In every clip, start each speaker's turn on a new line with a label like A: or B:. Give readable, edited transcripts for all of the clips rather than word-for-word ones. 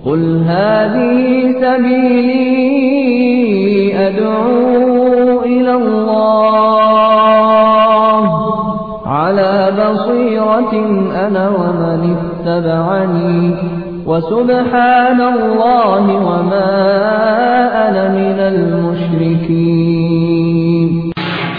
A: قل هذه سبيلي أدعو إلى الله على بصيرة أنا ومن اتبعني وسبحان الله وما أنا من المشركين.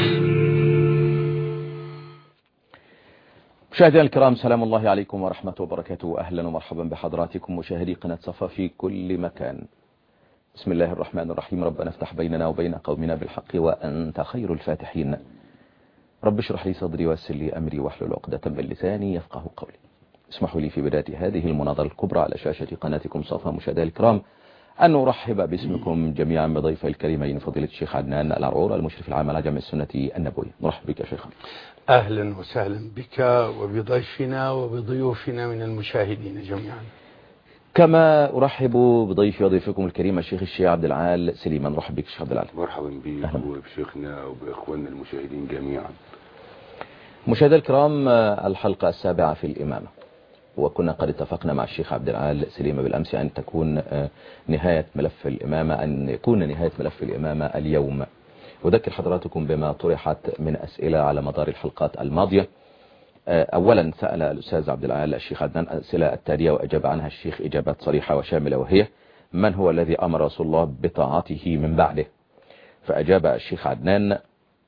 B: مشاهدينا الكرام، سلام الله عليكم ورحمة وبركاته. أهلا ومرحبا بحضراتكم مشاهدي قناة صفا في كل مكان. بسم الله الرحمن الرحيم. ربنا افتح بيننا وبين قومنا بالحق وأنت خير الفاتحين. رب اشرح لي صدري ويسر لي أمري واحلل عقدة من لساني يفقه قولي. اسمحوا لي في بداية هذه المناظرة الكبرى على شاشة قناتكم صفا مشاهدينا الكرام أن أرحب باسمكم جميعا بضيفي الكريمين فضيلة الشيخ عدنان العرعور المشرف العام على جامع السنة النبوي. نرحب بك يا شيخ.
C: أهلا وسهلا بك وبضيفنا وبضيوفنا من المشاهدين جميعا.
B: كما أرحب بضيفي وضيفكم الكريم الشيخ الشيخ عبد العال سليمان. نرحب بك شيخ عبد العال.
D: مرحبا بك وبشيخنا وبإخواننا المشاهدين جميعا.
B: مشاهدي الكرام، الحلقة السابعة في الإمامة، وكنا قد اتفقنا مع الشيخ عبد العال سليمان بالأمس أن تكون نهاية ملف الإمامة، أن يكون نهاية ملف الإمامة اليوم. أذكر حضراتكم بما طرحت من أسئلة على مدار الحلقات الماضية. أولا سأل الأستاذ عبد العال الشيخ عدنان أسئلة التالية وأجاب عنها الشيخ إجابات صريحة وشاملة، وهي: من هو الذي أمر رسول الله بطاعته من بعده؟ فأجاب الشيخ عدنان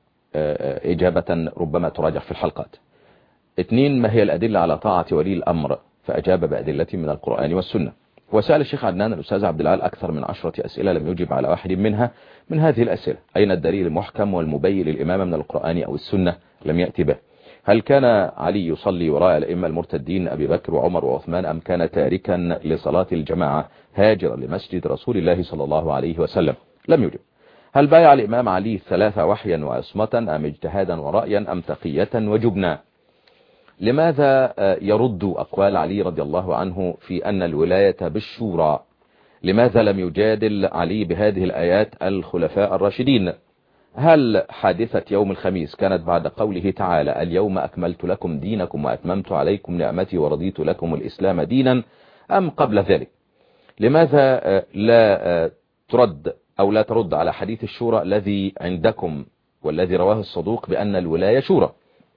B: إجابة ربما تراجع في الحلقات. 2. ما هي الأدلة على طاعة ولي الأمر؟ فأجاب بأدلة من القرآن والسنة. وسأل الشيخ عدنان الأستاذ عبد العال أكثر من 10 أسئلة لم يجب على واحد منها. من هذه الأسئلة: أين الدليل المحكم والمبين للإمامة من القرآن أو السنة؟ لم يأتي به. هل كان علي يصلي وراء الأئمة المرتدين أبي بكر وعمر وعثمان، أم كان تاركا لصلاة الجماعة هاجرا لمسجد رسول الله صلى الله عليه وسلم؟ لم يجب. هل بايع الإمام علي 3 وحيا وعصمة، أم اجتهادا ورأيا، أم تقية وجبنا؟ لماذا يرد أقوال علي رضي الله عنه في أن الولاية بالشورى؟ لماذا لم يجادل علي بهذه الآيات الخلفاء الراشدين؟ هل حادثة يوم الخميس كانت بعد قوله تعالى: اليوم أكملت لكم دينكم وأتممت عليكم نعمتي ورضيت لكم الإسلام دينا، أم قبل ذلك؟ لماذا لا ترد أو لا ترد على حديث الشورى الذي عندكم والذي رواه الصدوق بأن الولاية شورى؟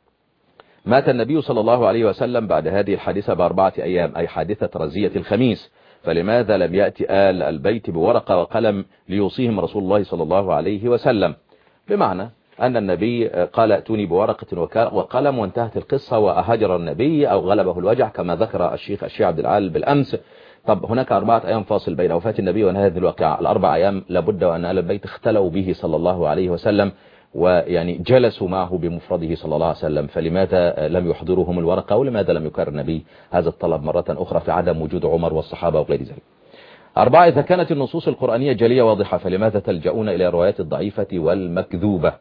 B: مات النبي صلى الله عليه وسلم بعد هذه الحادثة ب4 أيام، أي حادثة رزية الخميس، فلماذا لم يأتي آل البيت بورقة وقلم ليوصيهم رسول الله صلى الله عليه وسلم؟ بمعنى أن النبي قال: ائتوني بورقة وقلم، وانتهت القصة وأهجر النبي أو غلبه الوجع كما ذكر الشيخ عبد العال بالأمس. طب هناك 4 أيام فاصل بين وفاة النبي وهذه الواقعة. ال4 أيام لابد وأن آل البيت اختلوا به صلى الله عليه وسلم، ويعني جلسوا معه بمفرده صلى الله عليه وسلم، فلماذا لم يحضرهم الورقة؟ ولماذا لم يكرر النبي هذا الطلب مرة أخرى في عدم وجود عمر والصحابة وغير ذلك؟ 4. إذا كانت النصوص القرآنية جلية واضحة، فلماذا تلجؤون إلى الروايات الضعيفة والمكذوبة؟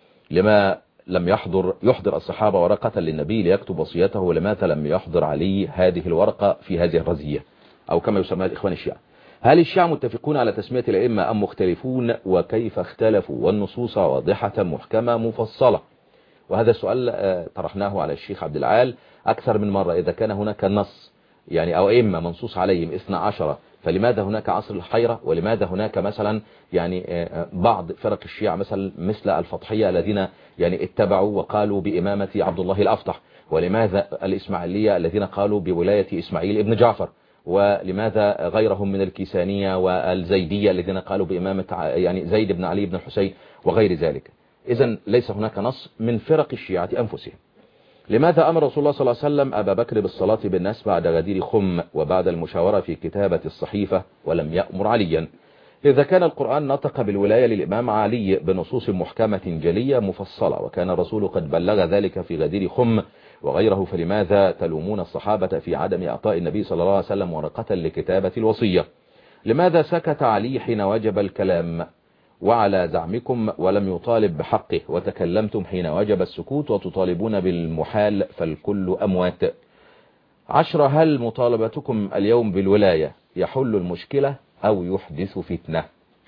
B: لما لم يحضر الصحابة ورقة للنبي ليكتب وصيته؟ ولماذا لم يحضر علي هذه الورقة في هذه الرزية، أو كما يسمى الإخوان الشيعة؟ هل الشيعة متفقون على تسمية الأئمة أم مختلفون؟ وكيف اختلفوا؟ والنصوص واضحة محكمة مفصلة. وهذا السؤال طرحناه على الشيخ عبد العال أكثر من مرة. إذا كان هناك نص يعني أو أئمة منصوص عليهم 12، فلماذا هناك عصر الحيرة؟ ولماذا هناك مثلا يعني بعض فرق الشيعة مثل الفضحية الذين يعني اتبعوا وقالوا بإمامة عبد الله الأفطح؟ ولماذا الإسماعيلية الذين قالوا بولاية إسماعيل ابن جعفر؟ ولماذا غيرهم من الكيسانية والزيدية الذين قالوا بإمامة يعني زيد بن علي بن الحسين وغير ذلك؟ إذن ليس هناك نص من فرق الشيعة أنفسهم. لماذا أمر رسول الله صلى الله عليه وسلم أبا بكر بالصلاة بالناس بعد غدير خم وبعد المشاورة في كتابة الصحيفة ولم يأمر عليا؟ إذا كان القرآن نطق بالولاية للإمام علي بنصوص محكمة جلية مفصلة، وكان الرسول قد بلغ ذلك في غدير خم وغيره، فلماذا تلومون الصحابة في عدم إعطاء النبي صلى الله عليه وسلم ورقة لكتابة الوصية؟ لماذا سكت علي حين وجب الكلام وعلى زعمكم ولم يطالب بحقه، وتكلمتم حين وجب السكوت وتطالبون بالمحال فالكل أموات؟ 10. هل مطالبتكم اليوم بالولاية يحل المشكلة أو يحدث فتنة؟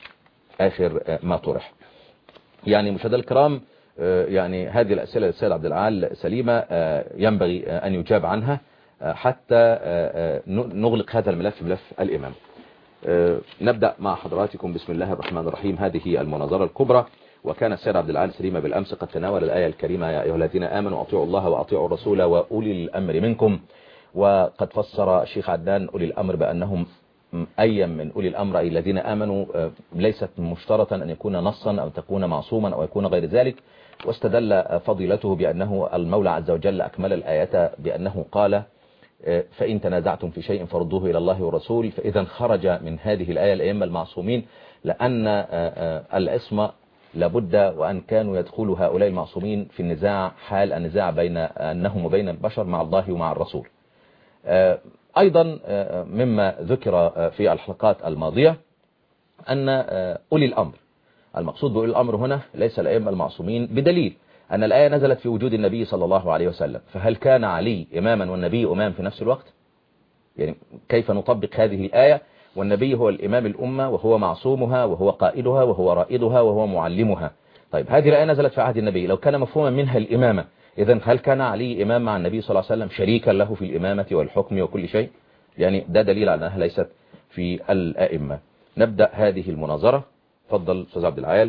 B: آخر ما طرح. يعني مشاهدينا الكرام، يعني هذه الأسئلة للسيد عبد العال سليمة، ينبغي أن يجاب عنها حتى نغلق هذا الملف، ملف الإمام. نبدأ مع حضراتكم بسم الله الرحمن الرحيم هذه المناظرة الكبرى. وكان السيد عبد العال سليمة بالأمس قد تناول الآية الكريمة يا أيها الذين آمنوا أطيعوا الله وأطيعوا الرسول وأولي الأمر منكم. وقد فسر الشيخ عدنان أولي الأمر بأنهم أي من أولي الأمر أي الذين آمنوا ليست مشترطا أن يكون نصا أو تكون معصوما أو يكون غير ذلك. واستدل فضيلته بأنه المولى عز وجل أكمل الآية بأنه قال فإن تنازعتم في شيء فردوه إلى الله والرسول. فإذا خرج من هذه الآية الأئمة المعصومين، لأن العصمة لابد وأن كانوا يدخل هؤلاء المعصومين في النزاع حال النزاع بين أنهم وبين البشر مع الله ومع الرسول. أيضا مما ذكر في الحلقات الماضية أن أولي الأمر، المقصود بأولي الأمر هنا ليس الأئمة المعصومين، بدليل أن الآية نزلت في وجود النبي صلى الله عليه وسلم. فهل كان علي إماما والنبي إمام في نفس الوقت؟ يعني كيف نطبق هذه الآية والنبي هو الإمام الأمة وهو معصومها وهو قائدها وهو رائدها وهو معلمها؟ طيب هذه الآية نزلت في عهد النبي، لو كان مفهوما منها الإمامة، إذن هل كان علي إمام مع النبي صلى الله عليه وسلم شريكا له في الإمامة والحكم وكل شيء؟ يعني ده دليل على أنها ليست في الأئمة. نبدأ هذه المناظرة. تفضل أستاذ عبد العال،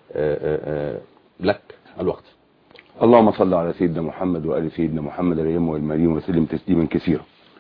B: لك الوقت.
D: اللهم صل على سيدنا محمد وآل سيدنا محمد الأيام والمالين وسلم تسليما كثيرا.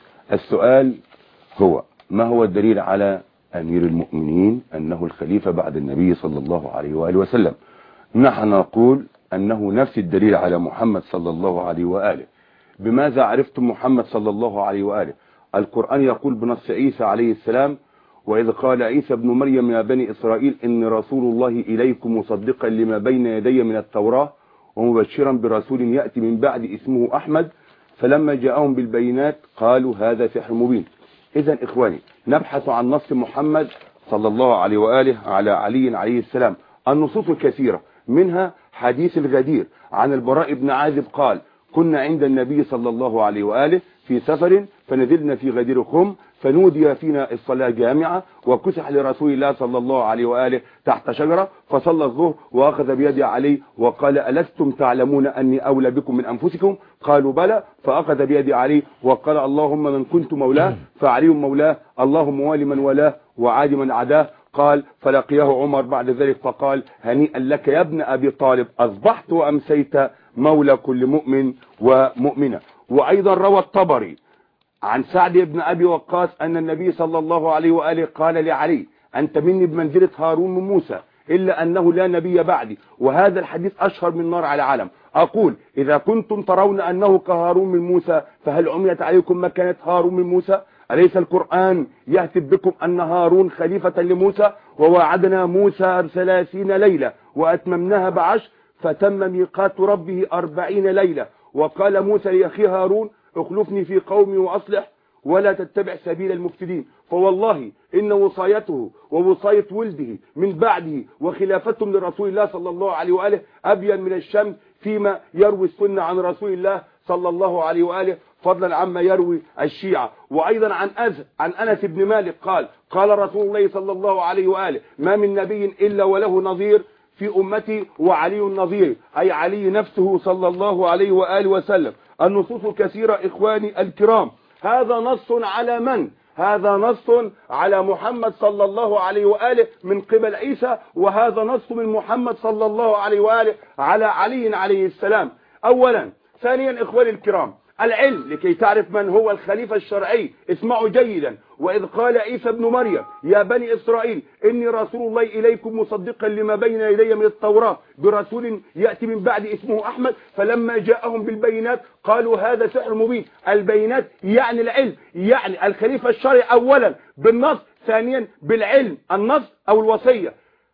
D: السؤال هو ما هو الدليل على أمير المؤمنين أنه الخليفة بعد النبي صلى الله عليه وآله وسلم؟ نحن نقول أنه نفس الدليل على محمد صلى الله عليه وآله. بماذا عرفتم محمد صلى الله عليه وآله؟ القرآن يقول بنص عيسى عليه السلام: وإذ قال عيسى ابن مريم يا بني إسرائيل إني رسول الله إليكم مصدقا لما بين يدي من التوراة ومبشرا برسول يأتي من بعد اسمه أحمد. فلما جاءهم بالبينات قالوا هذا سحر مبين. إذن إخواني، نبحث عن نص محمد صلى الله عليه وآله على علي عليه السلام. النصوص الكثيرة، منها حديث الغدير عن البراء بن عازب قال: كنا عند النبي صلى الله عليه وآله في سفر فنزلنا في غدير خم فنودي فينا الصلاة جامعة وكسح لرسول الله صلى الله عليه وآله تحت شجرة فصلى الظهر وأخذ بيد علي وقال: ألستم تعلمون أني أولى بكم من أنفسكم؟ قالوا بلى. فأخذ بيد علي وقال: اللهم من كنت مولاه فعلي مولاه، اللهم والي من ولاه وعاد من عداه. قال: فلقيه عمر بعد ذلك فقال: هنيئا لك يا ابن أبي طالب، أصبحت وأمسيت مولى كل مؤمن ومؤمنة. وأيضا روى الطبري عن سعد بن أبي وقاص أن النبي صلى الله عليه وآله قال لعلي: أنت مني بمنزلة هارون من موسى إلا أنه لا نبي بعدي. وهذا الحديث أشهر من نار على علم. أقول: إذا كنتم ترون أنه كهارون من موسى فهل عميت عليكم مكانة هارون من موسى؟ أليس القرآن يهتف بكم أن هارون خليفة لموسى؟ ووعدنا موسى 30 ليلة وأتممناها ب10 فتم ميقات ربه 40 ليلة. وقال موسى لأخيه هارون: اخلفني في قومي وأصلح ولا تتبع سبيل المفسدين. فوالله إن وصايته ووصاية ولده من بعده وخلافتهم لرسول الله صلى الله عليه وآله أبين من الشمس فيما يروي السنة عن رسول الله صلى الله عليه وآله، فضلا عما يروي الشيعة. وأيضا عن أنس بن مالك قال: قال رسول الله صلى الله عليه وآله: ما من نبي إلا وله نظير في أمتي وعلي النظير، أي علي نفسه صلى الله عليه وآله وسلم. النصوص الكثيرة إخواني الكرام. هذا نص على من؟ هذا نص على محمد صلى الله عليه وآله من قبل عيسى، وهذا نص من محمد صلى الله عليه وآله على علي عليه السلام أولا. ثانيا إخواني الكرام، العلم لكي تعرف من هو الخليفة الشرعي. اسمعوا جيدا: وإذ قال عيسى ابن مريم يا بني إسرائيل إني رسول الله إليكم مصدقا لما بين يدي من التوراة برسول يأتي من بعد اسمه أحمد. فلما جاءهم بالبينات قالوا هذا سحر مبين. البينات يعني العلم، يعني الخليفة الشرعي أولا بالنص، ثانيا بالعلم النص أو الوصية.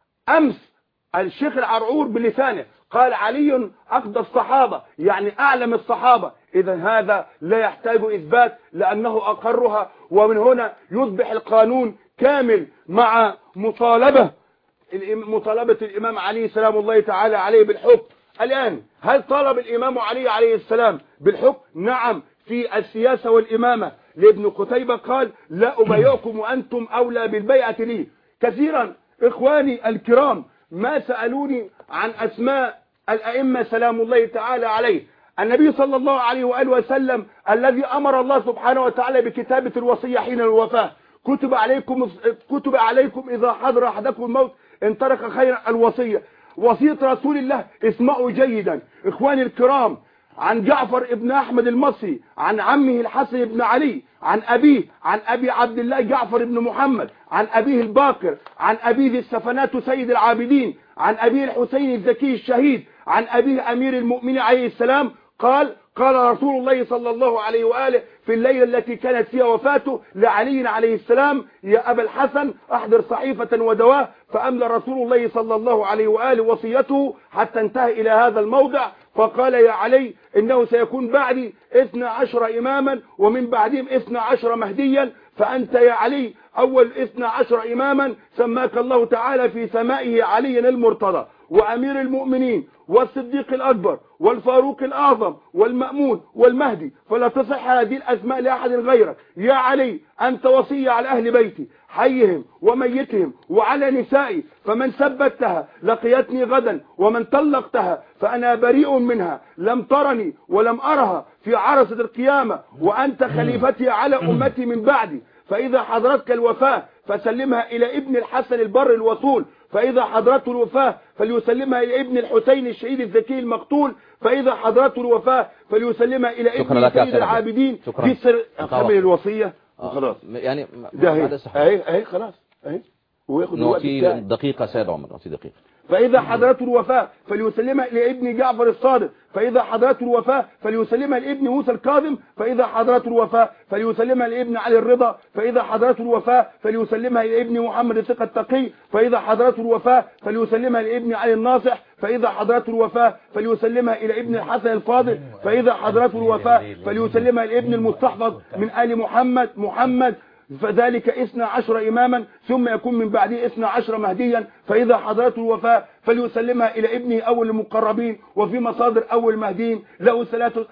D: أمس الشيخ العرعور بلسانه قال علي أقدى الصحابة، يعني أعلم الصحابة. إذا هذا لا يحتاج إثبات لأنه أقرها. ومن هنا يصبح القانون كامل مع مطالبة الإمام علي سلام الله تعالى عليه بالحكم. الآن هل طالب الإمام علي عليه السلام بالحكم؟ نعم، في السياسة والإمامة. لابن قتيبة قال: لا أبايعكم وأنتم أولى بالبيعة لي. كثيرا إخواني الكرام ما سألوني عن أسماء الأئمة سلام الله تعالى عليه. النبي صلى الله عليه وآله وسلم الذي أمر الله سبحانه وتعالى بكتابة الوصية حين الوفاة كتب عليكم إذا حضر أحدكم الموت إن ترك خيرا الوصية. وصية رسول الله، اسمعوا جيدا إخواني الكرام، عن جعفر ابن أحمد المصري عن عمه الحسن بن علي عن أبي عبد الله جعفر بن محمد عن أبيه الباقر عن أبيه ذي السفنات سيد العابدين عن أبيه الحسين الزكي الشهيد عن أبيه أمير المؤمنين عليه السلام قال رسول الله صلى الله عليه وآله في الليلة التي كانت فيها وفاته لعلي عليه السلام: يا أبا الحسن أحضر صحيفة ودواه. فأملى رسول الله صلى الله عليه وآله وصيته حتى انتهى إلى هذا الموضع، فقال: يا علي إنه سيكون بعدي 12 إماما ومن بعدهم 12 مهديا، فأنت يا علي أول 12 إماما سماك الله تعالى في سمائه عليا المرتضى وأمير المؤمنين والصديق الأكبر والفاروق الأعظم والمأمون والمهدي، فلا تصح هذه الأسماء لأحد غيرك. يا علي أنت وصي على أهل بيتي حيهم وميتهم وعلى نسائي، فمن ثبتها لقيتني غدا، ومن طلقتها فأنا بريء منها، لم ترني ولم أرها في عرصة القيامة، وأنت خليفتي على أمتي من بعدي. فإذا حضرتك الوفاة فسلمها إلى ابن الحسن البر الوصول، فإذا حضرته الوفاة فليسلمها إلى ابن الحسين الشهيد الزكي المقتول، فإذا حضرته الوفاة فليسلمها إلى ابن سيد العابدين في سر قبل الوصية. وخلاص
B: يعني
D: ده اهي خلاص اهي، وياخد
B: نعطي دقيقة سيد عمر، نعطي دقيقة.
D: فإذا حضرته الوفاة فليسلمها لابن جعفر الصادق، فإذا حضرته الوفاة فليسلمها لابن موسى الكاظم، فإذا حضرته الوفاة فليسلمها لابن علي الرضا، فإذا حضرته الوفاة فليسلمها لابن محمد الثقة التقي، فإذا حضرته الوفاة فليسلمها لابن علي الناصح، فإذا حضرته الوفاة فليسلمها إلى ابن الحسن الفاضل، فإذا حضرته الوفاة فليسلمها لابن المستحفظ من آل محمد، فذلك 12 إماما ثم يكون من بعده 12 مهديا. فإذا حضرته الوفاة فليسلمها إلى ابنه أول المقربين، وفي مصادر أول مهديين له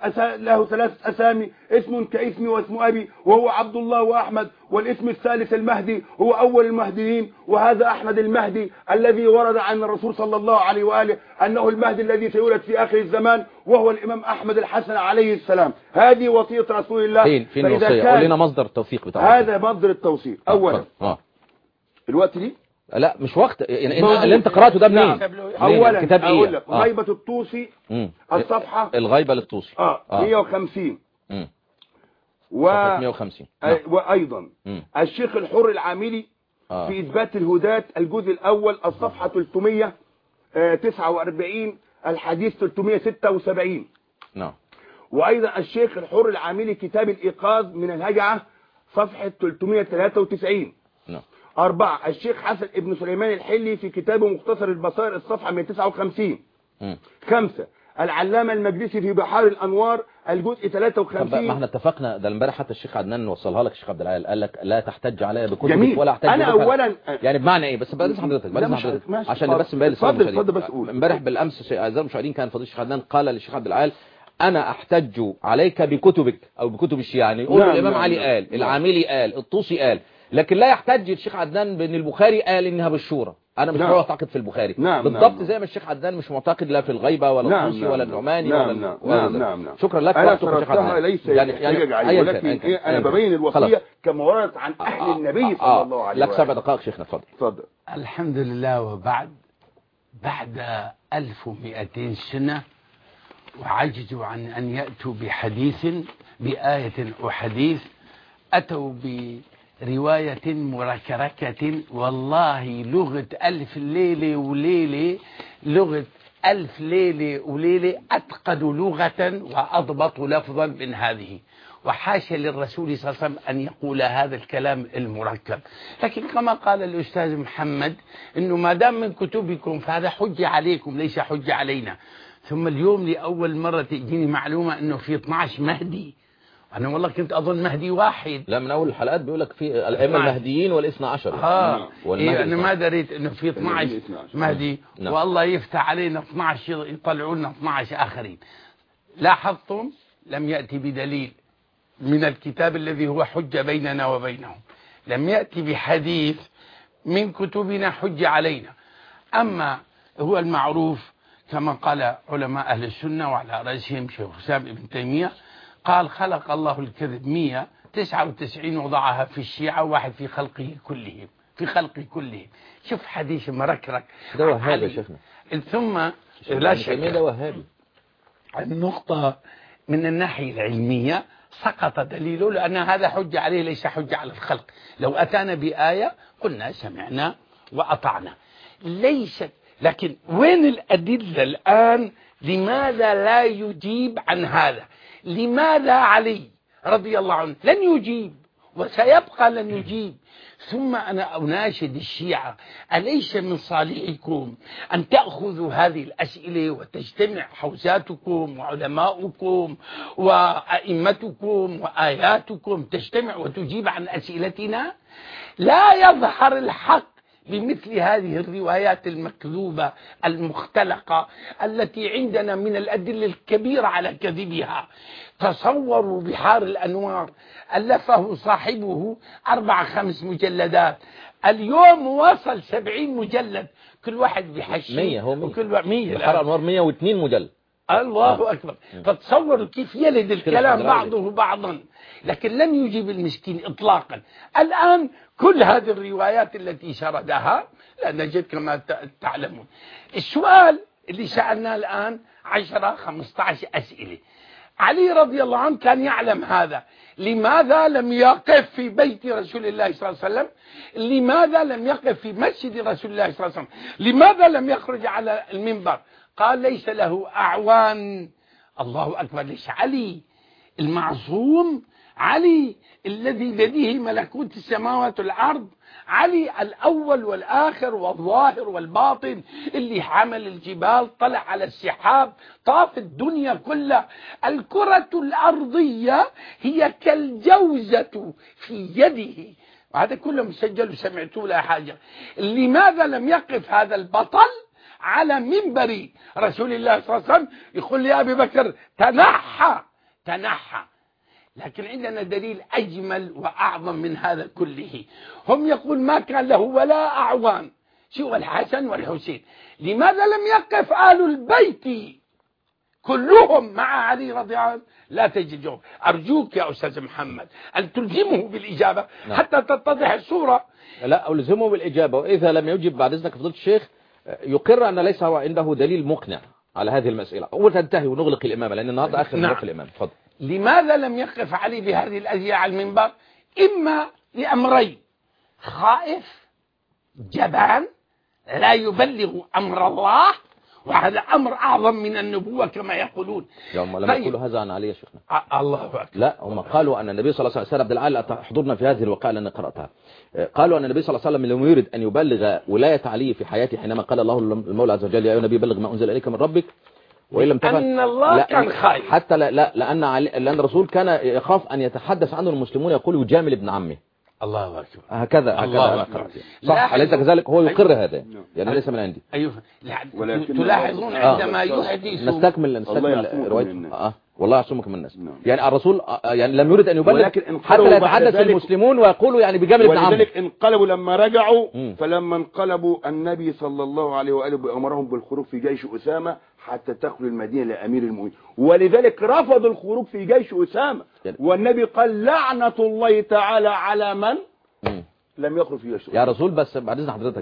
D: ثلاث أسامي، اسم كاسمي واسم أبي وهو عبد الله وأحمد، والاسم الثالث المهدي هو أول المهديين، وهذا أحمد المهدي الذي ورد عن الرسول صلى الله عليه وآله أنه المهدي الذي سيولد في آخر الزمان، وهو الإمام أحمد الحسن عليه السلام. هذه وصية رسول الله.
B: فين الوصية؟ قول لنا مصدر التوثيق بتاعه.
D: هذا مصدر التوثيق. أولا الوقت دي
B: لا مش وقت، يعني اللي انت قرأته ده منين؟
D: اولا
B: كتاب ايه؟
D: اقول لك غيبة الطوسي الصفحة
B: الغيبة للطوسي
D: 150
B: صفحة 150
D: وايضا الشيخ الحر العاملي في اثبات الهداة الجزء الاول الصفحة 349 الحديث 376.
B: نعم.
D: وايضا الشيخ الحر العاملي كتاب الايقاظ من الهجعة صفحة 393.
B: نعم.
D: 4 الشيخ حسن ابن سليمان الحلي في كتابه مختصر البصائر الصفحة 159. 5 العلامة المجلسي في بحار الأنوار الجزء 53.
B: ما احنا اتفقنا ده امبارح، حتى الشيخ عدنان وصلها لك، الشيخ عبد العال قال لك لا تحتج عليا بكتبك ولا احتج
D: انا اولا
B: يعني بمعنى ايه؟ بس بعد حضرتك عشان بس امبارح بالامس اعزائي المشاهدين كان فضيله الشيخ عدنان قال للشيخ عبد العال: انا احتج عليك بكتبك او بكتب الشيعة، يعني يقول الامام علي قال، العاملي قال، الطوسي قال، لكن لا يحتج الشيخ عدنان بان البخاري قال انها بالشورى. انا مش معتقد في البخاري بالضبط زي ما الشيخ عدنان مش معتقد لا في الغيبة ولا الطوسي ولا النعماني ولا شكرا لك.
D: انا شرحتها ليس يعني ولكن انا ببين الوصية كما وردت عن اهل النبي صلى الله عليه وسلم.
B: لك 7 دقائق شيخنا، اتفضل.
C: الحمد لله. وبعد 1200 سنة وعجزوا عن أن يأتوا بآية وحديث، أتوا برواية مركركة. والله لغة 1000 ليلة وليلة، لغة 1000 ليلة وليلة أتقد لغة وأضبط لفظا من هذه، وحاشا للرسول صلى الله عليه وسلم أن يقول هذا الكلام المركب. لكن كما قال الأستاذ محمد إنه ما دام من كتبكم فهذا حجة عليكم ليس حجة علينا. ثم اليوم لأول مرة تجيني معلومة إنه في 12 مهدي. أنا والله كنت أظن مهدي واحد.
B: لا، من أول الحلقات بيقول لك في الأئمة المهديين والإثنى عشر.
C: إيه أنا ما دريت إنه في 12 مهدي. والله يفتح علينا 12 يطلعوا لنا 12 آخرين. لاحظتم لم يأتي بدليل من الكتاب الذي هو حجة بيننا وبينهم، لم يأتي بحديث من كتبنا حجة علينا. أما هو المعروف كما قال علماء أهل السنة وعلى رأسهم شيخ الإسلام ابن تيمية، قال: خلق الله الكذب 100 99 وضعها في الشيعة وواحد في خلقه كلهم، في خلقه كلهم. شوف حديث مركرك
B: ده وهابي يا شيخنا.
C: ثم لا شك
B: ده وهابي.
C: النقطة من الناحية العلمية سقط دليله، لأن هذا حجة عليه ليس حجة على الخلق. لو أتانا بآية قلنا سمعنا وأطعنا، ليست. لكن وين الأدلة الآن؟ لماذا لا يجيب عن هذا؟ لماذا علي رضي الله عنه لن يجيب وسيبقى لن يجيب؟ ثم أنا أناشد الشيعة، أليس من صالحكم أن تأخذوا هذه الأسئلة وتجتمع حوزاتكم وعلماؤكم وأئمتكم وآياتكم، تجتمع وتجيب عن أسئلتنا؟ لا يظهر الحق بمثل هذه الروايات المكذوبة المختلقة التي عندنا من الأدلة الكبيرة على كذبها. تصوروا بحار الأنوار ألفه صاحبه 4-5 مجلدات، اليوم وصل 70 مجلد، كل واحد بحشي
B: 100. هو 100
C: وكل 100
B: بحار الأنوار 102 مجلد.
C: الله أكبر. فتصوروا كيف يلد الكلام بعضه بعضا، لكن لم يجيب المسكين إطلاقا. الآن كل هذه الروايات التي شردها لا نجد كما تعلمون. السؤال اللي سألناه الآن 10-15 أسئلة. علي رضي الله عنه كان يعلم هذا، لماذا لم يقف في بيت رسول الله صلى الله عليه وسلم؟ لماذا لم يقف في مسجد رسول الله صلى الله عليه وسلم؟ لماذا لم يخرج على المنبر؟ قال ليس له أعوان. الله أكبر. ليس علي المعصوم، علي الذي بيده ملكوت السماوات والأرض، علي الأول والآخر والظاهر والباطن، اللي حمل الجبال، طلع على السحاب، طاف الدنيا كلها. الكرة الأرضية هي كالجوزة في يده، وهذا كله مسجل وسمعتوا لا حاجة. لماذا لم يقف هذا البطل على منبر رسول الله صلى الله عليه وسلم يقول لي أبي بكر تنحى تنحى؟ لكن عندنا دليل أجمل وأعظم من هذا كله. هم يقول ما كان له ولا أعوان سوى الحسن والحسين. لماذا لم يقف آل البيت كلهم مع علي رضي الله عنه؟ لا تجد جواب. أرجوك يا أستاذ محمد أن تلزمه بالإجابة حتى تتضح الصورة.
B: لا ألزمه بالإجابة، وإذا لم يجب بعد إذنك فضيلة الشيخ يقر أن ليس عنده دليل مقنع على هذه المسألة، وتنتهي ونغلق الإمامة، لأن النهارده آخر مرة في الإمامة. تفضل.
C: لماذا لم يقف علي بهذه الأزياء على المنبر؟ إما لأمرين: خائف، جبان، لا يبلغ أمر الله، وهذا أمر أعظم من النبوة كما يقولون.
B: هم لم يقولوا هذا عن علي يا شيخنا.
C: الله أكبر.
B: لا، هم قالوا أن النبي صلى الله عليه وسلم، عبد العال حضرنا في هذه الوقائع لأن قرأتها، قالوا أن النبي صلى الله عليه وسلم لم يرد أن يبلغ ولاية علي في حياته حينما قال الله المولى عز وجل يا أيها النبي بلغ ما أنزل إليك من ربك، وإن لم تفعل
C: أن الله كان خائف.
B: حتى لأن الرسول كان يخاف أن يتحدث عنه المسلمون يقول يجامل ابن عمه.
C: الله أكبر.
B: هكذا أنا قرأت. صح، أليس كذلك؟ هو يقر هذا، يعني ليس من عندي.
C: أيوه. تلاحظون عندما يحدث.
B: نستكمل رواية. والله يعصمك من الناس. يعني الرسول يعني لم يرد أن يبلغ حتى لا يتحدث المسلمون ويقولوا يعني بجامل ابن عمه.
D: ولذلك انقلبوا لما رجعوا، فلما انقلبوا النبي صلى الله عليه وآله أمرهم بالخروج في جيش أسامة حتى تدخل المدينة لأمير المؤمنين، ولذلك رفضوا الخروج في جيش أسامة، والنبي قال لعنة الله تعالى على من لم يخرج في جيش أسامة.
B: يا رسول بس بعد إذن حضرتك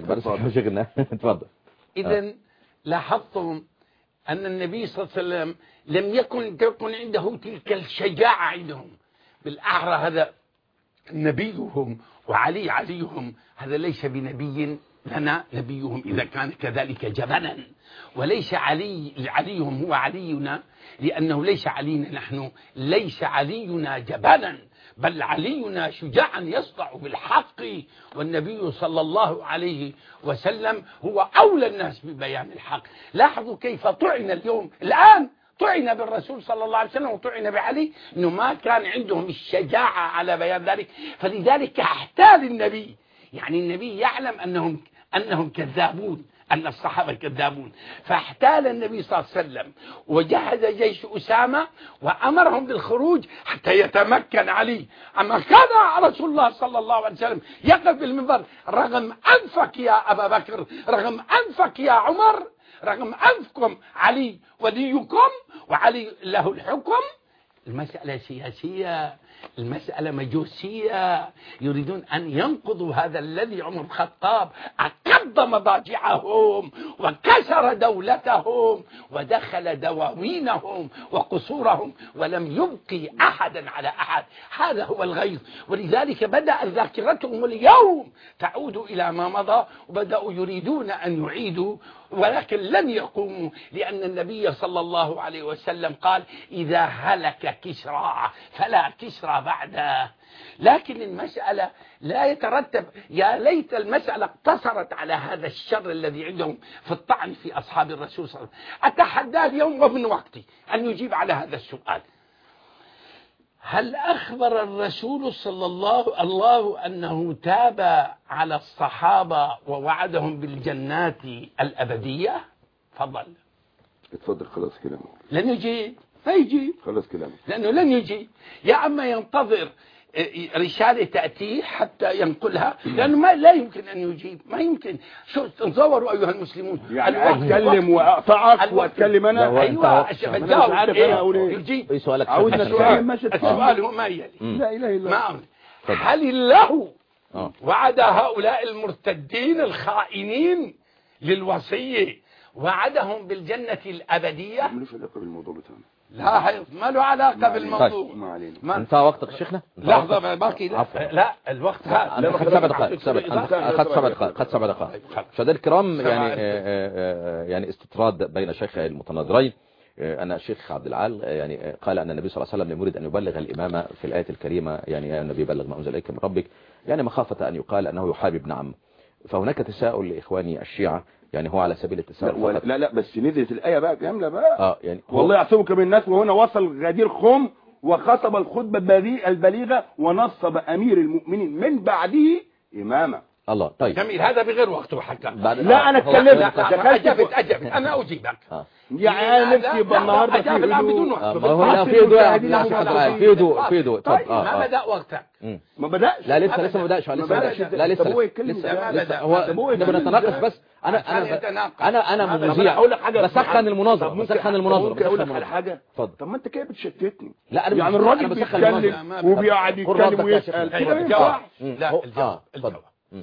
B: اتفضل.
C: إذن لاحظتم أن النبي صلى الله عليه وسلم لم تكن عنده تلك الشجاعة عندهم. بالأحرى هذا نبيهم وعلي عليهم، هذا ليس بنبي لنا نبيهم إذا كان كذلك جبنا، وليس عليهم هو علينا، لأنه ليس علينا نحن، ليس علينا جبنا، بل علينا شجاعا يصدع بالحق، والنبي صلى الله عليه وسلم هو أولى الناس ببيان الحق. لاحظوا كيف طعن اليوم، الآن طعن بالرسول صلى الله عليه وسلم وطعن بعلي، أنه ما كان عندهم الشجاعة على بيان ذلك، فلذلك احتال النبي. يعني النبي يعلم أنهم كذابون، أن الصحابة كذابون، فاحتال النبي صلى الله عليه وسلم وجهز جيش أسامة وأمرهم بالخروج حتى يتمكن علي. أما كان رسول الله صلى الله عليه وسلم يقف بالمنبر: رغم أنفك يا أبا بكر، رغم أنفك يا عمر، رغم أنفكم علي وليكم وعلي له الحكم. المسألة سياسية، المسألة مجوسية، يريدون أن ينقضوا هذا الذي عمر الخطاب أقض مضاجعهم وكسر دولتهم ودخل دواوينهم وقصورهم ولم يبقي أحدا على أحد. هذا هو الغيظ، ولذلك بدأ ذاكرتهم اليوم تعود إلى ما مضى، وبدأوا يريدون أن يعيدوا ولكن لن يقوموا، لأن النبي صلى الله عليه وسلم قال إذا هلك كسرى فلا كسرى بعده. لكن المسألة لا يترتب، يا ليت المسألة اقتصرت على هذا الشر الذي عندهم في الطعن في أصحاب الرسول صلى الله عليه وسلم. أتحدى اليوم ومن وقتي أن يجيب على هذا السؤال: هل أخبر الرسول صلى الله أنه تاب على الصحابة ووعدهم بالجنات الأبدية؟
D: اتفضل. خلاص كلامك.
C: لن يجيب، ما يجيب،
D: خلاص كلامك،
C: لأنه لن يجيب. يا أما ينتظر رسالة تأتيه حتى ينقلها، لأنه لا يمكن أن يجيب، ما يمكن. شو تصوروا أيها المسلمون،
D: يعني أتكلم وأقطعك وأتكلم أنا؟
C: أيوة
D: مش عارف أنا أقول إيه.
C: يجيب.
D: عاوزنا سؤال.
C: السؤال هو ما يلي:
D: لا إله إلا الله.
C: هل الله وعد هؤلاء المرتدين الخائنين للوصية وعدهم بالجنة الأبدية؟
D: ملوش علاقة بالموضوع بتاعنا.
C: لا، ما له علاقة بالموضوع.
D: ما علينا.
B: انت وقتك شيخنا.
C: لحظة باقي. لا الوقت هذا.
B: أخذت 7 دقائق. أخذت 7 دقائق. مشاهدينا الكرام، يعني استطراد بين شيخي المتناظرين. أن الشيخ عبد العال يعني قال أن النبي صلى الله عليه وسلم يريد أن يبلغ الإمامة في الآية الكريمة، يعني يا النبي بلغ ما أنزل إليك من ربك، يعني مخافة أن يقال أنه يحابب ابن عمه. فهناك تساؤل لإخواني الشيعة، يعني هو على سبيل التساؤل فقط.
D: لا بس نزلت الآية بقى كاملة بقى.
B: يعني
D: والله يعصمك من الناس، وهنا وصل غدير خم وخطب الخطبة البليغة ونصب أمير المؤمنين من بعده إماما.
B: الله. طيب
C: جميل، هذا بغير وقته حتى.
D: لا أنا اتكلمت.
C: أجبت أنا أجيبك.
D: يعني أنا نفسي يبقى النهارده
C: أجاب الآن بدون وقت.
B: هو في هدوء في هدوء.
C: ما بدأ وقتك.
D: ما بدأش.
B: لا لسه ما بدأش. لا لسه هو نبغى نتناقش بس. أنا مذيع بسخن المناظرة.
D: أقول لك على حاجة.
B: طب
D: ما أنت كده بتشتتني.
B: لا
D: يعني الراجل بيتكلم وبيقعد يتكلم ويسأل كده.
C: لا الجواب.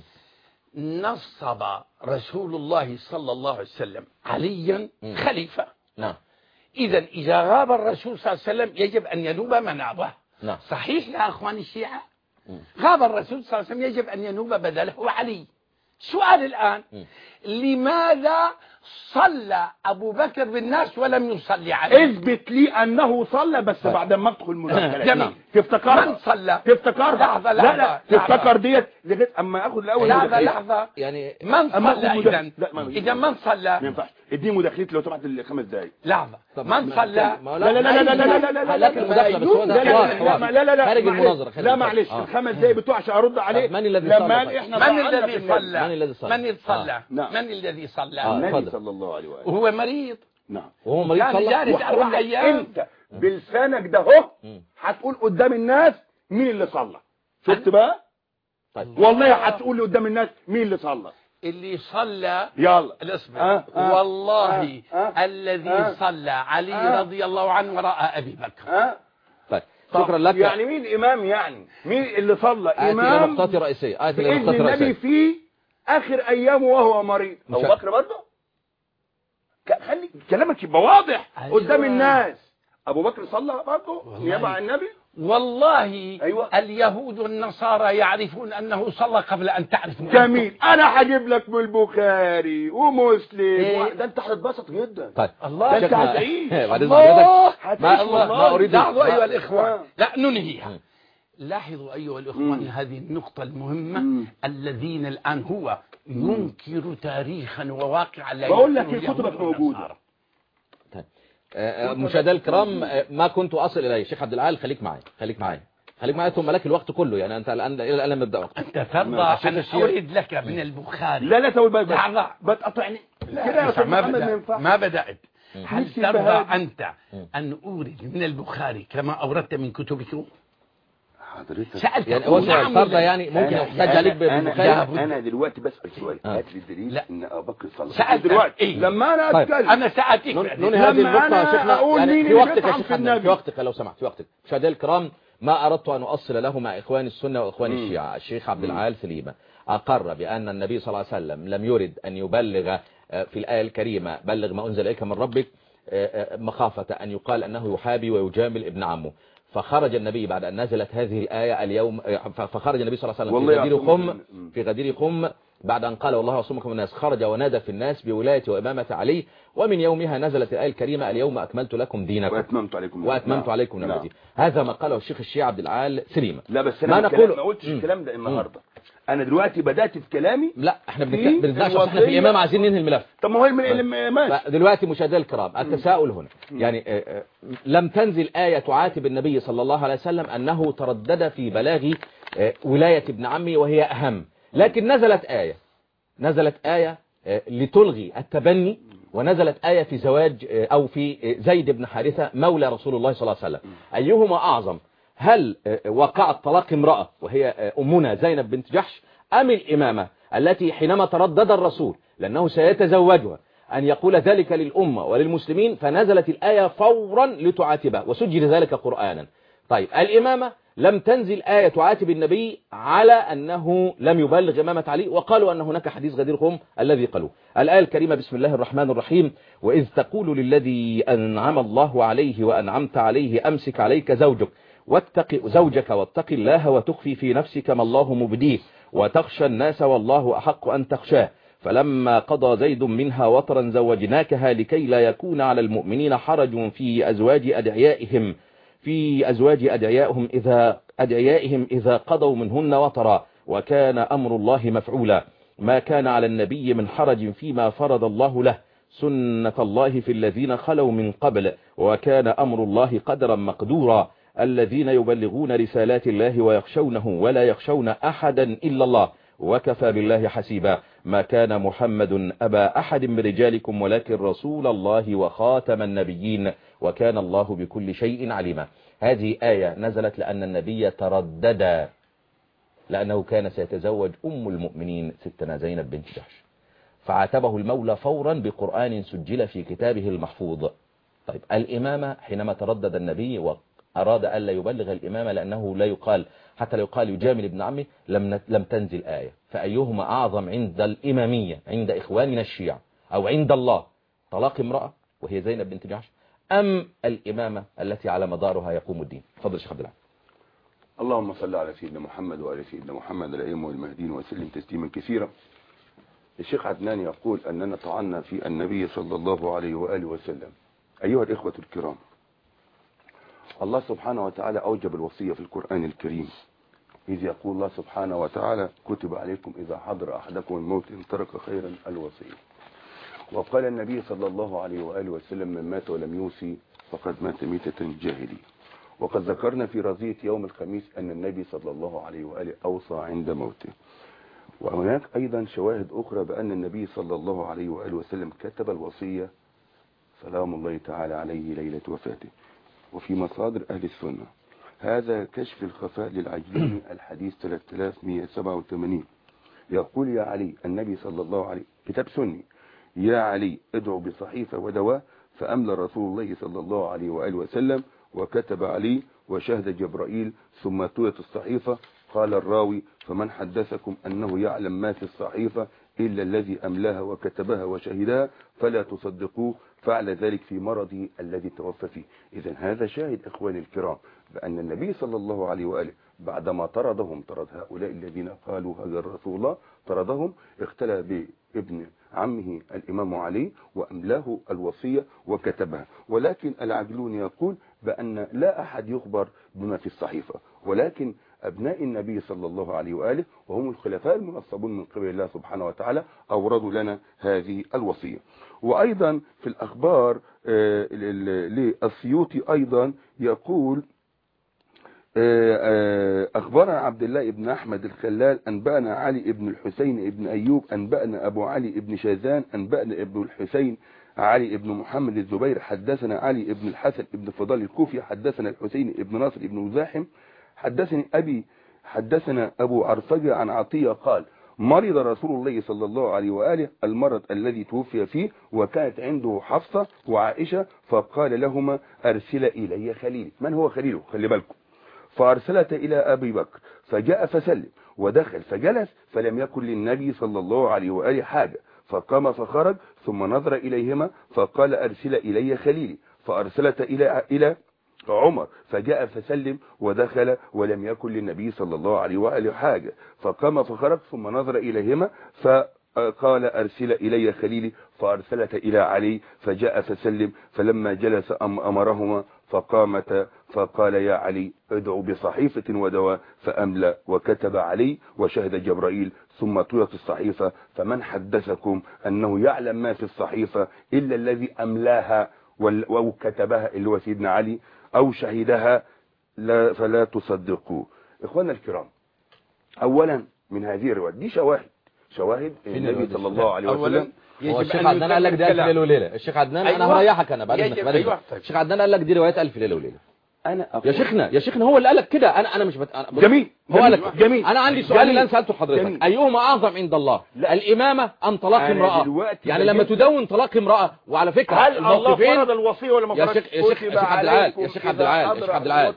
C: نصب رسول الله صلى الله عليه وسلم عليا خليفة.
B: نعم.
C: إذا غاب الرسول صلى الله عليه وسلم يجب أن ينوب منابه.
B: نعم.
C: صحيح يا أخواني الشيعة؟ غاب الرسول صلى الله عليه وسلم يجب أن ينوب بدله علي. سؤال الآن: لماذا صلى أبو بكر بالناس ولم يصلي عليه؟
D: اثبت لي أنه صلى بس بعد ما ادخل مذاكرة.
C: جميل.
D: تفتكر
C: من صلى؟
D: تفتكر؟
C: لا
D: تفتكر ديت لغايه اما اخد الاول.
C: لحظة
B: يعني
C: من صلى إذا من صلى؟
D: ما ينفعش. اديني مداخلتي لو سمحت ال5 دقايق.
C: لحظة. من صلى؟
D: لا
B: خارج المناظرة.
D: لا معلش ال5 دقايق بتوع عشان ارد عليه.
B: من الذي
C: صلى؟ من الذي صلى؟
D: النبي صلى الله عليه وآله.
C: وهو مريض.
D: نعم.
B: وهو مريض
C: صلى.
D: انت بلسانك ده اهو هتقول قدام الناس مين اللي صلى. شفت بقى؟
B: طيب.
D: والله هتقول لي قدام الناس مين اللي صلى.
C: اللي صلى.
D: يلا
C: الاصبر. والله الذي صلى علي رضي الله عنه وراء ابي بكر.
B: طيب شكرا لك.
D: يعني مين الامام؟ يعني مين اللي صلى امام؟
B: نقطة رئيسية.
D: النبي في اخر ايامه وهو مريض. ابو بكر برضه. خلي كلامك يبقى واضح قدام الناس. ابو بكر صلى برضه نيابه عن النبي.
C: والله اليهود والنصارى يعرفون أنه صلى قبل أن تعرف.
D: جميل. أنا هجيب لك من البخاري ومسلم. ده أنت هتتبسط جدا.
B: طيب
C: الله
D: أنت هتعيش.
B: ما أريد.
C: لاحظوا أيها الإخوة. لا ننهيها. لاحظوا أيها الإخوان هذه النقطة المهمة. الذين الآن هو ينكر تاريخا وواقعا لا
D: بقول لك كتبك موجودة.
B: مشاهدينا الكرام، ما كنت أصل إليه شيخ عبد العال، خليك معي ثم لك الوقت كله. يعني أنت الآن إلى الآن نبدأ وقت.
C: أنت ترضى أن أورد لك من البخاري؟
D: لا تقول بتقطعني كده يا أستاذ محمد. ما ينفعش.
C: ما بدأت. هل ترضى أنت أن أورد من البخاري كما أوردت من كتبكم؟
D: حضرتك
B: يعني هو ترضى يعني ممكن يحتاج عليك بالبخاري.
D: أنا دلوقتي بسأل سؤال. هات لي الدليل إن أبو بكر صلى.
C: سألت
D: دلوقتي لما أنا أتكلم.
C: أنا سألتك
B: ننهي هذه النقطة يا شيخنا. يعني في وقتك يا شيخ، في وقتك لو سمحت، في وقتك. مشاهدينا الكرام، ما أردت أن أؤصل له مع إخوان السنة وإخوان الشيعة. الشيخ عبد العال سليمة أقر بأن النبي صلى الله عليه وسلم لم يرد أن يبلغ في الآية الكريمة بلغ ما أنزل إليك من ربك مخافة أن يقال أنه يحابي ويجامل ابن عمه. فخرج النبي بعد أن نزلت هذه الآية اليوم، فخرج النبي صلى الله عليه وسلم في غدير خم بعد أن قال والله يعصمكم من الناس، خرج ونادى في الناس بولاية وإمامة علي، ومن يومها نزلت الآية الكريمة اليوم أكملت لكم دينكم وأتممت عليكم نعمتي. هذا ما قاله الشيخ الشيعي عبد العال سليمة.
D: لا بس أنا ما قلتش الكلام ده النهاردة، أنا دلوقتي بدأت في كلامي.
B: لا احنا بنتناقش، احنا في الإمام عايزين ننهي الملف.
D: طب ما هو ماشي.
B: دلوقتي مشاهدينا الكرام التساؤل هنا يعني لم تنزل آية تعاتب النبي صلى الله عليه وسلم أنه تردد في بلاغ ولاية ابن عمي وهي أهم، لكن نزلت آية لتلغي التبني، ونزلت آية في زواج أو في زيد بن حارثة مولى رسول الله صلى الله عليه وسلم. أيهما أعظم؟ هل وقعت طلاق امرأة وهي أمنا زينب بنت جحش، أم الإمامة التي حينما تردد الرسول لأنه سيتزوجها أن يقول ذلك للأمة وللمسلمين فنزلت الآية فورا لتعاتبه وسجل ذلك قرآنا؟ طيب الإمامة لم تنزل آية تعاتب النبي على أنه لم يبلغ إمامة علي، وقالوا أن هناك حديث غدير خم الذي قالوه. الآية الكريمة بسم الله الرحمن الرحيم: وإذ تقول للذي أنعم الله عليه وأنعمت عليه أمسك عليك زوجك واتق الله وتخفي في نفسك ما الله مبديه وتخشى الناس والله أحق أن تخشاه فلما قضى زيد منها وطرا زوجناكها لكي لا يكون على المؤمنين حرج في أزواج أدعيائهم إذا قضوا منهن وطرا وكان أمر الله مفعولا ما كان على النبي من حرج فيما فرض الله له سنة الله في الذين خلوا من قبل وكان أمر الله قدرا مقدورا الذين يبلغون رسالات الله ويخشونه ولا يخشون أحدا إلا الله وكفى بالله حسيبا ما كان محمد أبا أحد من رجالكم ولكن رسول الله وخاتم النبيين وكان الله بكل شيء عليما. هذه آية نزلت لأن النبي تردد لأنه كان سيتزوج أم المؤمنين ستنا زينب بنت جحش، فعاتبه المولى فورا بقرآن سجل في كتابه المحفوظ. طيب الإمامة حينما تردد النبي وأراد ألا يبلغ الإمامة لأنه لا يقال حتى لا يقال يجامل ابن عمه لم تنزل آية. فأيهما أعظم عند الإمامية عند إخواننا الشيعة أو عند الله، طلاق امرأة وهي زينب بنت جحش أم الإمامة التي على مدارها يقوم الدين؟ تفضل شيخ عبد العال.
D: اللهم صل على سيدنا محمد وآل سيدنا محمد الأئمة والمهديين وسلم تسليما كثيرا. الشيخ عدنان يقول أننا طعنا في النبي صلى الله عليه وآله وسلم. أيها الإخوة الكرام، الله سبحانه وتعالى أوجب الوصية في القرآن الكريم إذ يقول الله سبحانه وتعالى كتب عليكم إذا حضر أحدكم الموت إن ترك خيرا الوصية. وقال النبي صلى الله عليه وآله وسلم من مات ولم يوصي فقد مات ميتة جاهلية. وقد ذكرنا في رضية يوم الخميس أن النبي صلى الله عليه وآله أوصى عند موته. وهناك أيضا شواهد أخرى بأن النبي صلى الله عليه وآله وسلم كتب الوصية سلام الله تعالى عليه ليلة وفاته. وفي مصادر أهل السنة هذا كشف الخفاء للعجلاني الحديث 3187 يقول يا علي النبي صلى الله عليه كتاب سني يا علي ادعو بصحيفة ودواء فأملى رسول الله صلى الله عليه وآله وسلم وكتب علي وشهد جبرائيل ثم طويت الصحيفة. قال الراوي فمن حدثكم أنه يعلم ما في الصحيفة إلا الذي أملاها وكتبها وشهدها فلا تصدقوه فعل ذلك في مرضه الذي توفى فيه. إذن هذا شاهد إخواني الكرام بأن النبي صلى الله عليه وآله بعدما طرد هؤلاء الذين قالوا هذا الرسول الله طردهم اختلى بابن عمه الإمام علي وأملاه الوصية وكتبها. ولكن العجلون يقول بأن لا أحد يخبر بما في الصحيفة ولكن أبناء النبي صلى الله عليه وآله وهم الخلفاء المنصبون من قبل الله سبحانه وتعالى أوردوا لنا هذه الوصية. وأيضا في الأخبار للسيوطي أيضا يقول أخبرنا عبد الله بن أحمد الخلال أنبأنا علي بن الحسين بن أيوب أنبأنا أبو علي بن شاذان أنبأنا ابن الحسين علي بن محمد الزبير حدثنا علي بن الحسن بن فضال الكوفي حدثنا الحسين بن ناصر بن مزاحم حدثني أبي حدثنا أبو عرفجة عن عطية قال مرض رسول الله صلى الله عليه وآله المرض الذي توفي فيه وكانت عنده حفصة وعائشة فقال لهما أرسل إلي خليلي. من هو خليله؟ خلي بالكم. فأرسلت إلى أبي بكر فجاء فسلم ودخل فجلس فلم يكن للنبي صلى الله عليه وآله حاجة، فقام فخرج ثم نظر إليهما فقال أرسل إلي خليلي، فأرسلت إلى عمر فجاء فسلم ودخل ولم يكن للنبي صلى الله عليه وآله حاجة، فقام فخرج ثم نظر إليهما فقال أرسل إلي خليلي، فأرسلت إلى علي فجاء فسلم، فلما جلس أمرهما فقامت فقال يا علي ادعو بصحيفة ودواء، فأملى وكتب علي وشهد جبرائيل، ثم طويت الصحيفة، فمن حدثكم أنه يعلم ما في الصحيفة إلا الذي أملاها أو كتبها اللي هو سيدنا علي أو شهدها فلا تصدقوا. إخوانا الكرام، أولا من هذه الروايات دي شواهد النبي صلى الله عليه وسلم.
B: هو الشيخ عدنان قال لك ده 1000 ليلة وليلة. الشيخ عدنان أنا هريحك أنا بعد إذنك. الشيخ عدنان قال لك دي روايات 1000 ليلة وليلة. يا شيخنا هو اللي قال لك كده. أنا مش
D: جميل.
B: هو قال لك جميل. أنا عندي سؤال اللي أنا سألته لحضرتك، أيهما أعظم عند الله، الإمامة أم طلاق امرأة؟ يعني لما تدون طلاق امرأة، وعلى فكرة
E: هل الله فرض الوصية ولا ما فرضش؟
B: يا شيخ عبد العال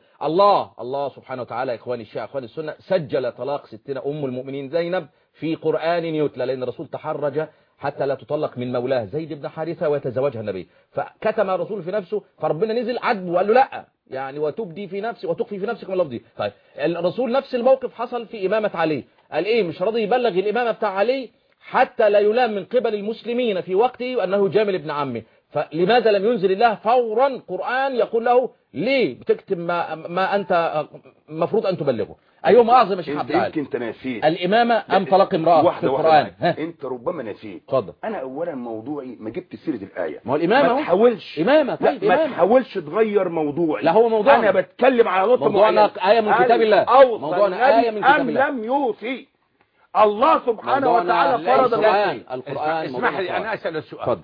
B: الله سبحانه وتعالى إخواني الشيعة إخواني السنة سجل طلاق ستنا أم المؤمنين زينب في قرآن يتلى، لأن الرسول تحرج حتى لا تطلق من مولاه زيد بن حارثة ويتزوجها النبي، فكتم الرسول في نفسه، فربنا نزل عدل وقال له لا، يعني وتبدي في نفسي وتخفي في نفسك من لفظي. طيب الرسول نفس الموقف حصل في إمامة علي، قال إيه؟ مش راضي يبلغ الإمامة بتاع علي حتى لا يلام من قبل المسلمين في وقته أنه جامل ابن عمه. فلماذا لم ينزل الله فورا قرآن يقول له ليه بتكتب ما أنت مفروض أن تبلغه؟ أيهما أعظم يا شيخ عبد العال؟
D: يمكن تناسيه
B: الإمامة أم طلاق امرأة في القرآن؟
D: أنت ربما ناسيه.
B: اتفضل.
D: أنا أولا موضوعي ما جبت سيرة الآية،
B: ما هو الإمامة
D: ما تحاولش
B: إمامة. طيب
D: ما تحاولش تغير موضوعي.
B: لا هو موضوعنا،
D: أنا بتكلم على نقطة
B: موضوعنا آية من كتاب الله. موضوعنا آية من كتاب الله.
E: لم يوصي الله سبحانه وتعالى فرض
B: القرآن.
C: اسمح لي أنا أسأل السؤال.
B: اتفضل.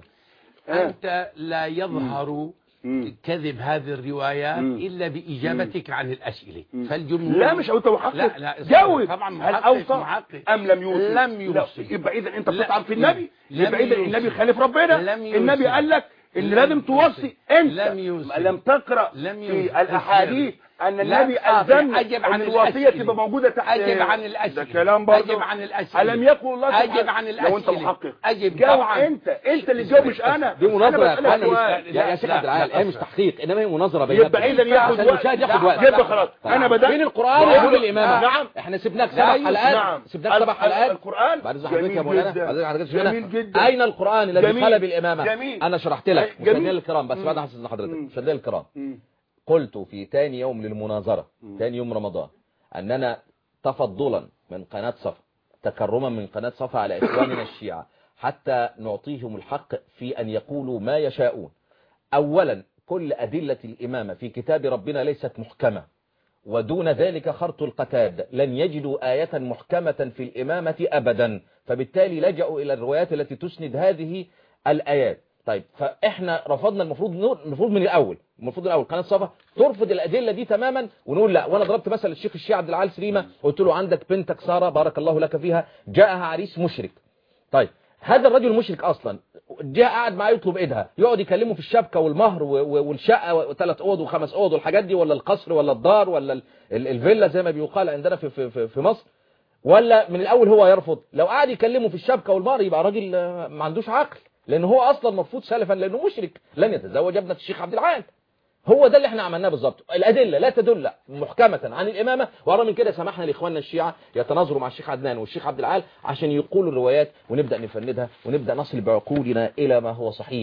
C: أنت لا يظهر كذب هذه الروايات إلا بإجابتك عن الأسئلة، فالجمهور
D: لا مش أنت محقق.
C: لا
D: جاوب.
C: طبعا
D: هل أوصى أم لم يوصي؟
C: لم يوصي.
D: يبقى إذا أنت بتطعن في النبي، يبقى إذا النبي خالف ربنا. النبي قال لك إن لازم توصي. أنت لم تقرأ في الأحاديث أن النبي ألزم أن الوصية تبقى موجودة تحت.
C: أجب عن الأسئلة.
D: ده كلام برضه.
C: أجب عن الأسئلة.
D: ألم يقل الله
C: أجب عن الأسئلة.
D: لو أنت محقق
C: أجب
D: جاوب.
C: طبعا.
D: أنت اللي جاوب مش أنا.
B: دي مناظرة
C: يا
B: شيخ عبد العال، هي مش تحقيق إنما هي مناظرة بيننا.
D: يبقى إذا ياخد وقت.
B: المشاهد ياخد وقت.
D: يبقى خلاص أنا بدأت
B: بين القرآن وبين الإمامة.
D: نعم.
B: إحنا سبناك 7 حلقات.
D: نعم.
B: سبناك 7 حلقات.
D: القرآن
B: بعد إذن حضرتك يا مولانا، بعد إذن حضرتك
D: جميل جدا.
B: أين القرآن الذي قال بالإمامة؟
D: جميل.
B: أنا شرحت لك مشاهدينا الكرام، بس بعد حسن حضرتك مشاهدينا الكرام، قلت في ثاني يوم للمناظرة، ثاني يوم رمضان، أننا تفضلا من قناة صفا، تكرما من قناة صفا على إخواننا الشيعة، حتى نعطيهم الحق في أن يقولوا ما يشاءون. أولا كل أدلة الإمامة في كتاب ربنا ليست محكمة، ودون ذلك خرط القتاد، لن يجدوا آية محكمة في الإمامة أبدا، فبالتالي لجأوا إلى الروايات التي تسند هذه الآيات. طيب فإحنا رفضنا المفروض من الأول قناة صفا ترفض الأدلة دي تماما ونقول لا. وأنا ضربت مثل الشيخ الشيعي عبد العال سليمة، قلت له عندك بنتك سارة بارك الله لك فيها جاءها عريس مشرك. طيب هذا الرجل مشرك أصلا، جاء قاعد معاه يطلب إيدها، يقعد يكلمه في الشبكة والمهر والشقة و3 أوض و5 أوض والحاجات دي، ولا القصر ولا الدار ولا الفيلا زي ما بيقال عندنا في مصر، ولا من الأول هو يرفض؟ لو قاعد يكلمه في الشبكة والمهر يبقى راجل ما عندوش عقل، لأنه هو أصلا مرفوض سلفا لأنه مشرك، لن يتزوج ابنة الشيخ عبد العال. هو ده اللي احنا عملناه بالظبط. الأدلة لا تدل محكمة عن الإمامة، وأرى من كده سمحنا لإخواننا الشيعة يتناظروا مع الشيخ عدنان والشيخ عبد العال عشان يقولوا الروايات ونبدأ نفندها ونبدأ نصل بعقولنا إلى ما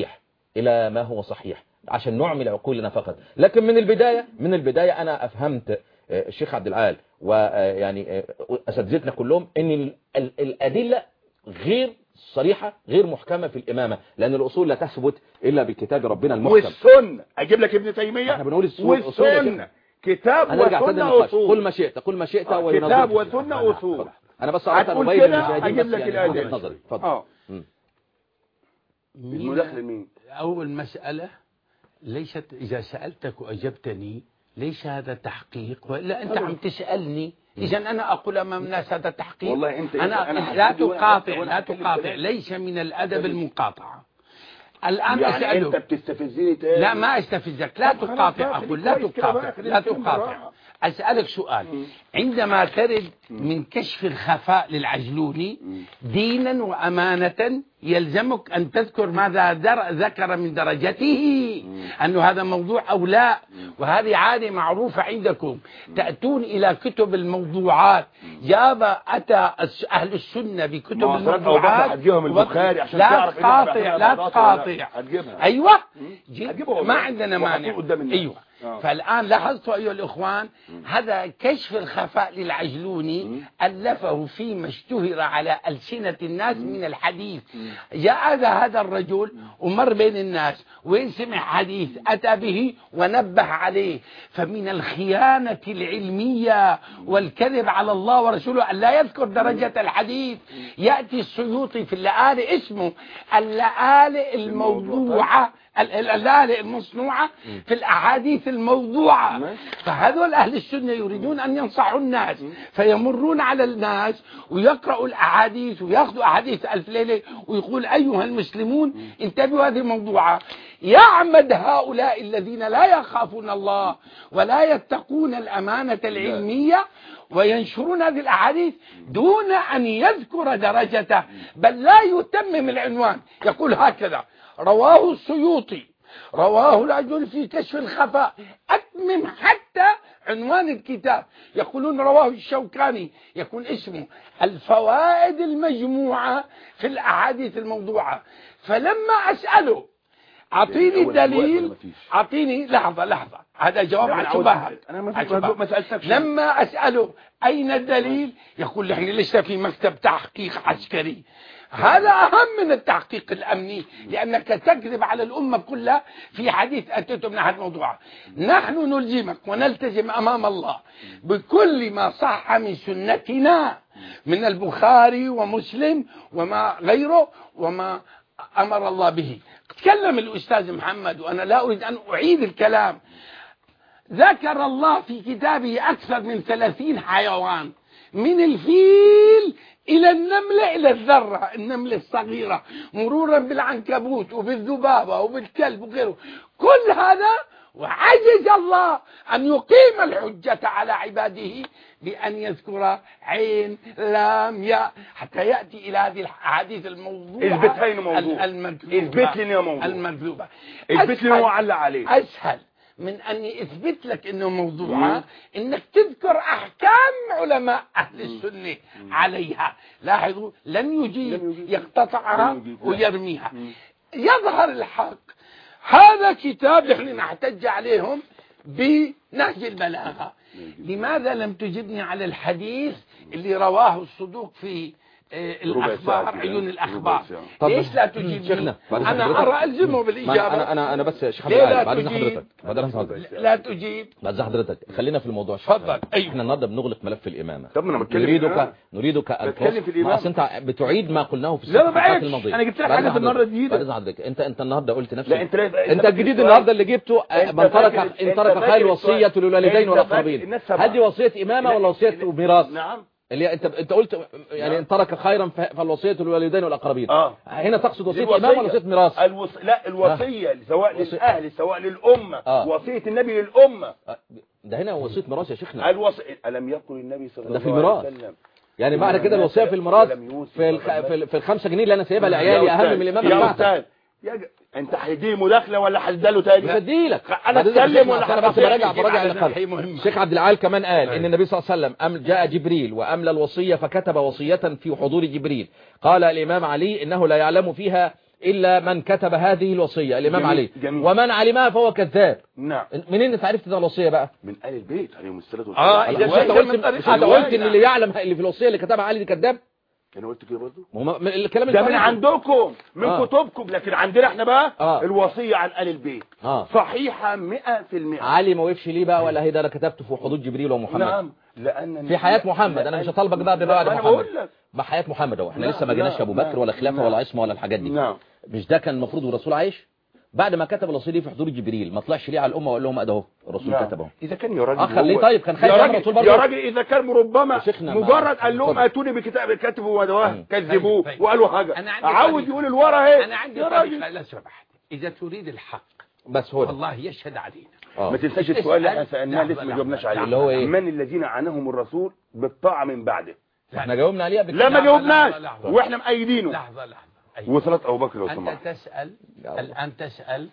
B: هو صحيح عشان نعمل عقولنا فقط. لكن من البداية أنا أفهمت الشيخ عبد العال ويعني أساتذتنا كلهم إن الأدلة غير صريحة غير محكمة في الإمامة، لأن الأصول لا تثبت إلا بكتاب ربنا المحكم
D: والسنة. أجيب لك ابن تيمية.
B: احنا بنقول
D: والسنة كتاب وسنة أصول.
B: قل ما شئت
D: كتاب وسنة أصول.
B: أنا بس أردت أن أبين للمشاهدين
D: أجيب لك الآية
B: نظري. اتفضل.
D: المداخل مين؟
C: أول مسألة ليست إذا سألتك وأجبتني ليس هذا تحقيق، وإلا أنت عم تسألني إذا أنا أقول أمام الناس هذا تحقيق.
D: والله أنت
C: لا تقاطع ليس من الأدب المقاطعة. الآن
D: يعني
C: أسأله.
D: أنت بتستفزني تاني.
C: لا ما استفزك، لا تقاطع. أقول لا تقاطع. أسألك سؤال. عندما ترد من كشف الخفاء للعجلوني دينا وأمانة يلزمك أن تذكر ماذا ذكر من درجته، أنه هذا موضوع أو لا. وهذه عادة معروفة عندكم، تأتون إلى كتب الموضوعات. أتى أهل السنة بكتب الموضوعات لا تقاطع. أيوة ما عندنا مانع. أيوة. فالآن لاحظتوا أيها الإخوان، هذا كشف الخفاء للعجلوني ألفه فيما اشتهر على ألسنة الناس من الحديث. جاء هذا الرجل ومر بين الناس، وين سمع حديث أتى به ونبه عليه. فمن الخيانة العلمية والكذب على الله ورسوله أن لا يذكر درجة الحديث. يأتي السيوطي في اللآلئ اسمه اللآلئ الموضوعة، اللآلئ المصنوعة في الأحاديث الموضوعة. فهذول أهل السنة يريدون أن ينصحوا الناس، فيمرون على الناس ويقرأوا الأحاديث ويأخذوا أحاديث ألف ليلة ويقول أيها المسلمون انتبهوا هذه الموضوعة. يعمد هؤلاء الذين لا يخافون الله ولا يتقون الأمانة العلمية وينشرون هذه الأحاديث دون أن يذكر درجته، بل لا يتمم العنوان. يقول هكذا: رواه السيوطي، رواه العجل في كشف الخفاء. أتمم حتى عنوان الكتاب. يقولون رواه الشوكاني، يكون اسمه الفوائد المجموعة في الأحاديث الموضوعة. فلما أسأله أعطيني الدليل، أعطيني لحظة، هذا جواب عن شبهة. لما أسأله أين الدليل يقول نحن لسه في مكتب تحقيق عسكري. هذا أهم من التحقيق الأمني، لأنك تكذب على الأمة كلها في حديث أتيت من أحد موضوعه. نحن نلزمك ونلتزم أمام الله بكل ما صح من سنتنا من البخاري ومسلم وما غيره وما أمر الله به. تكلم الأستاذ محمد وأنا لا أريد أن أعيد الكلام. ذكر الله في كتابه أكثر من 30 حيوان، من الفيل إلى النملة إلى الذرة، النملة الصغيرة، مرورا بالعنكبوت وبالذبابة وبالكلب وغيره. كل هذا وعجز الله أن يقيم الحجة على عباده بأن يذكر عين لام ياء حتى يأتي إلى هذه الحديث الموضوعة.
E: اثبت لي موضوع
C: المكذوبة.
E: اثبت لي وعلق عليه.
C: أسهل من أن يثبت لك أنه موضوعة أنك تذكر أحكام علماء أهل السنة عليها. لاحظوا لن يجيب، يقتطعها ويرميها. يظهر الحق. هذا كتاب نحن نحتج عليهم بنهج البلاغة. لماذا لم تجبني على الحديث اللي رواه الصدوق في الأخبار، عيون الأخبار؟ ليش لا تجيبني؟ أنا أرى ألزمه بالإجابة.
B: أنا بس يا شيخ عبد العال بعد حضرتك
C: لا تجيب.
B: بعد حضرتك خلينا في الموضوع.
C: تفضل. أيوه.
B: احنا النهارده بنغلق ملف الإمامة.
E: طب أنا
B: نريدك أن
E: بتكلم في الإمامة.
B: أنت بتعيد ما قلناه في
E: الصفحات
B: الماضية.
E: أنا جبت لك حاجة في النهارده جديدة.
B: بعد حضرتك أنت النهارده قلت نفسك.
E: لا
B: أنت الجديد النهارده اللي جبته من ترك خير وصية للوالدين والأقربين. هذه وصية إمامة ولا وصية ميراث؟
E: نعم.
B: اللي انت قلت يعني ان ترك خيرا فالوصيه للوالدين والاقربين. هنا تقصد وصيه امام ولا وصيه ميراث؟
E: لا الوصيه سواء للاهل سواء للامه. وصيه النبي للامه.
B: ده هنا وصيه ميراث يا شيخنا.
E: الم يقل النبي صلى الله عليه وسلم
B: يعني معنى كده الوصيه في الميراث في ال5 جنيه اللي انا سايبها لعيالي اهم من الامامه بتاعتك.
E: انت هيدي مداخله ولا هديله تاني؟
B: مش هديلك.
E: انا اتكلم ولا
B: انا بس براجع الشيخ عبد العال كمان قال ان النبي صلى الله عليه وسلم جاء جبريل واملى الوصيه فكتب وصيه في حضور جبريل. قال الامام علي انه لا يعلم فيها الا من كتب هذه الوصيه، الامام علي. ومن علمها فهو كذاب.
E: نعم.
B: منين انت عرفت ده الوصيه بقى؟
E: من آل البيت عليهم الصلاه والسلام.
B: اذا قلت ان اللي يعلم اللي في الوصيه اللي كتبها علي دي كذاب.
E: انا قلت كده برضه.
B: الكلام
E: ده من عندكم من كتبكم، لكن عندنا احنا بقى الوصيه عن آل البيت صحيحه 100%.
B: علي ما وقفش ليه بقى؟ ولا هي ده انا كتبته في حدود جبريل ومحمد؟
E: نعم. لان
B: في حياه محمد. انا مش هطالبك بقى ببعد محمد، بحياه محمد اهو. احنا لسه ما جيناش ابو بكر ولا خلافه ولا عصمه ولا الحاجات دي.
E: نعم.
B: مش ده كان المفروض الرسول عايش؟ بعد ما كتب الوصيه دي في حضور جبريل ما طلعش ليه على الامه وقال لهم اهو الرسول كتبه.
E: اذا كان يا راجل
B: خليه طيب كان خايف الرسول برضه
E: يا راجل. اذا كان ربما مجرد قال لهم اتوني بكتاب كتبوا ودواه كذبوه وقالوا حاجه عاوز يقول الورا اهي.
C: انا عندي طريقه لا سمحت. اذا تريد الحق
B: بس هو
C: والله يشهد علينا
D: ما تنساش السؤال اللي احنا سالناه لسه ما جاوبناش عليه،
B: اللي هو ايه؟
D: من الذين عنهم الرسول بالطاعه من بعده؟
B: احنا جاوبنا عليه قبل
D: لا ما جاوبناش واحنا مأيدينه.
C: لحظه
D: وصلاه ابو بكر لو
C: انت
D: سمحت.
C: تسال الان تسال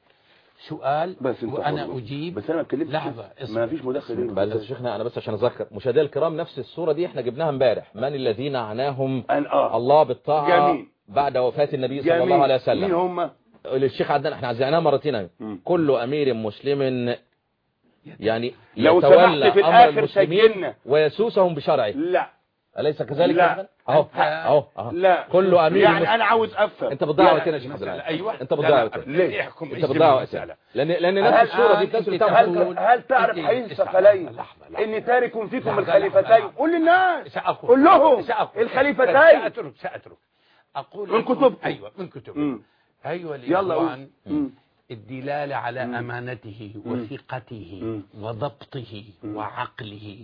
C: سؤال
D: بس
C: وانا اجيب.
D: بس انا ما اتكلمتش.
C: لحظه
D: ما فيش مداخل.
B: بس يا شيخنا انا بس عشان اذكر مشاهدينا الكرام، نفس الصوره دي احنا جبناها امبارح، من الذين عناهم الله بالطاعه
D: جميل.
B: بعد وفاه النبي صلى الله عليه وسلم.
D: مين هم؟
B: الشيخ عدنان احنا عزعناه مرتين. كل امير مسلم يعني
D: لو
B: يتولى
D: سمحت في
B: امر
D: الاخر
B: المسلمين
D: سجلنا
B: ويسوسهم بشرعه.
D: لا
B: أليس كذلك؟
D: لا
B: اهو
D: لا
B: كل امير
D: يعني انا عاوز افهم.
B: انت بتضيع وقتنا يا شيخ عبد العال.
C: ايوه
B: انت بتضيع وقتنا.
D: ليه؟
B: انت بتضيع وقتنا لان نفس الصوره دي بتنزل
D: هل تعرف حديث الثقلين ان تارك فيكم الخليفتين؟ قول للناس، قول لهم الخليفتين.
C: سأترك اقول
D: من كتب.
C: ايوه من كتب. ايوه الاخوان الدلالة على أمانته وثقته وضبطه وعقله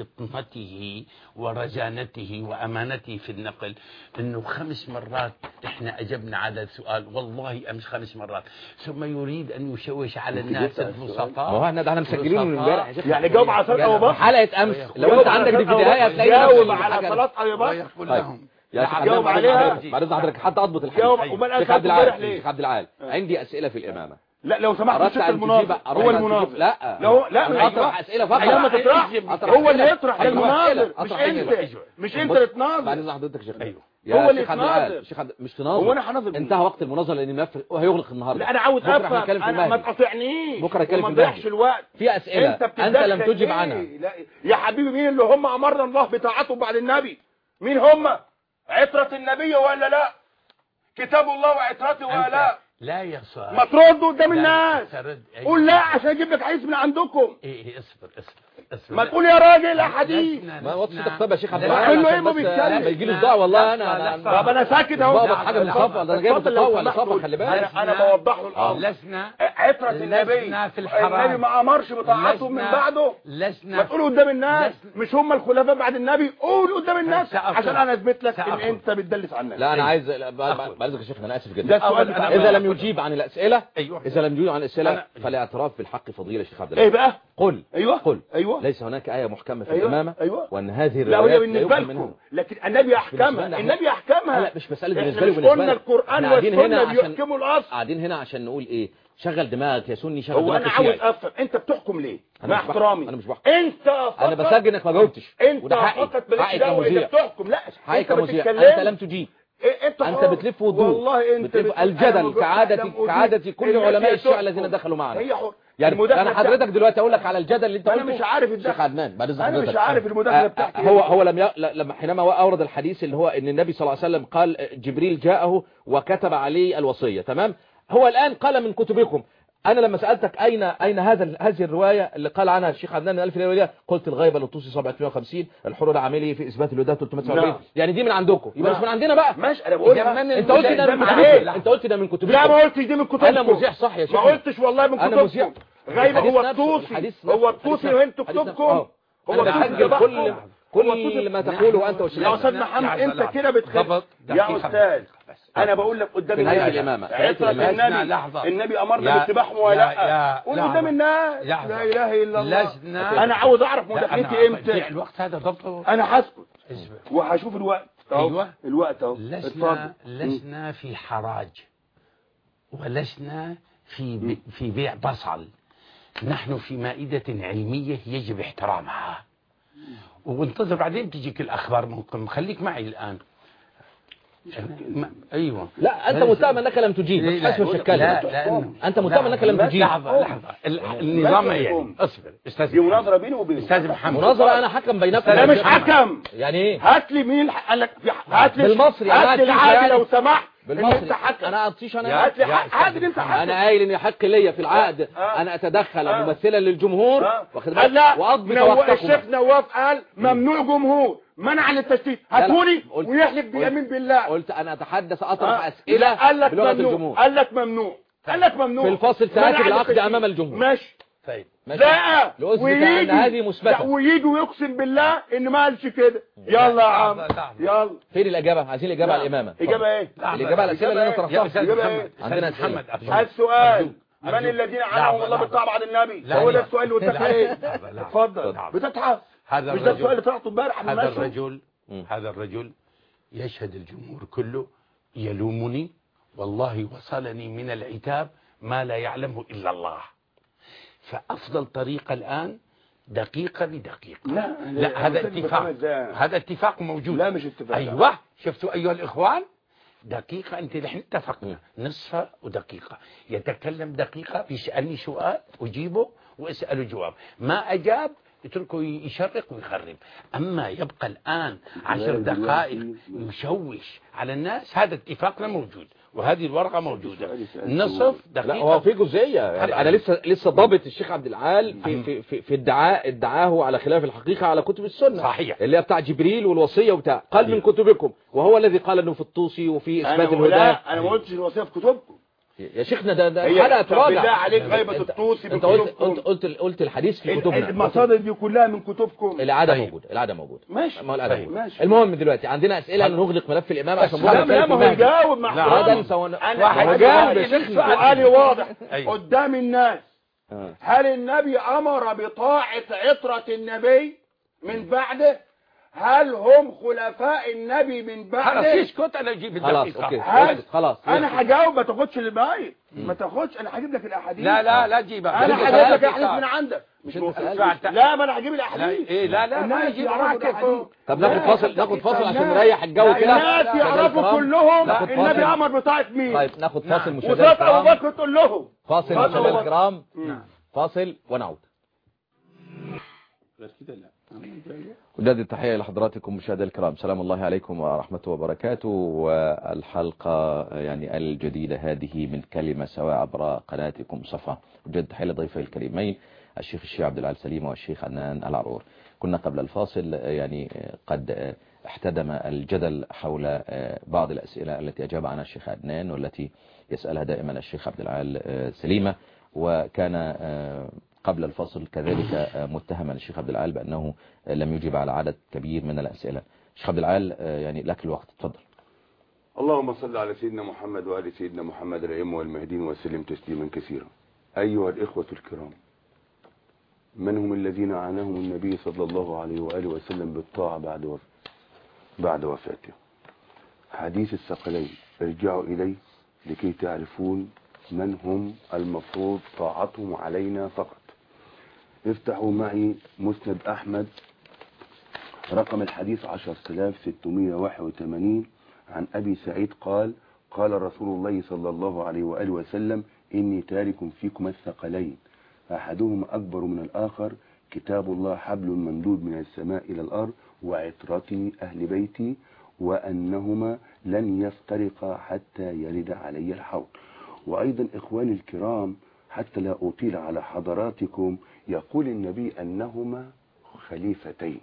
C: وفطنته ورزانته وأمانته في النقل، إنه 5 مرات إحنا أجبنا على السؤال، والله أمس 5 مرات، ثم يريد أن يشوش على الناس البسطاء.
B: ما هو احنا مسجلين من امبارح يا شيخ.
D: يعني جاوب على صلاة أبو بكر
B: حلقة أمس، لو أنت عندك دي في النهاية هتلاقي
D: جاوب على صلاة أبو بكر.
C: ويقول لهم
D: جاوب عليها.
B: بعد إذن حضرتك حتى أضبط
D: جاوب.
B: الحديث.
D: وما
B: شيخ عبد العال، شيخ عبد العال عندي أسئلة في الإمامة.
D: لا لو سمحت مش المناظر، هو المناظر.
B: لا
D: لا
B: اطرح اسئله فقط.
D: ما تطرحش، هو اللي يطرح للمناظر مش انت اللي تناظر.
B: بعد اذن حضرتك يا شيخ.
D: هو اللي
B: شيخ عبد العال، شيخ مش تناظر.
D: هو انا هناظر؟
B: انتهى وقت المناظره لان الملف هيغلق النهارده.
D: لا انا عاوز افهم، انا ما تقاطعنيش
B: بكره نتكلم
D: في المهدي. الوقت
B: في اسئله انت لم تجب عنها.
D: يا حبيبي مين اللي هم امرنا الله بطاعته بعد النبي؟ مين هم؟ عترة النبي ولا لا؟ كتاب الله وعترته ولا لا؟
C: لا يا صاحبي
D: ما تردوا قدام الناس. قول لا عشان اجيب لك حديث من عندكم.
C: ايه اصبر
D: ما تقول يا راجل حديث.
B: ما وقتش تخطب يا شيخ عبد
D: العال. قول له ايه ما بيتكلم.
B: ما يجيلي صداع والله. انا
D: طب انا ساكت اهو.
B: بابا حاجه مخفضه ده انا جايب تطول لصبر خلي بالك.
D: انا بوضح له الامر.
C: لسنا
D: عترة النبي
C: في الحرام.
D: النبي ما امرش بطاعته من بعده. ما تقولوا قدام الناس مش هم الخلفاء بعد النبي. قول قدام الناس عشان انا اثبت لك ان انت بتدلس على الناس.
B: لا انا عايز بعد يا شيخنا انا اسف جدا. اذا لم يجيب عن الاسئله اذا لم يجيب عن الاسئله فالاعتراف بالحق فضيله يا شيخ عبد العال.
D: ايه بقى؟
B: قل
D: قل
B: ليس هناك آية محكمة في الإمامة وأن هذه
D: لا
B: الروايات
D: هي بالنسبة لكم، لكن النبي أحكمها. النبي أحكمها.
B: لا مش مسألة بالنسبة لي وبالنسبة
D: قلنا القرآن والسنة بيحكموا الأصل.
B: قاعدين هنا عشان نقول إيه؟ شغل دماغك يا سني، شغل
D: هو
B: دماغك.
D: أنا عاوز أفهم أنت بتحكم ليه؟ مع احترامي
B: أنا مش بحكم.
D: أنت فقط
B: أنا بسجل إنك ما جاوبتش.
D: أنت فقط مالكش دعوة إذا بتحكم. لا
B: أنت ما تتكلمش. أنت لم تجيب.
D: انت
B: بتلف وتدور.
D: والله انت
B: الجدل كعادة كل علماء الشيعة الذين دخلوا معنا. يعني انا حضرتك دلوقتي اقول لك على الجدل اللي انت قلته.
D: انا مش عارف
B: الشيخ عدنان بعد اذن حضرتك.
D: انا مش عارف المداخله بتاعتي.
B: هو لما حينما اورد الحديث اللي هو ان النبي صلى الله عليه وسلم قال جبريل جاءه وكتب عليه الوصيه، تمام؟ هو الان قال من كتبكم. انا لما سالتك اين هذه الروايه اللي قال عنها الشيخ عدنان الالف ليله، قلت الغيبه للطوسي 750، الحر العملي في اثبات الوداد 347. يعني دي من عندكم، يبقى مش من عندنا بقى.
D: ماشي انا بقول
B: انت قلت ده من كتبكم. انت قلت ده من كتبكم.
D: لا ما قلتش دي من كتبكم.
B: انا مذيع صح يا شيخ.
D: ما قلتش والله من كتبكم. غيبه هو الطوسي وانتوا كتبكم.
B: هو بسجل كل ما تقوله وانت والشيخ.
D: يا استاذ محمد انت كده بتخبط يا استاذ. انا بقول لك قدام
B: الناس الامامه
D: عترة النبي امرنا باتباعهم ولا قول قدام الناس لا اله الا الله. انا عاوز اعرف مداخلتي امتى.
C: الوقت هذا ضبطه.
D: انا هسكت وهشوف الوقت.
C: ايوه
D: الوقت اهو.
C: لسنا في حراج ولسنا في بيع بصل. نحن في مائدة علمية يجب احترامها، وانتظر بعدين تجيك الأخبار. ممكن خليك معي الآن. ايوه
B: لا انت متهم انك لم تجيب. لا انت متهم انك لم تجيب.
C: لحظه النظام يعني اصبر استاذ.
D: دي مناظره بيني وبينك
C: استاذ محمد.
B: مناظره انا حكم بينكم.
D: انا مش حكم.
B: يعني ايه؟
D: هات لي مين قال لك؟ هات لي
B: بالمصري.
D: هات لي العقد لو سمحت.
B: بالمصري انا اطيش. انا
D: هات لي حق انت حق.
B: انا قايل ان حق ليا في العقد انا اتدخل ممثلا للجمهور واخد
D: بالك
B: واضبط
D: وقتكم. الشيخ نواف قال ممنوع جمهور، منع عن التشتيت. هاتوني ويحلف بيمين بالله.
B: قلت انا اتحدث اطرح اسئله بلغه الجمهور.
D: قال لك ممنوع. قال لك ممنوع
B: في الفاصل ساعات العقد امام الجمهور.
D: ماشي
C: طيب
D: لا
B: ويجي هذه مثبته.
D: ويجي ويقسم بالله ان ما قالش كده. يلا يا عم يلا.
B: فين الاجابه؟ عايزين الاجابه على الامامه.
D: اجابه ايه؟
B: الاجابه على الاسئله اللي انا طرحتها.
D: اجابه ايه؟
B: عندنا
C: محمد
D: السؤال
E: من الذين عنهم الله بالطاعة بعد النبي؟ هو ده السؤال اللي قلت عليه. اتفضل. بتضحك؟ مش ده السؤال اللي طرحته امبارح؟
C: هذا الرجل يشهد الجمهور كله يلومني، والله وصلني من العتاب ما لا يعلمه إلا الله. فأفضل طريقة الآن دقيقة بدقيقة. لا هذا اتفاق، هذا اتفاق موجود.
E: لا مش اتفاق.
C: أيوة شفتوا أيها الإخوان، دقيقة أنت نحن اتفقنا نصف ودقيقة. يتكلم دقيقة، بيسألني سؤال أجيبه وأسأله جواب، ما أجاب اتركه يشرق ويخرب. أما يبقى الآن 10 دقائق يشوش على الناس، هذا اتفاقنا موجود وهذه الورقة موجودة. نصف دقيقة.
B: لا هو في جزئية يعني أنا لسه ضابط الشيخ عبد العال في ادعاه على خلاف الحقيقة على كتب السنة.
C: صحيح.
B: اللي هي بتاع جبريل والوصية وبتاع، قال من كتبكم، وهو الذي قال انه في الطوسي وفي اثبات الهدى.
E: انا ما قلتش الوصية في كتبكم
B: يا شيخنا، ده حلقة تراجع.
E: بالله عليك غيبة الطوسي
B: انت قلت الحديث في كتبنا.
E: المصادر دي كلها من كتبكم.
B: الإعادة موجود، الإعادة موجود.
E: ماشي.
B: ماشي. المهم دلوقتي عندنا أسئلة نغلق ملف الإمام عشان
E: ما هو يجاوب مع
B: واحد جاوب يا شيخ.
E: سؤالي واضح قدام الناس. هل النبي أمر بطاعة عطرة النبي من بعده؟ هل هم خلفاء النبي من بعده؟
C: خلاص اسكت، انا اجيب
B: الدقيقة. خلاص
E: انا هجاوب، ما تاخدش الباقي، ما تاخدش، انا هجيب لك الاحاديث.
C: لا جيبها.
E: انا هجيب لك الاحاديث من عندك. مش لا ما انا هجيب الاحاديث.
C: لا ما يجيب معاك.
B: طب ناخد فاصل عشان نريح الجو كده.
E: الناس يعرفوا كلهم النبي امر بطاعة مين.
B: طيب ناخد فاصل مشاهدينا
E: الكرام. وصوت ابو بكر تقول لهم
B: فاصل مشاهدينا الكرام. فاصل ونعود. أجدد التحية لحضراتكم مشاهدينا الكرام، سلام الله عليكم ورحمته وبركاته. والحلقة يعني الجديدة هذه من كلمة سواء عبر قناتكم صفحة. أجدد التحية لضيفي الكريمين الشيخ الشيخ عبد العال سليمة والشيخ عدنان العرور. كنا قبل الفاصل يعني قد احتدم الجدل حول بعض الأسئلة التي أجاب عنها الشيخ عدنان والتي يسألها دائما الشيخ عبد العال سليمة، وكان قبل الفصل كذلك متهما الشيخ عبد العال بأنه لم يجب على عدد كبير من الأسئلة. الشيخ عبد العال يعني لك الوقت، تفضل.
D: اللهم صل على سيدنا محمد وآل سيدنا محمد الأئمة والمهديين وسلم تسليما كثيرا. أيها الإخوة الكرام، من هم الذين عناهم النبي صلى الله عليه وآله وسلم بالطاعة بعد وفاته؟ حديث الثقلين ارجعوا إليه لكي تعرفون من هم المفروض طاعتهم علينا فقط. افتحوا معي مسند أحمد رقم الحديث 10681 عن أبي سعيد قال: قال رسول الله صلى الله عليه وآله وسلم: إني تارك فيكم الثقلين أحدهما أكبر من الآخر، كتاب الله حبل ممدود من السماء إلى الأرض، وعترتي أهل بيتي، وأنهما لن يفترقا حتى يرد علي الحوض. وأيضا إخواني الكرام، حتى لا أطيل على حضراتكم، يقول النبي أنهما خليفتين.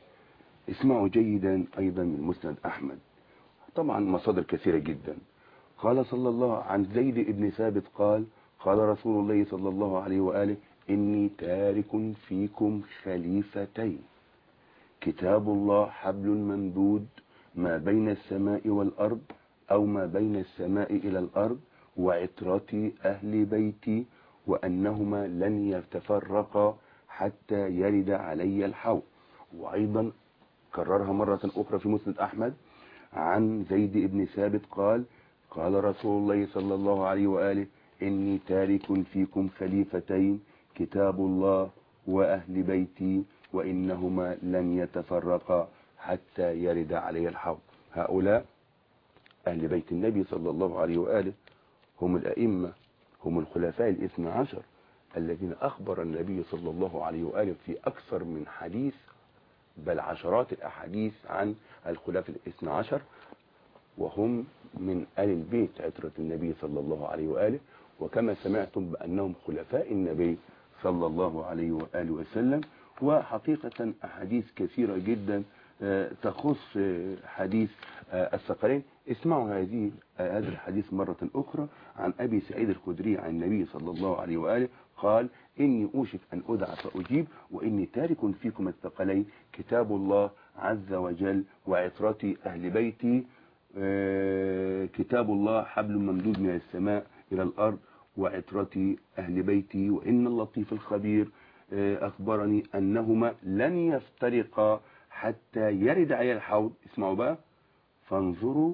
D: اسمعوا جيدا أيضا من مسند أحمد، طبعا مصادر كثيرة جدا. قال صلى الله عن زيد بن ثابت قال: قال رسول الله صلى الله عليه وآله: إني تارك فيكم خليفتين، كتاب الله حبل ممدود ما بين السماء والأرض أو ما بين السماء إلى الأرض، وعترتي أهل بيتي، وأنهما لن يتفرقا حتى يرد علي الحوض. وأيضا كررها مرة أخرى في مسند أحمد عن زيد بن ثابت قال: قال رسول الله صلى الله عليه وآله: إني تارك فيكم خليفتين، كتاب الله وأهل بيتي، وإنهما لن يتفرقا حتى يرد علي الحوض. هؤلاء أهل بيت النبي صلى الله عليه وآله هم الأئمة، هم الخلفاء الاثنى عشر الذين أخبر النبي صلى الله عليه وآله في أكثر من حديث، بل عشرات الأحاديث عن الخلفاء الاثنى عشر، وهم من آل البيت عترة النبي صلى الله عليه وآله. وكما سمعتم بأنهم خلفاء النبي صلى الله عليه وآله وسلم. وحقيقة أحاديث كثيرة جدا تخص حديث الثقلين. اسمعوا هذا الحديث مرة أخرى عن أبي سعيد الخدري عن النبي صلى الله عليه وآله قال: إني أوشك أن أدعى فأجيب، وإني تارك فيكم الثقلين، كتاب الله عز وجل وعترتي أهل بيتي، كتاب الله حبل ممدود من السماء إلى الأرض، وعترتي أهل بيتي، وإن اللطيف الخبير أخبرني أنهما لن يفترقا حتى يرد علي الحوض. اسمعوا بقى، فانظروا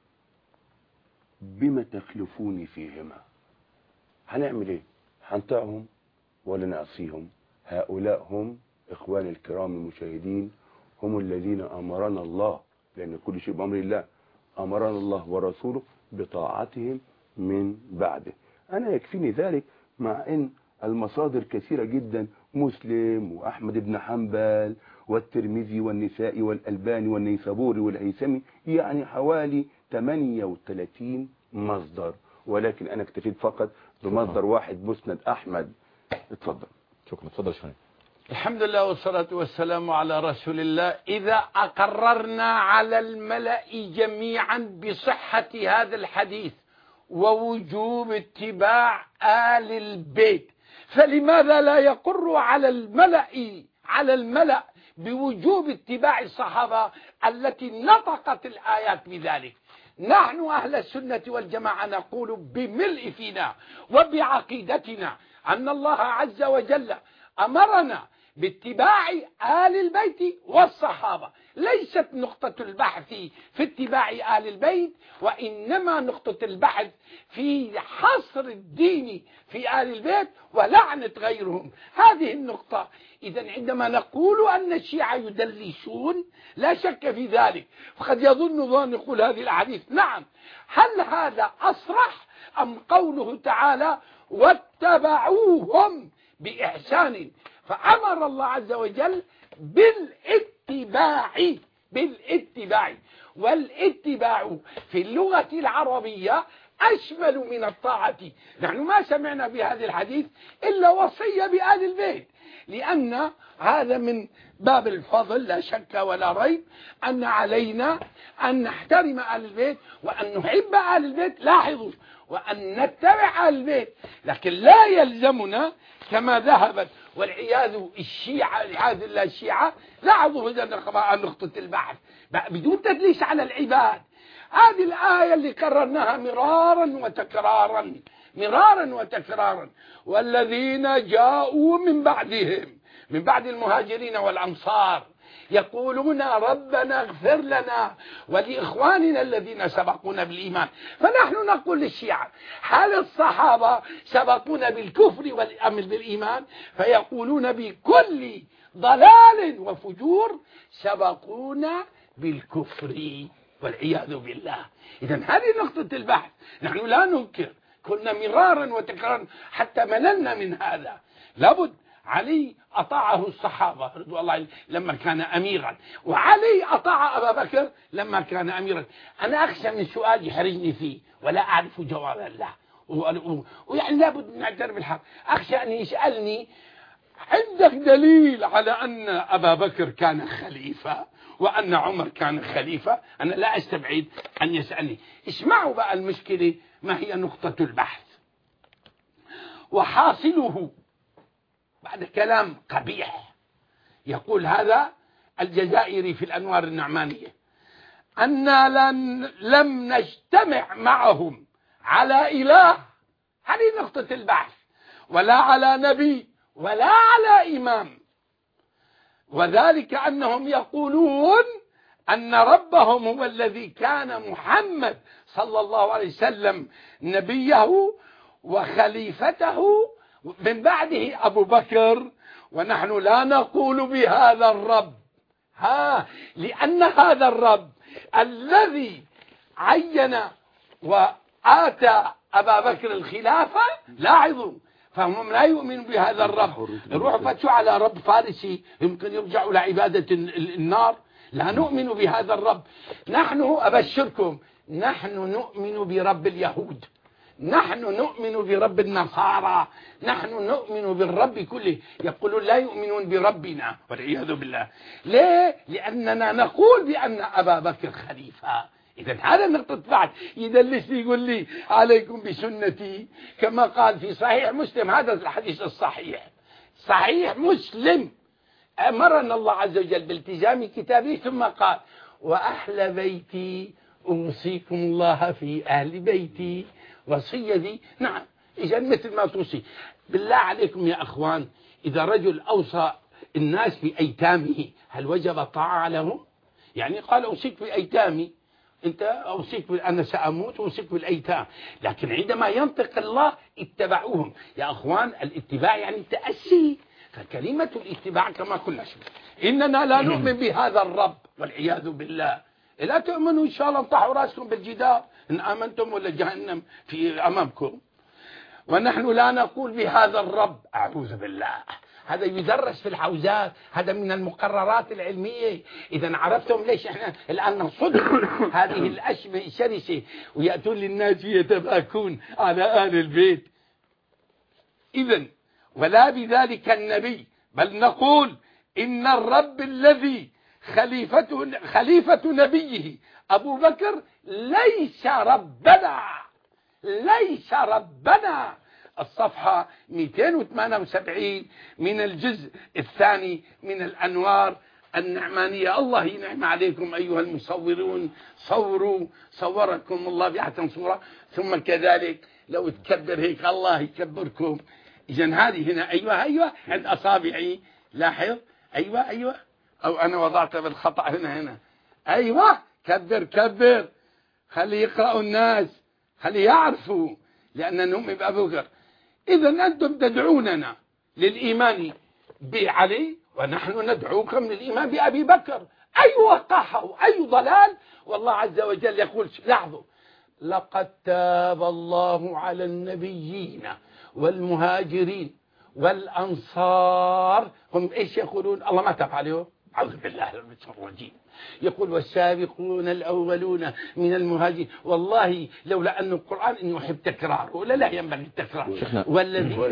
D: بما تخلفوني فيهما. هنعمل ايه؟ هنطيعهم ولا نعصيهم؟ هؤلاء هم إخواني الكرام المشاهدين، هم الذين أمرنا الله، لأن كل شيء بأمر الله، أمرنا الله ورسوله بطاعتهم من بعده. أنا يكفيني ذلك، مع أن المصادر كثيرة جدا، مسلم وأحمد بن حنبل والترمذي والنسائي والألباني والنيسابوري والهيثمي، يعني حوالي 38 مصدر، ولكن أنا اكتفيت فقط بمصدر واحد، مسند أحمد. اتفضل.
B: شكرا. اتفضل شوية.
C: الحمد لله والصلاة والسلام على رسول الله. إذا أقررنا على الملأ جميعا بصحة هذا الحديث ووجوب اتباع آل البيت، فلماذا لا يقر على الملأ بوجوب اتباع الصحابة التي نطقت الآيات بذلك؟ نحن أهل السنة والجماعة نقول بملء فينا وبعقيدتنا أن الله عز وجل أمرنا باتباع آل البيت والصحابة. ليست نقطة البحث في اتباع آل البيت، وإنما نقطة البحث في حصر الدين في آل البيت ولعنة غيرهم. هذه النقطة. إذن عندما نقول أن الشيعة يدلسون لا شك في ذلك، فقد يظن ظان يقول هذه الأحاديث. نعم، هل هذا أصرح أم قوله تعالى واتبعوهم بإحسان؟ فأمر الله عز وجل بالاتباع، والاتباع في اللغة العربية أشمل من الطاعة. نحن ما سمعنا بهذا الحديث إلا وصية بآل البيت، لأن هذا من باب الفضل لا شك ولا ريب، أن علينا أن نحترم آل البيت وأن نحب آل البيت. لاحظوا، وأن نتبع آل البيت، لكن لا يلزمنا كما ذهبت والعياذ الشيعة. لاحظوا هذا نقطة البحث بدون تدليس على العباد. هذه الآية اللي كررناها مرارا وتكرارا، والذين جاءوا من بعدهم، من بعد المهاجرين والأنصار، يقولون ربنا اغفر لنا ولإخواننا الذين سبقونا بالإيمان. فنحن نقول للشيعة هل الصحابة سبقونا بالكفر والأمر بالإيمان؟ فيقولون بكل ضلال وفجور سبقونا بالكفر والعياذ بالله. إذن هذه نقطة البحث. نحن لا ننكر، كنا مرارا وتكرارا حتى مللنا من هذا. لابد علي أطاعه الصحابة رضي الله عنهم لما كان أميرا، وعلي أطاع أبا بكر لما كان أميرا. أنا أخشى من سؤال يحرجني فيه ولا أعرف جوابا له، ويعني لابد من نعترف بالحق. أخشى أن يسألني عندك دليل على أن أبا بكر كان خليفة وأن عمر كان خليفة؟ أنا لا أستبعد أن يسألني. اسمعوا بقى المشكلة ما هي نقطة البحث وحاصله بعد كلام قبيح. يقول هذا الجزائري في الأنوار النعمانية: أننا لم نجتمع معهم على إله، هذه نقطة البحث، ولا على نبي ولا على إمام، وذلك أنهم يقولون أن ربهم هو الذي كان محمد صلى الله عليه وسلم نبيه وخليفته، من بعده أبو بكر، ونحن لا نقول بهذا الرب. لأن هذا الرب الذي عين وآتى أبا بكر الخلافة، لاحظوا، فهم لا يؤمنوا بهذا الرب. يروحوا فتشوا على رب فارسي يمكن يرجعوا لعبادة النار. لا نؤمن بهذا الرب. نحن أبشركم، نحن نؤمن برب اليهود، نحن نؤمن برب النصارى، نحن نؤمن بالرب كله. يقولون لا يؤمنون بربنا والعياذ بالله. ليه؟ لأننا نقول بأن أبا بكر خليفة. إذا هذا نقطة بعد. يدلسني يقول لي عليكم بسنتي، كما قال في صحيح مسلم، هذا الحديث الصحيح، صحيح مسلم، أمرنا الله عز وجل بالتزام كتابه، ثم قال وأهل بيتي أوصيكم الله في أهل بيتي. وصية دي نعم إذا مثل ما توصي. بالله عليكم يا أخوان، إذا رجل أوصى الناس بأيتامه هل وجب الطاعة لهم؟ يعني قال أوصيك بأيتامي، أنت أوصيك أنا سأموت وأوصيك بالأيتام، لكن عندما ينطق الله اتبعوهم. يا أخوان الاتباع يعني التأسي، فكلمة الاتباع كما قلنا إننا لا نؤمن بهذا الرب والعياذ بالله. لا تؤمنوا إن شاء الله انطحوا رأسكم بالجدار إن آمنتم ولا جهنم في أمامكم. ونحن لا نقول بهذا الرب، أعوذ بالله. هذا يدرس في الحوزات، هذا من المقررات العلمية. إذا عرفتم ليش احنا الآن نصدق هذه الأشبه الشرسة ويأتون للناس يتباكون على آل البيت. إذا ولا بذلك النبي، بل نقول إن الرب الذي خليفة نبيه أبو بكر ليس ربنا، ليس ربنا. الصفحة 278 من الجزء الثاني من الأنوار النعمانية. الله ينعم عليكم أيها المصورون، صوركم الله بأحسن صورة. ثم كذلك لو تكبر هيك الله يكبركم. إذن هذه هنا أيوة عند أصابعي، لاحظ أيوة أو أنا وضعت بالخطأ هنا أيوة. كبر خلي يقرأوا الناس، خلي يعرفوا، لأننا نؤمن بأبو بكر. إذا أنتم تدعوننا للإيمان بعلي ونحن ندعوكم للإيمان بأبي بكر. أي وقاحة وأي ضلال. والله عز وجل يقول لاحظوا: لقد تاب الله على النبيين والمهاجرين والأنصار. هم إيش يقولون؟ الله ما تاب عليهم، أعوذ بالله من الشيطان الرجيم. يقول والسابقون الأولون من المهاجرين. والله لولا أن القرآن إنه يحب تكراره ولا لا ينبغي التكرار. والذين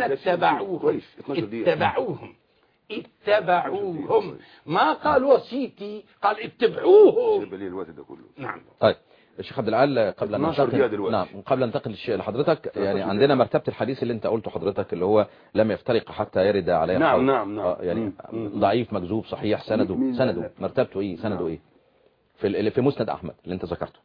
C: اتبعوهم ما قال وصيتي، قال اتبعوهم.
B: نعم. طيب الشيخ عبد العال، قبل أن ننتقل لحضرتك، يعني عندنا مرتبة الحديث اللي انت قلته حضرتك، اللي هو لم يفترق حتى يرد عليه الحوض.
D: نعم.
B: يعني ضعيف، مكذوب، صحيح، سنده مرتبته ايه؟ سنده ايه في مسند احمد اللي انت ذكرته؟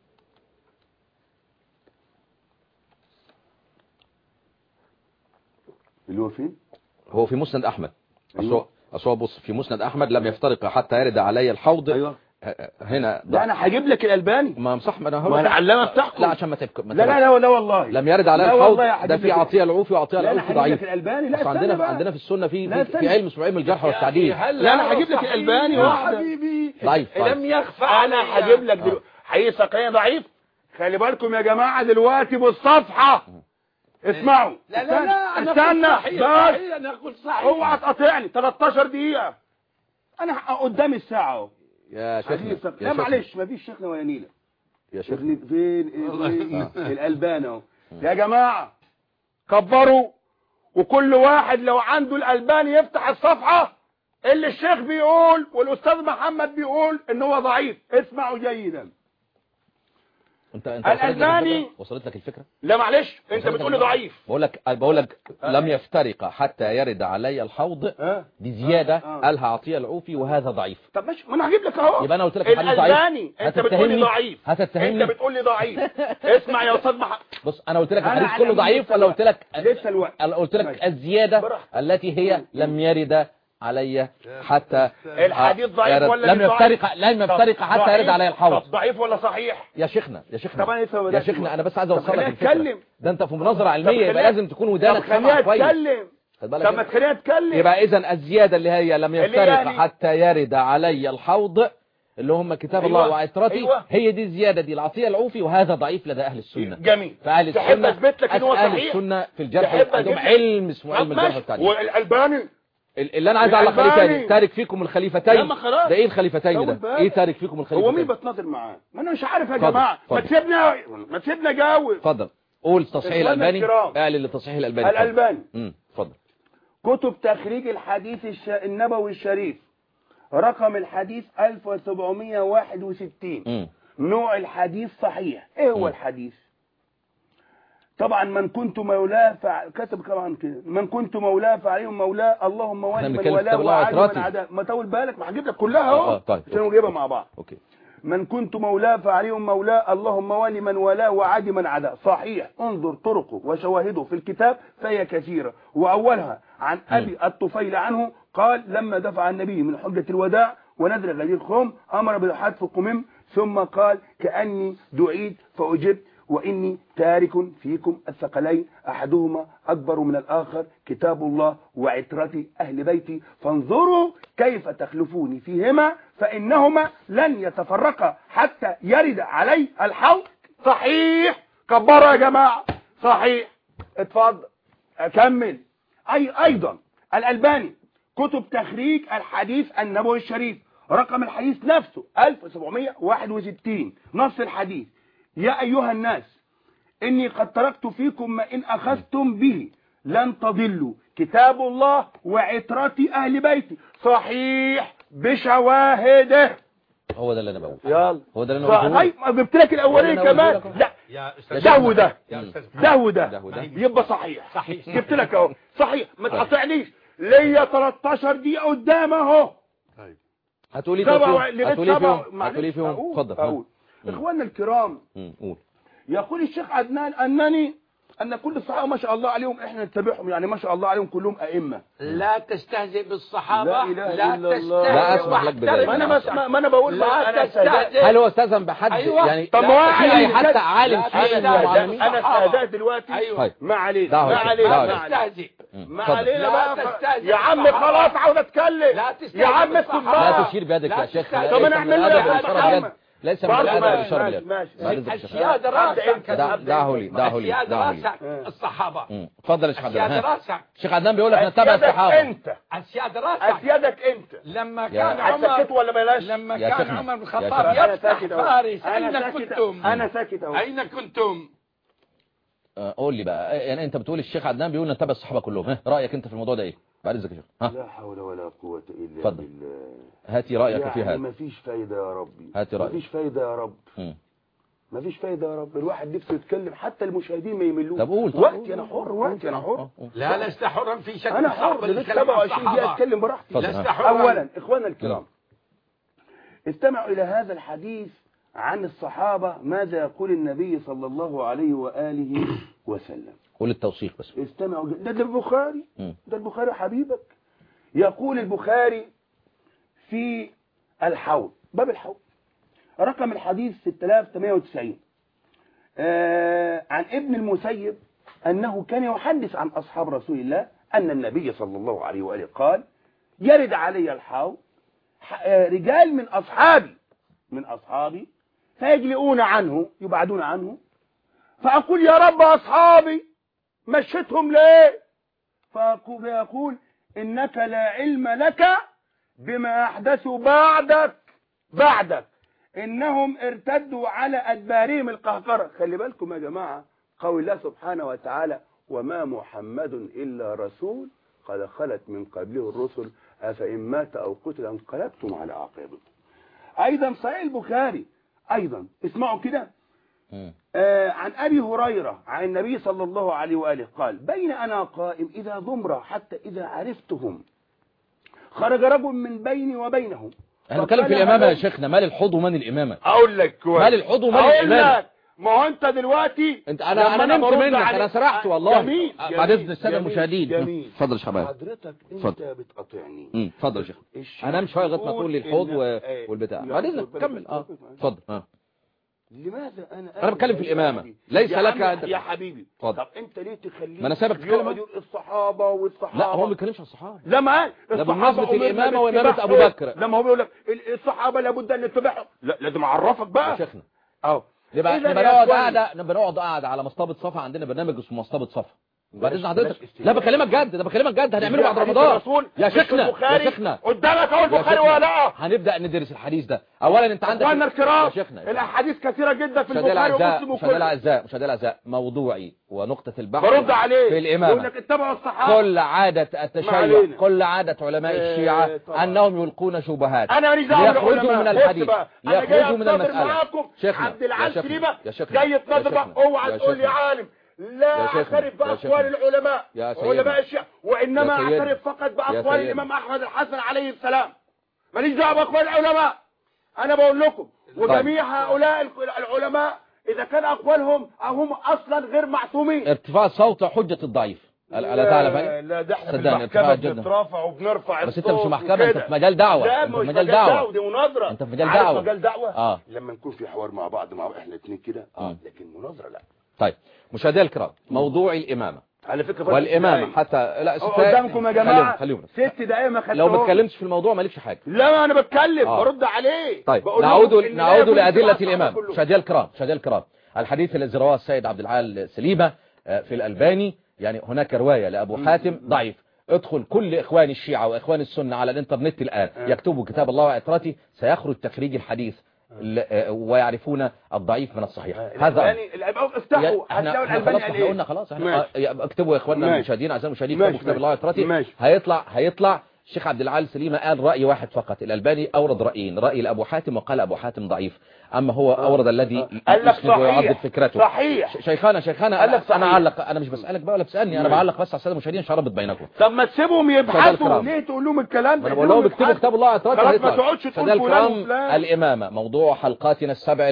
D: اللي هو فين؟
B: هو في مسند احمد. أصوى بص، في مسند احمد لم يفترق حتى يرد علي الحوض.
D: ايوه
B: هنا
E: لا انا هجيب لك الالباني.
B: ما صح، ما انا
E: هو العلامه بتاعكم.
B: لا عشان ما تبكي.
E: لا والله
B: لم يرد على الحوض. ده في عطيه العوفي وعطيه العوفي ضعيف.
E: الالباني لا
B: عندنا في السنه في علم اسمه علم الجرح والتعديل.
E: لا انا هجيب لك الالباني
C: يا حبيبي
B: ضعيف.
C: لم يخفى.
E: انا هجيب لك دلوقتي حديث ثقيل ضعيف. خلي بالكم يا جماعه دلوقتي بالصفحه. اسمعوا.
C: لا
E: استنى بس.
C: انا اقول صحيح.
E: اوعى تقاطعني 13 دقيقه. انا قدامي الساعه اهو.
B: يا شيخنا
E: لا معلش ما فيش شيخنا ولا نيله.
B: يا شيخنا
E: فين الالبان اهو. يا جماعه كبروا، وكل واحد لو عنده الالبان يفتح الصفحه اللي الشيخ بيقول والأستاذ محمد بيقول إن هو ضعيف. اسمعوا جيدا.
B: انت
E: الألباني
B: وصلت لك الفكرة؟
E: لا معلش انت بتقول لي ضعيف.
B: بقول لك لم يفترق حتى يرد علي الحوض. دي زيادة قالها عطية العوفي وهذا ضعيف.
E: طب ماشي ما انا هجيب لك اهو.
B: يبقى انا قلت لك الحديث ضعيف.
E: الألباني انت بتقول لي ضعيف.
B: هتتهمني.
E: انت بتقول لي ضعيف. اسمع يا استاذ محمد.
B: بص انا قلت لك الحديث كله ضعيف ولا قلت لك
E: لسه الوقت.
B: قلت لك الزيادة التي هي لم يرد علي حتى
E: الحديث ضعيف ولا
B: لم يفترق حتى يرد علي الحوض.
E: ضعيف ولا صحيح؟
B: يا شيخنا
E: طبعا
B: يا شيخنا انا بس عايز اوصل لك
E: الفكره.
B: ده انت في مناظره علميه يبقى لازم تكون ودانك سامع كويس.
E: طب ما تخليها تتكلم.
B: يبقى اذا الزياده اللي هي لم يفترق حتى يرد علي الحوض اللي هم كتاب الله وعترتي. هي دي الزياده دي العطيه العوفي وهذا ضعيف لدى اهل السنه.
E: جميل.
B: فاهل السنه اثبت لك ان هو صحيح. اهل السنه في الجرح عندهم علم اسمه علم الجرح والتعديل.
E: والالباني
B: اللي انا عايز اعلق عليه تاني تارك فيكم الخليفتين. ده ايه الخليفتين ده؟ ايه تارك فيكم الخليفتين؟
E: هو مين بتناظر معاه؟ ما انا مش عارف يا جماعه. ما تسيبنا جاوب.
B: اتفضل قول تصحيح الالباني. اعلن لتصحيح الالباني. اتفضل.
E: كتب تخريج الحديث النبوي الشريف رقم الحديث 1761. نوع الحديث صحيح. ايه هو الحديث؟ طبعا من كنت مولاه كتب طبعا كده من كنت مولاه فعليهم مولاه اللهم ولي من ولاه وعادي من عداه. ما طول بالك ما هجيب لك كلها اهو
B: طيب
E: عشان نجيبها مع بعض.
B: اوكي.
E: من كنت مولاه فعليهم مولاه، اللهم ولي من والاه وعادي من عداه. صحيح، انظر طرقه وشواهده في الكتاب فهي كثيرة، وأولها عن أبي الطفيل عنه قال لما دفع النبي من حجة الوداع ونزل غدير خم أمر بالحاد في القمم، ثم قال كأني دعيت فأجبت وإني تارك فيكم الثقلين أحدهما أكبر من الآخر كتاب الله وعترتي أهل بيتي، فانظروا كيف تخلفوني فيهما فإنهما لن يتفرقا حتى يرد علي الحوض. صحيح، كبروا يا جماعة، صحيح. اتفضل أكمل. أيضا الألباني كتب تخريج الحديث النبوي الشريف، رقم الحديث نفسه 1761، نص الحديث: يا أيها الناس إني قد تركت فيكم ما إن أخذتم به لن تضلوا، كتاب الله وعترتي أهل بيتي. صحيح بشواهده.
B: هو ده اللي انا بقوله.
E: يلا
B: هو ده اللي انا بقوله.
E: طيب جبت لك الأولين كمان. لا
C: يا أستاذ
E: ده وده
C: يا أستاذ
E: ده وده
B: ده وده.
E: يبقى صحيح.
C: صحيح.
E: جبت لك اهو صحيح، ما تقاطعنيش، ليا 13 دقيقة قدام اهو.
C: طيب
B: هتقولي هتقولي فيهم اتفضل.
E: أقول إخواننا الكرام،
B: قول.
E: يقول الشيخ عدنان أن كل الصحابة ما شاء الله عليهم إحنا نتبعهم، يعني ما شاء الله عليهم كلهم أئمة.
C: لا تستهزئ بالصحابة،
E: لا إله
C: لا
E: إلا الله.
C: تستهزئ.
B: لا أسمح لك بذلك.
E: ما أنا بقول
C: لا
E: أنا
C: تستهزئ.
B: هل هو استاذن بحد؟
C: أيوة.
B: يعني
E: طب ما هو
B: في حتى عالم
C: لا
B: فيه
C: تستهزئ.
B: معلمين؟
E: أنا استهدأت دلوقتي.
C: أيوة.
E: ما علينا
B: دعوة
E: ما
B: يا شيخ.
E: علينا
B: دعوة
E: ما
B: يا
E: علينا
C: تستهزئ.
E: ما
B: اتفضل.
E: علينا
C: لا
E: بقى.
C: تستهزئ
E: يا عم
C: بالصحابة.
E: خلاص عاوز اتكلم.
C: لا تستهزئ
E: يا عم اسكت
C: بالصحابة.
E: بقى.
B: لا تشير بيدك يا شيخ.
E: طب أنا أعمل له يا
B: الأدب
E: أستاذ
B: والشرف
E: محمد.
B: يد. ليس من
E: برضه
B: الأدب
E: ماشي،
B: والشرف يد.
E: ماشي.
B: بعد إذنك يا شيخ.
C: أشياء دراسة.
B: دعه لي
C: أشياء
B: دعه لي.
C: دراسة الصحابة.
B: اتفضل يا شيخ عبد
C: أشياء
B: الرحمن.
C: دراسة.
B: الشيخ عدنان بيقول لك نتبع
E: أسيادك
B: الصحابة.
E: أنت،
C: أشياء دراسة.
E: أسيادك أنت.
C: لما
B: يا
C: كان عمر
E: هتسكت ولا بلاش؟
C: لما
B: يا
C: كان
B: شيخنا.
C: عمر بن
B: يا
C: الخطاب
B: شيخنا.
E: أنا
C: يفتح
E: ساكت أهو.
C: فارس
E: أنا
C: أين
E: ساكت.
C: كنتم؟
E: أنا ساكت أهو.
C: أين كنتم؟
B: قول لي بقى، يعني انت بتقول الشيخ عدنان بيقول نتبع الصحابة كلهم، ها رأيك انت في الموضوع ده ايه؟ بعد اذنك يا شيخ. ها
E: لا حول ولا قوة إلا
B: اتفضل.
E: بالله.
B: هاتي رأيك في
E: يعني
B: هذا.
E: مفيش فايدة يا ربي.
B: هاتي رأيك.
E: مفيش فايدة يا رب. مفيش فايدة يا رب. الواحد نفسه يتكلم حتى المشاهدين ما يملوش.
B: طب قول.
E: وقتي أنا حر، وقتي أنا حر.
C: لا لست حرا في شك.
E: أنا حر لغاية 27 دقيقة أتكلم براحتي.
B: اتفضل.
C: لست حرا.
E: أولا إخوانا الكرام، استمعوا إلى هذا الحديث عن الصحابة ماذا يقول النبي صلى الله عليه وآله وسلم.
B: قول التوصيف بس.
E: استمعوا. ده البخاري. ده البخاري حبيبك. يقول البخاري في الحوض، باب الحوض، رقم الحديث 6890، عن ابن المسيب أنه كان يحدث عن أصحاب رسول الله أن النبي صلى الله عليه وآله قال يرد علي الحوض رجال من أصحابي فيجلئون عنه، يبعدون عنه، فأقول يا رب أصحابي مشيتهم ليه؟ فيقول إنك لا علم لك بما أحدثوا بعدك إنهم ارتدوا على أدبارهم القهقرة. خلي بالكم يا جماعة، قول الله سبحانه وتعالى وما محمد إلا رسول قد خلت من قبله الرسل أفإن مات أو قتل انقلبتم على أعقابكم. أيضا صحيح البخاري أيضا، اسمعوا كده، عن أبي هريرة عن النبي صلى الله عليه وآله قال بين أنا قائم إذا ضمر حتى إذا عرفتهم خرج رجل من بيني وبينهم.
B: احنا بنتكلم في الإمامة يا شيخنا، مال الحوض ومال الإمامة؟
E: أقول لك كويس.
B: مال الحوض ومال الإمامة؟
E: ما هو أنت دلوقتي
B: أنا نمت منك، أنا سرحت والله.
E: جميل.
B: بعد إذن السادة المشاهدين.
E: جميل.
B: اتفضل يا شباب.
E: حضرتك أنت بتقاطعني.
B: اتفضل يا شيخ. أنا مش لغاية ما تقول لي الحوض والبتاع. بعد إذنك كمل. اتفضل.
E: لماذا
B: أنا بتكلم في الإمامة، ليس لك
E: يا حبيبي.
B: اتفضل.
E: طب أنت ليه تخليه؟
B: ما أنا سابك تتكلم.
E: الصحابة والصحابة.
B: لا هو ما بيتكلمش عن الصحابة.
E: لا ما
B: ده بمناسبة الإمامة وإمامة أبو بكر.
E: لما هو بيقول لك الصحابة لابد أن نتبعهم. لا لازم أعرفك بقى
B: يا شيخنا.
E: أهو.
B: نبقى نقعد قاعدة على مصطبة صفا، عندنا برنامج اسمه مصطبة صفا. بعد إذن حضرتك. لا بكلمك جد، ده بكلمك جد، هنعمله بعد رمضان. يا شيخنا
E: قدامك اهو البخاري ولا
B: هنبدأ ندرس الحديث ده. أولا أنت عندك
E: اخواننا الكرام
B: يا شيخنا
E: الأحاديث كثيرة جدا في البخاري ومسلم
B: مشاهدي الأعزاء موضوعي ونقطة البحث
E: برد عليه
B: في الإمامة.
E: يقول لك اتبعوا الصحابة.
B: كل عادة التشيع، كل عادة علماء الشيعة أنهم يلقون شبهات.
E: أنا ماليش دعوة
B: يخرجوا من الحديث، يخرجوا من المسألة.
E: شيخنا عبد العال شريبة
B: يا شيخنا
E: جاي تنظف. اوعى تقول لي عالم، لا اعترف باقوال العلماء علماء الشيعة، وانما اعترف فقط باقوال الامام احمد الحسن عليه السلام. ماليش دعوه باقوال العلماء. انا بقول لكم وجميع هؤلاء العلماء اذا كان اقوالهم هم اصلا غير معصومين.
B: ارتفاع الصوت حجة الضعيف. ألا تعلم هذا؟
E: لا ده احنا في
B: صدقني
E: المحكمة
B: ارتفاع جدا.
E: بنترافع وبنرفع
B: بس
E: الصوت.
B: انت مش في محكمة، انت
E: وكده.
B: في مجال دعوة.
E: لا
B: انت
E: مش
B: في مجال دعوة.
E: دي مناظرة.
B: انت في مجال
E: عارف
B: دعوة.
E: مجال دعوة
D: لما نكون في حوار مع بعض مع احنا الاثنين كده لكن مناظرة لا.
B: طيب مشاهدينا الكرام، موضوع الإمامة
E: على فكرة
B: والإمامة حتى لا
E: قدامكم يا جماعة
B: خليهم
E: 6 دقايق ما خدتهم.
B: لو ما اتكلمتش في الموضوع مالكش حاجة.
E: لا انا بتكلم برد عليه.
B: طيب نعود لأدلة الإمام. مشاهدينا الكرام الحديث الذي رواه السيد عبد العال سليمة في الألباني، يعني هناك رواية لأبو حاتم ضعيف. ادخل كل إخوان الشيعة وإخوان السنة على الإنترنت الآن يكتبوا كتاب الله وعترته، سيخرج تخريج الحديث ويعرفون الضعيف من الصحيح. هذا
E: افتحوا هتلاقوا الألباني
B: احنا قلنا خلاص احنا اكتبوا يا اخواننا المشاهدين اعزائي المشاهدين اكتبوا كتاب الله وعترته. هيطلع الشيخ عبد العال سليمة قال رأي واحد فقط، الألباني أورد رأيين، رأي لأبو حاتم وقال أبو حاتم ضعيف، أما هو أورد الذي يسند ويعضد فكرته.
E: صحيح.
B: شيخانا أنا أعلق، أنا مش بسألك بقى ولا بسألني، أنا بعلق بس على السادة المشاهدين عشان اربط بينكم.
E: طب ما تسيبهم يبحثوا، ليه تقول لهم الكلام ده؟
B: أنا بقول لهم اكتبوا كتاب الله وعترته هيطلع.
E: ما تقعدش تقول فلان
B: الإمامة موضوع حلقاتنا السبع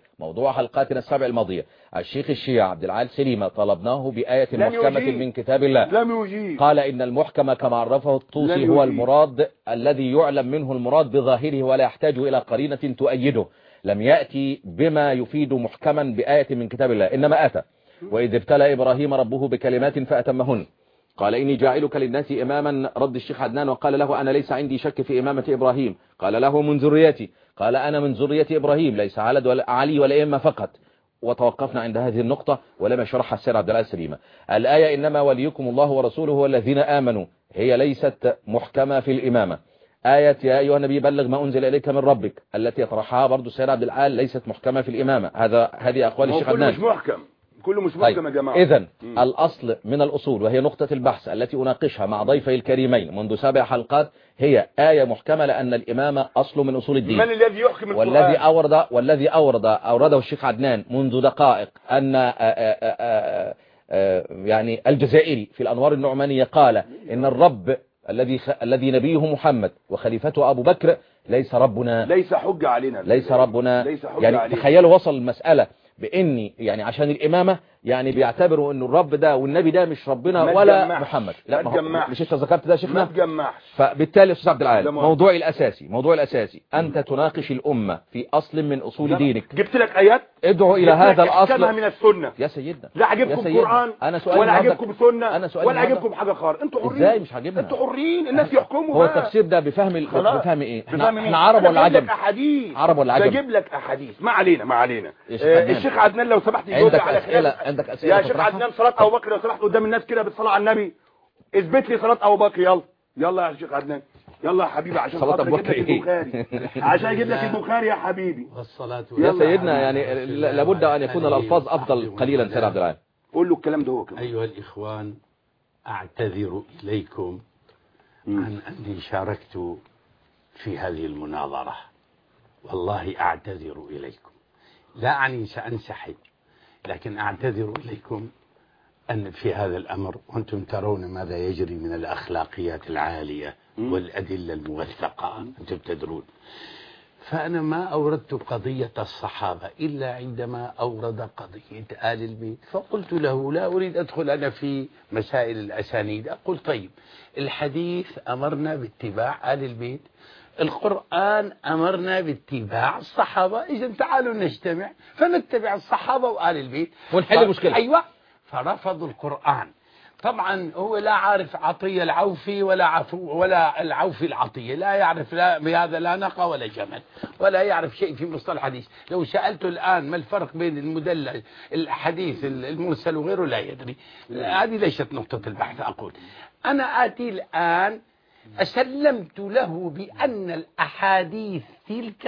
B: الماضية الشيخ الشيعي عبد العال سليمة طلبناه بآية محكمة من كتاب الله،
E: لم يجيب.
B: قال إن المحكم كما عرفه الطوسي هو المراد الذي يعلم منه المراد بظاهره ولا يحتاج إلى قرينة تؤيده، لم يأتي بما يفيد محكما بآية من كتاب الله، إنما أتى وإذ ابتلى إبراهيم ربه بكلمات فأتمهن قال إني جاعلك للناس إماما. رد الشيخ عدنان وقال له أنا ليس عندي شك في إمامة إبراهيم، قال له من ذريتي، قال أنا من ذرية إبراهيم ليس علي ولا إما فقط. وتوقفنا عند هذه النقطة ولم يشرحها السيد عبد العال سليمة. الآية إنما وليكم الله ورسوله والذين آمنوا هي ليست محكمة في الإمامة. آية يا أيها النبي بلغ ما أنزل إليك من ربك التي يطرحها برضو السيد عبد العال ليست محكمة في الإمامة. هذه أقوال الشيخ عدنان.
E: كله مش محكم يا جماعة.
B: إذن الأصل من الأصول وهي نقطة البحث التي أناقشها مع ضيفي الكريمين منذ 7 حلقات هي آية محكمة، لأن الإمامة أصل من أصول الدين.
E: من الذي يحكم القرآن؟
B: والذي أورده الشيخ عدنان منذ دقائق أن يعني الجزائري في الأنوار النعمانية قال إن الرب الذي نبيه محمد وخليفته أبو بكر ليس ربنا،
E: ليس حجة علينا،
B: ليس ربنا. يعني تخيلوا وصل المسألة بإني يعني عشان الإمامة يعني بيعتبروا إنه الرب ده والنبي ده مش ربنا ولا محمد. لا مش انت ذكرت ده شيخنا.
E: ما تجمعش.
B: فبالتالي يا أستاذ عبد العال موضوعي الأساسي أنت تناقش الأمة في أصل من أصول دينك.
E: جبت لك آيات
B: ادعو إلى هذا الأصل
E: من السنة
B: يا سيدنا.
E: لا عجبكم قرآن ولا عجبكم سنة ولا عجبكم حاجة خالص. انتوا حرين.
B: ازاي مش عاجبنا؟
E: انتوا حرين، الناس يحكموا.
B: هو التفسير ده بفهم ايه؟ احنا عرب ولا عجم؟ عرب ولا عجم؟
E: بجيب لك احاديث. ما علينا الشيخ عدنان لو سمحت يجاوب على
B: عندك أسئلة
E: يا شيخ عدنان. صلاة أبو بكر لو سمحت قدام الناس كده بالصلاة على النبي اثبت لي صلاة أبو بكر. يلا يا شيخ عدنان، يلا يا حبيبي عشان
B: خاطر
E: اجيب لك البخاري عشان اجيب لك البخاري يا حبيبي.
C: والصلاة
B: يا سيدنا يعني لابد أن يكون الألفاظ أفضل قليلا. سيد عبد العال
E: قول له الكلام ده هو كمان.
C: أيها الإخوان، أعتذر إليكم عن أني شاركت في هذه المناظرة، والله أعتذر إليكم، لا أعني سأنسحب، لكن أعتذر إليكم أن في هذا الأمر وأنتم ترون ماذا يجري من الأخلاقيات العالية والأدلة الموثقة، أنتم تدرون. فأنا ما أوردت قضية الصحابة إلا عندما أورد قضية آل البيت، فقلت له لا أريد أدخل أنا في مسائل الأسانيد. أقول طيب الحديث أمرنا باتباع آل البيت، القرآن أمرنا باتباع الصحابة، إذا تعالوا نجتمع فنتبع الصحابة وآل البيت
B: ونحل المشكلة.
C: أيوة. فرفضوا القرآن. طبعا هو لا عارف عطية العوفي ولا العوفي العطية، لا يعرف لا بهذا لا ناقة ولا جمل، ولا يعرف شيء في مصطلح الحديث. لو سألته الآن ما الفرق بين المدلل الحديث المرسل وغيره لا يدري. هذه ليست نقطة البحث. أقول أنا آتي الآن أسلمت له بأن الأحاديث تلك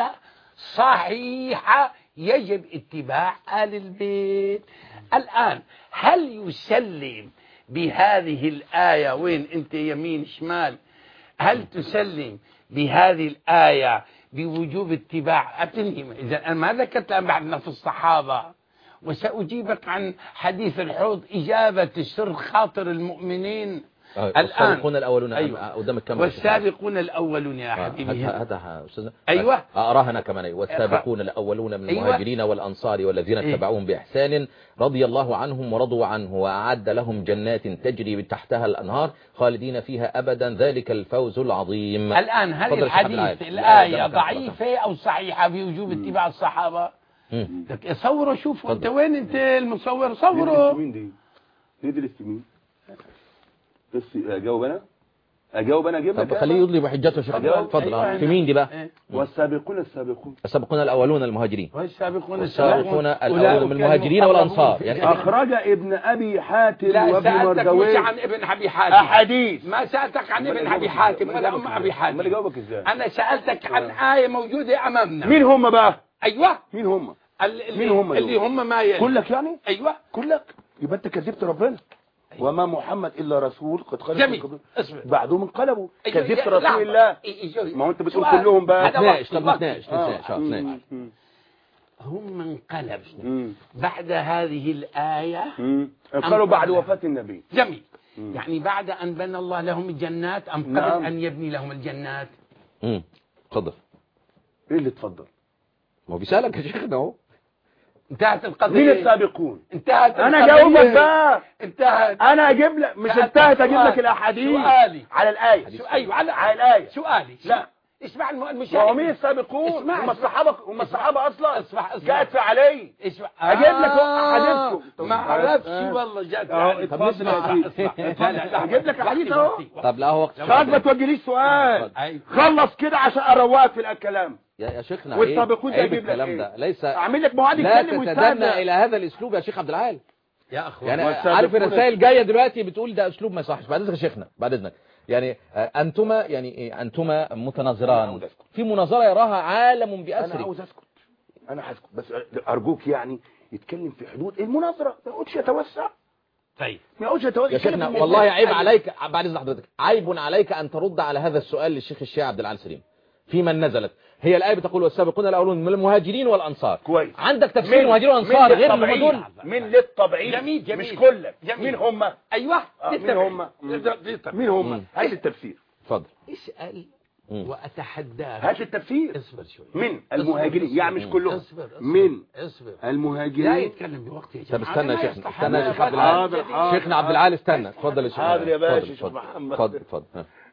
C: صحيحة يجب اتباع آل البيت. الآن هل يسلم بهذه الآية؟ وين أنت يمين شمال؟ هل تسلم بهذه الآية بوجوب اتباع؟ إذا أنا ما ذكرت الآن بعد في الصحابة، وسأجيبك عن حديث الحوض إجابة السر خاطر المؤمنين.
B: والسابقون الأولون.
C: أيوة.
B: قدام الكاميرا.
C: والسابقون الأولون يا حبيبي.
B: هذا أستاذنا.
C: أيوة.
B: أراها أنا كمان. والسابقون الأولون من المهاجرين والأنصار والذين اتبعوهم بإحسان رضي الله عنهم ورضوا عنه وأعد لهم جنات تجري تحتها الأنهار خالدين فيها أبدا ذلك الفوز العظيم.
C: الآن هل الحديث الآية ضعيفة أو صحيحة في وجوب اتباع الصحابة؟ صوروا شوفوا انت وين انت المصور صوروا.
D: مين دي؟ ندرس في مين؟ بس اجاوب انا اجيب لك.
B: طب خليه يضلي بحجته شيخ. اتفضل.
C: أيوة.
B: في مين دي بقى؟
D: والسابقون
B: السابقون الأولون المهاجرين.
C: والسابقون
B: الأولون من المهاجرين والأنصار. يعني
D: أخرج ابن أبي حاتم
C: لا
D: وابن
C: سألتك
D: مردويه.
C: مش عن ابن أبي حاتم.
D: أحاديث.
C: ما سألتك عن ابن أبي حاتم ولا أم أبي حاتم.
D: أمال أجاوبك إزاي؟
C: أنا سألتك عن آية موجودة أمامنا.
D: مين هم بقى؟
C: أيوة.
D: مين هم؟
C: اللي هم ما يلي.
D: كلك يعني؟
C: أيوة.
D: كلك يبقى أنت كذبت ربنا. وما محمد إلا رسول قد خلت
C: جميل. بعدهم
D: انقلبوا. كذبت رسول الله. ما هو أنت بتقول كلهم بقى.
B: نتناقش.
C: هم انقلبوا بعد هذه الآية.
D: قالوا بعد وفاة النبي.
C: جميل. يعني بعد أن بنى الله لهم الجنات أم قبل أن يبني لهم الجنات؟
B: تفضل.
D: إيه اللي تفضل؟
B: ما هو بيسألك يا شيخنا اهو.
C: انتهت القضية.
D: مين السابقون؟
C: انتهت
D: أنا جاوبك بقى.
C: انتهت.
D: أنا أجيب لك مش انتهت أجيب لك الأحاديث.
C: سؤالي
D: على الآية.
C: أيوة على
D: الآية.
C: سؤالي.
D: لا.
C: اسمع المشاهد.
D: وهم السابقون. هم الصحابة أصلا.
C: اسمع.
D: جاءت في علي.
C: اسمع.
D: أجيب لك حديثكم.
C: ما عرفتش والله جات.
D: طب اسمع. أجيب لك حديث أهو.
B: طب لا هو
D: خلاص ما توجهليش سؤال. خلص كده عشان أروقك في الكلام.
B: يا شيخنا
D: والسابقون ده
B: اجيب لك الكلام ده ليس
D: اعمل لك موعد
B: لا
D: يتكلم
B: تتدنى الى هذا الاسلوب يا شيخ عبد العال.
C: يا اخوان
B: يعني عارف الرسائل جايه دلوقتي بتقول ده اسلوب ما يصحش. بعد اذنك يا شيخنا بعد اذنك يعني انتما متناظران في مناظره يراها عالم باسره.
D: انا عاوز اسكت. انا هسكت بس ارجوك يعني يتكلم في حدود المناظره ما يقعدش يتوسع.
C: طيب
D: ما يقعدش يتوسع
B: يا شيخنا والله عيب عليك بعد اذن حضرتك عيب عليك ان ترد على هذا السؤال للشيخ الشيعي عبد العال سليم في من نزلت. هي الآية بتقول والسابقون الأولون من المهاجرين والأنصار.
D: كويس.
B: عندك تفسير المهاجرين والأنصار غير اللي دول
D: من للطبيعي.
C: جميل.
D: مش كلك.
C: جميل.
D: مين هم؟
C: أيوة.
D: مين هم؟ هات التفسير.
B: اتفضل.
C: اسأل وأتحداك.
D: هات التفسير.
C: اصبر شوي.
D: من المهاجرين يعني مش كلهم.
C: اصبر.
D: من
C: اصبر.
D: المهاجرين.
C: لا يتكلم بوقت يا
B: طب استنى يا شيخنا استنى يا شيخ عبد
D: حاضر.
B: العال. شيخنا عبد العال استنى. اتفضل يا شيخ.
D: حاضر يا باشا. شيخ محمد.
B: اتفضل.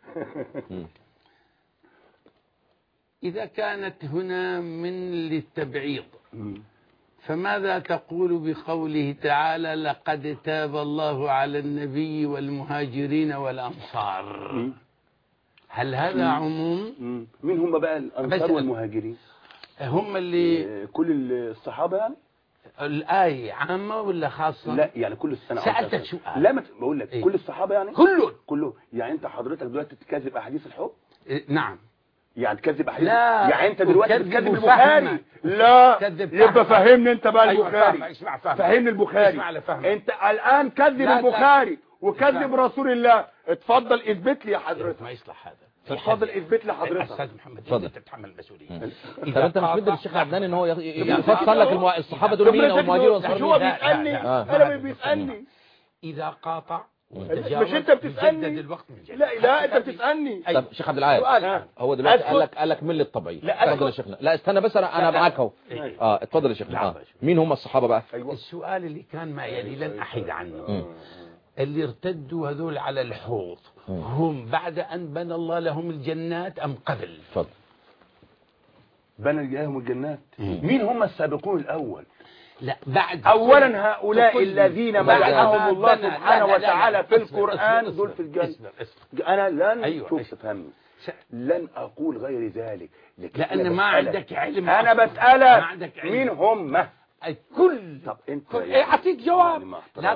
C: إذا كانت هنا من للتبعيض فماذا تقول بقوله تعالى لقد تاب الله على النبي والمهاجرين والأنصار؟ هل هذا عموم؟
D: مين هم بقى الأنصار والمهاجرين؟
C: هم اللي
D: كل الصحابة يعني؟
C: الآية عامة ولا خاصة؟
D: لا يعني كل السنة.
C: سألتك سؤال.
D: لا بقول لك كل الصحابة يعني؟ كله. يعني أنت حضرتك دلوقتي تكذب أحاديث الحب؟
C: نعم.
D: يعني تكذب أحاديث؟
C: لا.
D: يعني أنت دلوقتي بتكذب
C: البخاري؟
D: لا. يبقى فهمني أنت بقى البخاري.
C: اسمع
D: فهمني البخاري. أنت الآن كذب البخاري وكذب رسول الله. اتفضل اثبت لي يا حضرتك.
C: ما يصلح هذا.
D: اتفضل اثبت لي حضرتك.
C: استاذ محمد
B: اتفضل.
C: انت تتحمل المسؤوليه.
B: طب انت مش بدل الشيخ عدنان ان هو يفسر لك الصحابه دول مين او المهاجرين والانصار
D: هو بيسالني انا بيسالني
C: اذا قاطع
D: مش انت بتسالني. لا انت بتسالني.
B: طب شيخ عبد العال هو دلوقتي قال لك من للطبيعي. اتفضل يا شيخنا. لا استنى بس انا معاك اهو. اتفضل يا شيخنا. مين هم الصحابه بقى؟
C: السؤال اللي كان ما يلي لن احيد عنه. اللي ارتدوا هذول على الحوض هم بعد أن بنى الله لهم الجنات أم قبل؟
B: اتفضل.
D: بنى لهم الجنات. مين هم السابقون الأول؟
C: لا بعد.
D: أولا هؤلاء الذين مدحهم الله سبحانه وتعالى في القرآن دول في الجنة. أنا لن تفهمني. لن أقول غير ذلك
C: لأن ما عندك علم.
D: أنا بسألك مين هم؟
C: كل.
D: طب انت
C: اعطيك جواب. لا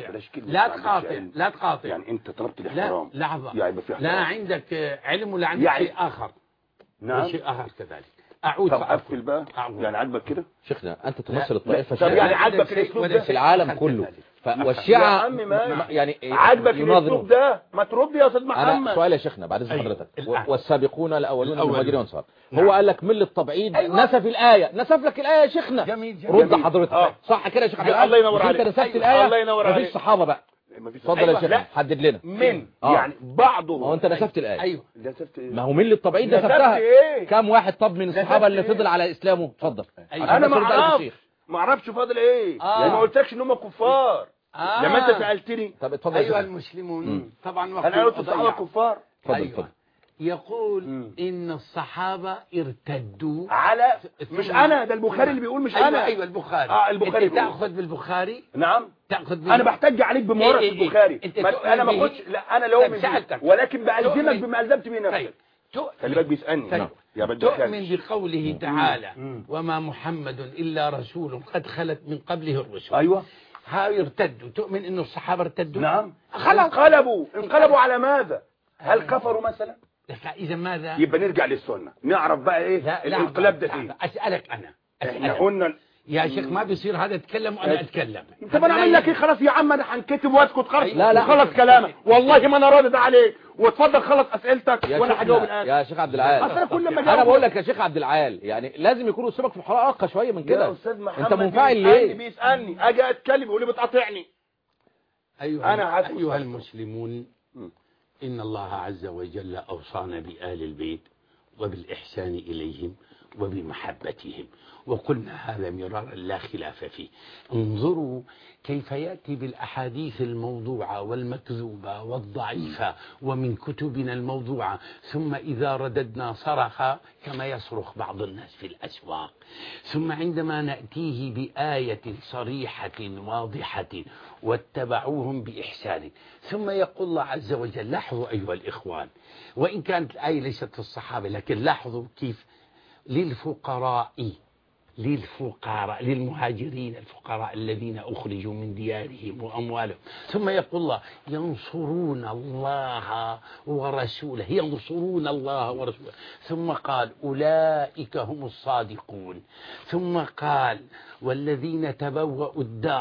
C: تقاطع.
D: يعني انت طلبت الاحترام.
C: لا لحظة.
D: يعني
C: لا عندك علم ولا عندك شيء آخر.
D: نعم.
C: شيء آخر كذلك. أعود.
D: طب قفل بقى. يعني عاجبك كده؟
B: شيخنا أنت تمثل الطائفة.
D: طب يعني عاجبك الاسلوب ده
B: في العالم كله. والشيعة
D: يعني عاجبك الاسلوب ده؟ ما ترد يا استاذ محمد.
B: سؤال يا شيخنا بعد اذن حضرتك. والسابقون الاولون من المهاجرين والانصار. هو قال لك من الطبعيد نسف الآية. نسف لك الآية يا شيخنا.
C: جميل.
B: رد حضرتك. صح كده يا شيخ عبد
D: الله ينور عليك.
B: انت نسفت الآية.
D: الله ينور عليك.
B: مفيش صحابة بقى.
D: ما فيش
B: اتفضل يا شيخ
D: لا
B: حدد لنا.
D: من
B: آه.
D: يعني بعضه.
B: ما هو انت نسبت الآية.
C: ايوه
D: نسبت ايه؟
B: ما هو مين للطبيعيين
D: نسبت
B: نسبتها؟
D: ايه؟
B: كم واحد طب من الصحابة اللي
D: نسبت
B: فضل على إسلامه؟ اتفضل.
C: أيوة.
B: عشان
D: انا
B: بس
D: ما
B: نرد عليك
D: اعرفش
B: الشيخ.
D: ما اعرفش فاضل ايه.
C: آه.
D: يعني ما قلتلكش ان هم كفار. لما انت سالتني
B: طب اتفضل يا
C: ايها
B: شيخ.
C: المسلمون طبعا وقت
D: انا قلت الصحابه كفار.
B: اتفضل
C: أيوة.
B: اتفضل.
C: يقول ان الصحابه ارتدوا
D: على مش انا، ده البخاري اللي بيقول مش
C: أيوة
D: انا.
C: ايوه البخاري.
D: البخاري
C: انت
D: بيقول.
C: تاخذ بالبخاري.
D: نعم
C: تاخذ
D: انا بحتج عليك بمورد
C: إيه
D: في البخاري.
C: انت
D: انا ما اخدش، لا انا لو من
C: سألتك.
D: ولكن بالزمك
C: تؤمن.
D: بما الزمت به نفسك. خلي بالك بيسالني.
C: طيب.
D: يا بدي
C: تؤمن بقوله تعالى
D: مم.
C: وما محمد الا رسول قد خلت من قبله الرسل.
D: ايوه
C: هاي ارتدوا. تؤمن انه الصحابه ارتدوا؟
D: نعم.
C: خلاص.
D: انقلبوا على ماذا؟ هل كفروا مثلا؟
C: اذا ماذا؟
D: يبقى نرجع للسنه نعرف بقى ايه الانقلاب ده فيه.
C: اسالك انا
D: احنا قلنا
C: يا شيخ ما بيصير هذا يتكلم وانا اتكلم.
D: طب انا اعمل لك ايه؟ خلاص يا عم انا هنكتب واسكت خلاص.
B: لا، لا.
D: خلص كلامك والله ما انا راضي عليك. واتفضل خلص اسئلتك وانا هجاوب الان.
B: يا شيخ عبد العال،
D: اصل كل ما
B: انا بقول لك يا شيخ عبد العال يعني لازم يكون اسلوبك في الحلقه ارقى شويه من كده.
D: يا استاذ محمد
B: انت منفعل ليه؟
D: بيسالني اجي اتكلم يقول لي بتقاطعني.
C: أيها المسلمون إن الله عز وجل أوصانا بآل البيت وبالإحسان إليهم وبمحبتهم، وقلنا هذا مرارا لا خلاف فيه. انظروا كيف يأتي بالأحاديث الموضوعة والمكذوبة والضعيفة ومن كتبنا الموضوعة، ثم إذا رددنا صرخ كما يصرخ بعض الناس في الأسواق. ثم عندما نأتيه بآية صريحة واضحة واتبعوهم بإحسان، ثم يقول الله عز وجل لاحظوا أيها الإخوان، وإن كانت الآية ليست في الصحابة لكن لاحظوا كيف للفقراء للمهاجرين الفقراء الذين أخرجوا من ديارهم وأموالهم. ثم يقول الله ينصرون الله ورسوله، ينصرون الله ورسوله. ثم قال أولئك هم الصادقون. ثم قال والذين تبوأوا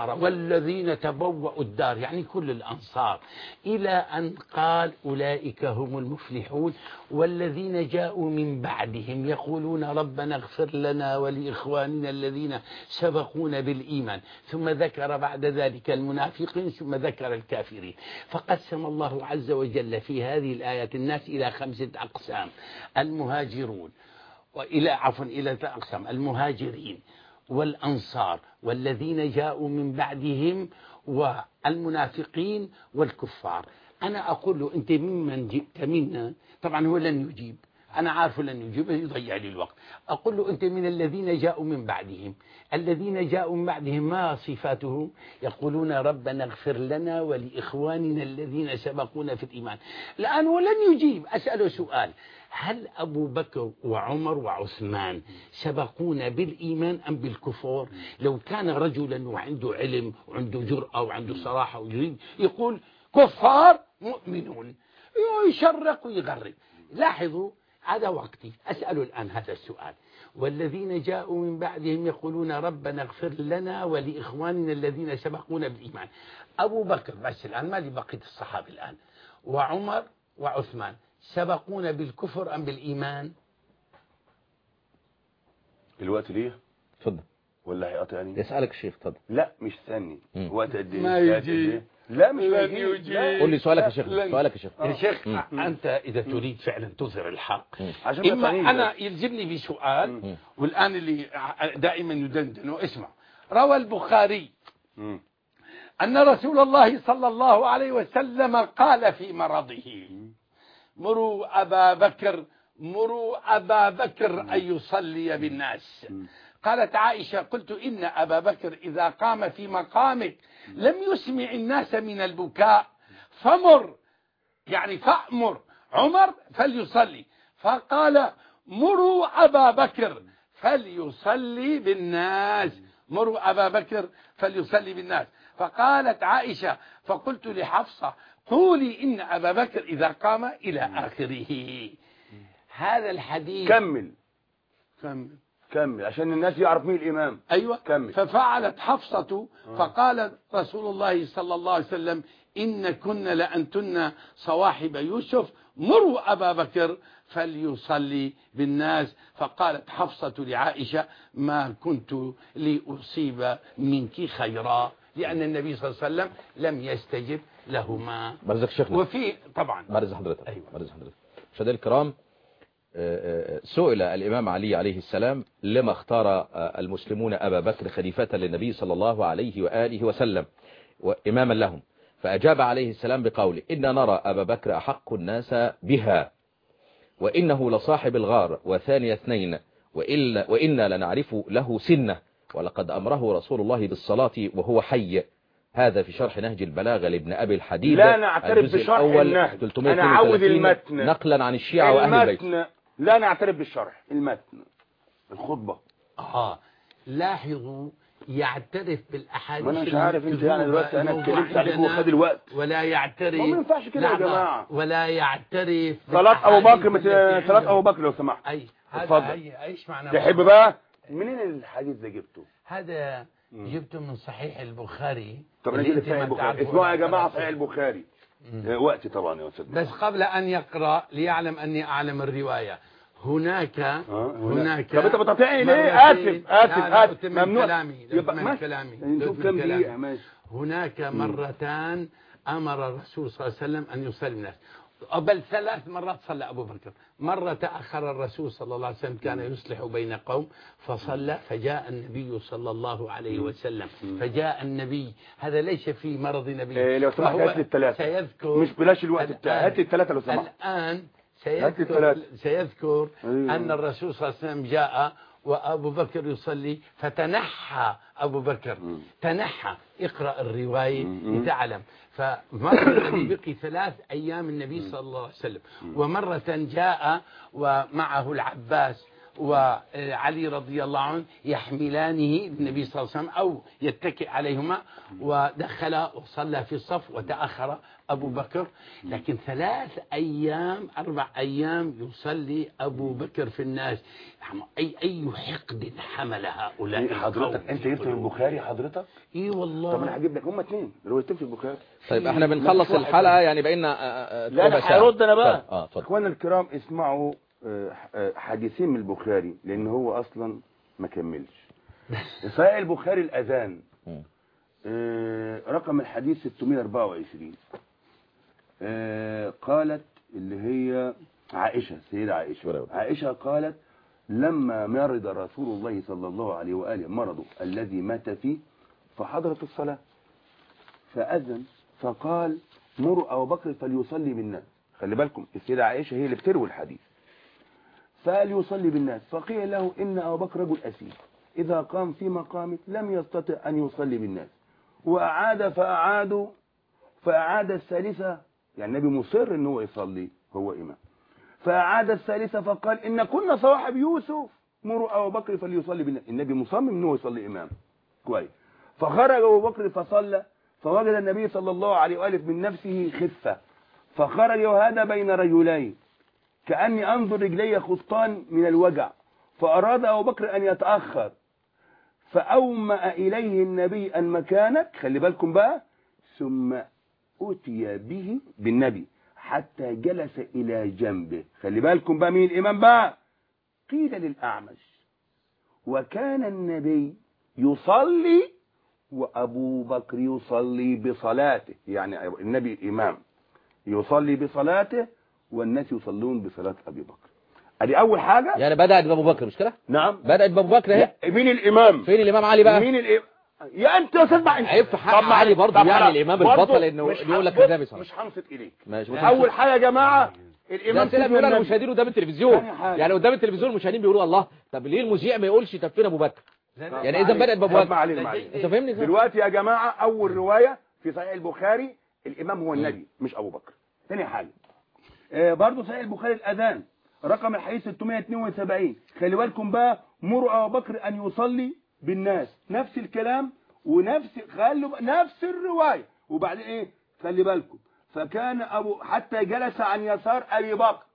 C: الدار يعني كل الأنصار، إلى أن قال أولئك هم المفلحون. والذين جاءوا من بعدهم يقولون ربنا اغفر لنا ولإخواننا الذين سبقونا بالإيمان. ثم ذكر بعد ذلك المنافقين ثم ذكر الكافرين. فقسم الله عز وجل في هذه الآيات الناس إلى 5 أقسام: المهاجرون إلى 3 أقسام: المهاجرين والأنصار والذين جاءوا من بعدهم والمنافقين والكفار. أنا أقول له أنت ممن جئت منا؟ طبعا هو لن يجيب، أنا عارف لن يجيب، يضيع لي الوقت. أقول له أنت من الذين جاءوا من بعدهم. الذين جاءوا من بعدهم ما صفاتهم؟ يقولون ربنا اغفر لنا ولإخواننا الذين سبقونا في الإيمان. الآن ولن يجيب. أسأله سؤال: هل أبو بكر وعمر وعثمان سبقونا بالإيمان أم بالكفر؟ لو كان رجلا وعنده علم وعنده جرأة وعنده صراحة ويريد يقول كفار مؤمنون، يشرق ويغرب. لاحظوا هذا وقتي. أسأل الآن هذا السؤال: والذين جاءوا من بعدهم يقولون ربنا اغفر لنا ولإخواننا الذين سبقونا بالإيمان. أبو بكر بس الآن ما لي بقية الصحابة الآن، وعمر وعثمان سبقونا بالكفر أم بالإيمان؟
D: الوقت ليه؟
B: اتفضل.
D: ولا هيقطعني؟
B: يسألك الشيخ اتفضل.
D: لا مش ثاني. وقت قد ايه؟
C: ما يجي.
D: لا مش
C: لن
D: يجي.
B: قول لي سؤالك يا شيخ. سؤالك يا شيخ.
C: يا شيخ أنت إذا تريد فعلا تظهر الحق،
D: عشان
C: إما
D: ما
C: أنا يلزمني بسؤال، والآن اللي دائما يدندنوا اسمع. روى البخاري أن رسول الله صلى الله عليه وسلم قال في مرضه: مروا أبا بكر أن يصلي بالناس. قالت عائشة: قلت إن أبا بكر إذا قام في مقامك لم يسمع الناس من البكاء، فأمر عمر فليصلي. فقال: مروا أبا بكر فليصلي بالناس، مروا أبا بكر فليصلي بالناس. فقالت عائشة: فقلت لحفصة: قولي إن أبا بكر إذا قام إلى آخره. هذا الحديث
D: كمل عشان الناس يعرف مين الإمام.
C: أيوة.
D: كمل.
C: ففعلت حفصة فقال رسول الله صلى الله عليه وسلم: إن كن لأنتن صواحب يوسف، مروا أبا بكر فليصلي بالناس. فقالت حفصة لعائشة: ما كنت لأصيب منك خيرا لأن النبي صلى الله عليه وسلم لم يستجب لهما.
B: برزق شيخنا
C: وفي طبعا
B: برز حضرتك.
C: أيوة.
B: برز حضرتك. مشاهدينا الكرام، سئل الإمام علي عليه السلام لما اختار المسلمون أبا بكر خليفة للنبي صلى الله عليه وآله وسلم وإماما لهم، فأجاب عليه السلام بقوله: إن نرى أبا بكر أحق الناس بها، وإنه لصاحب الغار وثاني اثنين، وإنا لنعرف له سنة، ولقد أمره رسول الله بالصلاة وهو حي. هذا في شرح نهج البلاغة لابن أبي الحديد.
E: لا نعترف بشرح النهج، أنا عاوز المتن
B: نقلا عن الشيعة وأهل البيت.
E: لا نعترف بالشرح، المتن الخطبة.
C: لاحظوا يعترف بالاحاديث.
E: ما انا مش عارف انت يعني دلوقتي انا اتكلمت عليك وخد الوقت.
C: ولا يعترف.
E: ما ينفعش كده يا جماعه.
C: ولا يعترف
E: صلاة ابو بكر، صلاة ابو بكر لو سمحت.
C: اتفضل. ايش معنى
E: تحب بقى منين الحديث ده جبته؟
C: هذا جبته من صحيح البخاري.
E: طب نجي صحيح البخاري. اسمعوا يا جماعه صحيح البخاري. وقتي طبعا يا استاذ.
C: بس قبل ان يقرا ليعلم اني اعلم الروايه. هناك
E: طب انت بتقاطعني ليه؟ اسف
C: ممنوع كلامي.
E: يبقى كلامي نشوف كام دقيقه. ماشي.
C: هناك مرتان امر الرسول صلى الله عليه وسلم ان يصلي الناس، بل 3 مرات صلى ابو بكر. مره تاخر الرسول صلى الله عليه وسلم، كان يصلح بين قوم فصلى، فجاء النبي صلى الله عليه وسلم. فجاء النبي، هذا ليس في مرض نبي.
E: لو سمحت هات لي الثلاثه،
C: سيذكر
E: مش بلاش الوقت بتاعي، هات لي الثلاثه لو سمحت.
C: الان سيذكر أن الرسول صلى الله عليه وسلم جاء وأبو بكر يصلي، فتنحى أبو بكر. تنحى. اقرأ الرواية لتعلم. فمرة النبي بقي 3 أيام النبي صلى الله عليه وسلم، ومرة جاء ومعه العباس وعلي رضي الله عنه يحملانه النبي صلى الله عليه وسلم أو يتكئ عليهما، ودخل وصلى في الصف وتأخر أبو بكر. لكن 3 أيام 4 أيام يصلي أبو بكر في الناس. أي حقد حمل هؤلاء.
E: حضرتك أنت جبت من البخاري حضرتك؟
C: إيه والله.
E: طب أنا هجيب لك، هم 2 روايتين في البخاري.
B: طيب احنا بنخلص الحلقة يعني بقينا
E: لا أنا هرد أنا بقى.
B: اتفضل.
E: إخواننا الكرام اسمعوا حديثين من البخاري، لأن هو أصلا ما كملش. صحيح البخاري الأذان رقم الحديث 624. قالت اللي هي عائشة، سيدة عائشة قالت: لما مرض رسول الله صلى الله عليه وآله مرضه الذي مات فيه، فحضرت الصلاة فأذن فقال: مروا أبو بكر فليصلي بالناس. خلي بالكم السيدة عائشة هي اللي بتروي الحديث. فليصلي بالناس، فقيل له: إن أبو بكر رجل أسير، إذا قام في مقامه لم يستطع أن يصلي بالناس. فأعاد الثالثة، يعني النبي مصر إن هو يصلي، هو إمام. فأعاد الثالثة فقال: إن كنا صواحب يوسف، مروا أبو بكر فليصلي بالناس. النبي مصمم إن هو يصلي إمام. كويس. فخرج أبو بكر فصلى، فوجد النبي صلى الله عليه وآله من نفسه خفة، فخرج وهذا بين رجلين كأني أنظر رجلي خطان من الوجع، فأراد أبو بكر أن يتأخر، فأومأ إليه النبي أن مكانك، خلي بالكم بقى، ثم أتي به بالنبي حتى جلس إلى جنبه. خلي بالكم بقى مين الإمام بقى؟ قيل للأعمش: وكان النبي يصلي وأبو بكر يصلي بصلاته، يعني النبي الإمام يصلي بصلاته والناس يصلون بصلاة أبي بكر. ادي اول حاجة.
B: يعني بدأت بابو بكر مش كده؟
E: نعم
B: بدأت بابو بكر اهي.
E: مين الامام؟
B: فين الامام علي بقى؟
E: مين الامام؟ يا انت يا استاذ بقى
B: عيب في حق علي برضه، يعني الامام البطل انه يقول لك كذا بيصلي.
E: مش هنصت اليك.
B: ماشي.
E: اول حاجة يا جماعة الامام
B: بيقول المشاهدين قدام التلفزيون، يعني قدام التلفزيون المشاهدين بيقولوا الله، طب ليه المذيع ما يقولش طب فين ابو بكر؟ يعني اذا بدأت بابو بكر. انت فاهمني؟
E: دلوقتي يا جماعة اول رواية في صحيح البخاري الامام هو النبي مش ابو بكر. ثاني حاجة برضه صحيح البخاري الاذان رقم الحديث 672. خلي بالكم بقى: مروا ابو بكر ان يصلي بالناس، نفس الكلام ونفس نفس الروايه. وبعدين ايه؟ خلي بالكم: فكان ابو حتى جلس عن يسار ابي بكر،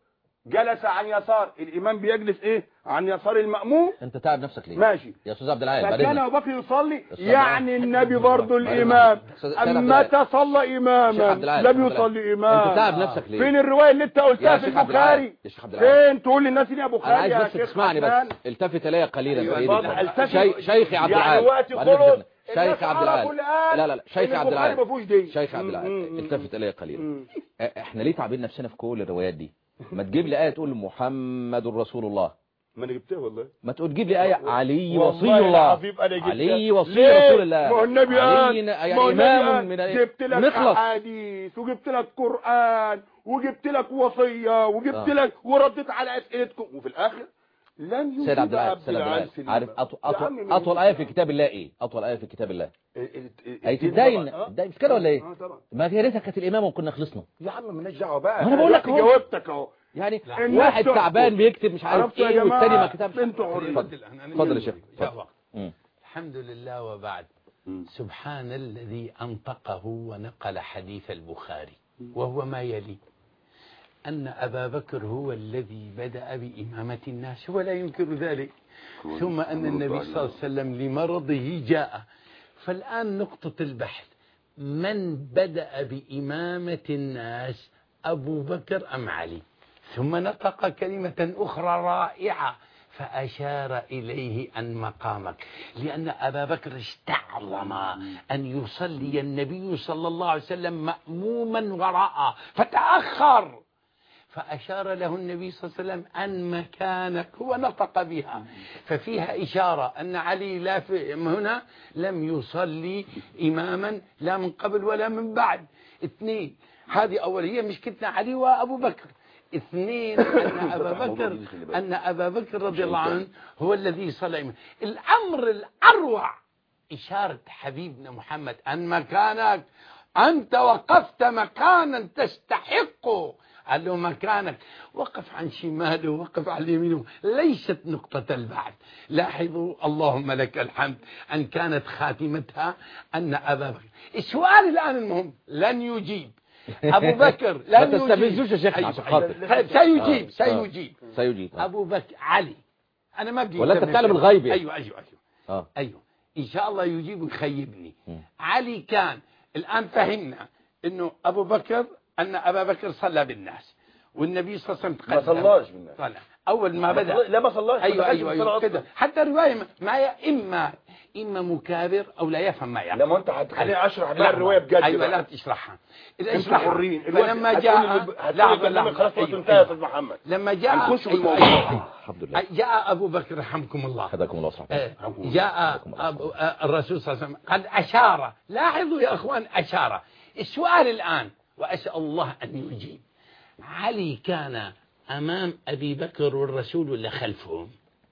E: جلس عن يسار الامام، بيجلس ايه عن يسار المأموم.
B: انت تعب نفسك ليه؟
E: ماشي
B: يا استاذ عبد العال.
E: فكان ابو بكر يصلي، يعني النبي برضه الامام. متى صلى اماما لم يصلي امام؟
B: انت تعب نفسك ليه؟
E: فين الروايه اللي انت قلتها في البخاري؟ فين تقول للناس ان ابو
B: انا عايز
E: يا
B: بس
E: شيخ
B: تسمعني بس.
E: حسان.
B: التفت الي قليلا.
E: شيخي
B: عبد
E: يعني
B: العال.
E: وقت خلص
B: شيخ عبد العال. لا شيخ عبد العال. شيخ عبد
E: العال
B: العال التفت الي قليلا. احنا ليه تعبين نفسنا في كل الروايات دي؟ ما تجيب لي آية تقول محمد رسول الله.
E: ما انا جبتها والله.
B: ما تجيب لي آية علي وصي الله. علي وصي رسول الله.
E: ما هو النبي قال
B: إمام من
E: جبت لك حديث وجبت لك قرآن وجبت لك وصية وجبت لك وردت على أسئلتكم، وفي الآخر لن يجيب
B: سيد عبد العال. عارف أطول آية في كتاب الله إيه؟ أطول آية في كتاب الله آية الدين. مش كده ولا إيه؟ ما يا ريتها كانت الإمامة وكنا خلصنا.
E: يا عم مالناش دعوة بقى.
B: أنا بقول لك
E: جاوبتك أهو.
B: يعني واحد تعبان بيكتب مش عارف ايه والتاني ما كتبش. اتفضل يا شيخ.
C: الحمد لله وبعد. سبحان الذي أنطقه ونقل حديث البخاري، وهو ما يلي: أن أبا بكر هو الذي بدأ بإمامة الناس، ولا ينكر ذلك، ثم أن النبي صلى الله عليه وسلم لمرضه جاء. فالآن نقطة البحث: من بدأ بإمامة الناس، أبو بكر أم علي؟ ثم نطق كلمة أخرى رائعة فأشار إليه أن مقامك، لأن أبا بكر استعظم أن يصلي النبي صلى الله عليه وسلم مأموما وراءه فتأخر، فأشار له النبي صلى الله عليه وسلم أن مكانك، هو نطق بها، ففيها إشارة أن علي لا هنا لم يصلي إماما لا من قبل ولا من بعد. اثنين، هذه أول هي مشكلتنا علي وأبو بكر. اثنين، أن أبا بكر رضي الله عنه هو الذي صلى إمام. الأمر الأروع إشارة حبيبنا محمد أن مكانك، أنت وقفت مكانا تستحقه، قال له مكانك، وقف عن شماله وقف عن يمينه، ليست نقطة البعث. لاحظوا اللهم لك الحمد أن كانت خاتمتها أن أبا بكر. السؤال الآن المهم لن يجيب أبو بكر،
B: لا تستفزوش يا شيخ عشان خاطر. سيجيب
C: أبو بكر علي. أنا ما بدي
B: ولا أنت بتعلم الغيب يعني.
C: أيوه إن شاء الله يجيب ويخيبني. علي كان الآن فهمنا إنه أبو بكر، أن أبا بكر صلى بالناس والنبي صلى الله عليه وسلم
E: ما صلاش بالناس.
C: صلى أول ما بدأ.
E: لا ما صلاش.
C: أيوه كده. حتى الرواية ما إما مكابر أو لا يفهم ما يعني.
E: لما أنت هتخليني أشرح بقى الرواية بجد.
C: أيوه لا تشرحها.
E: أنتوا حرين.
C: فلما جاء
E: خلاص انتهى يا أستاذ محمد.
C: لما جاء
E: نخش في الموضوع.
B: الحمد لله.
C: جاء أبو بكر رحمكم الله.
B: هداكم الله صحيح.
C: جاء الرسول صلى الله عليه وسلم قد أشار. لاحظوا يا أخوان أشار. السؤال الآن وأسأل الله أن يجيب: علي كان أمام أبي بكر والرسول ولا خلفهم؟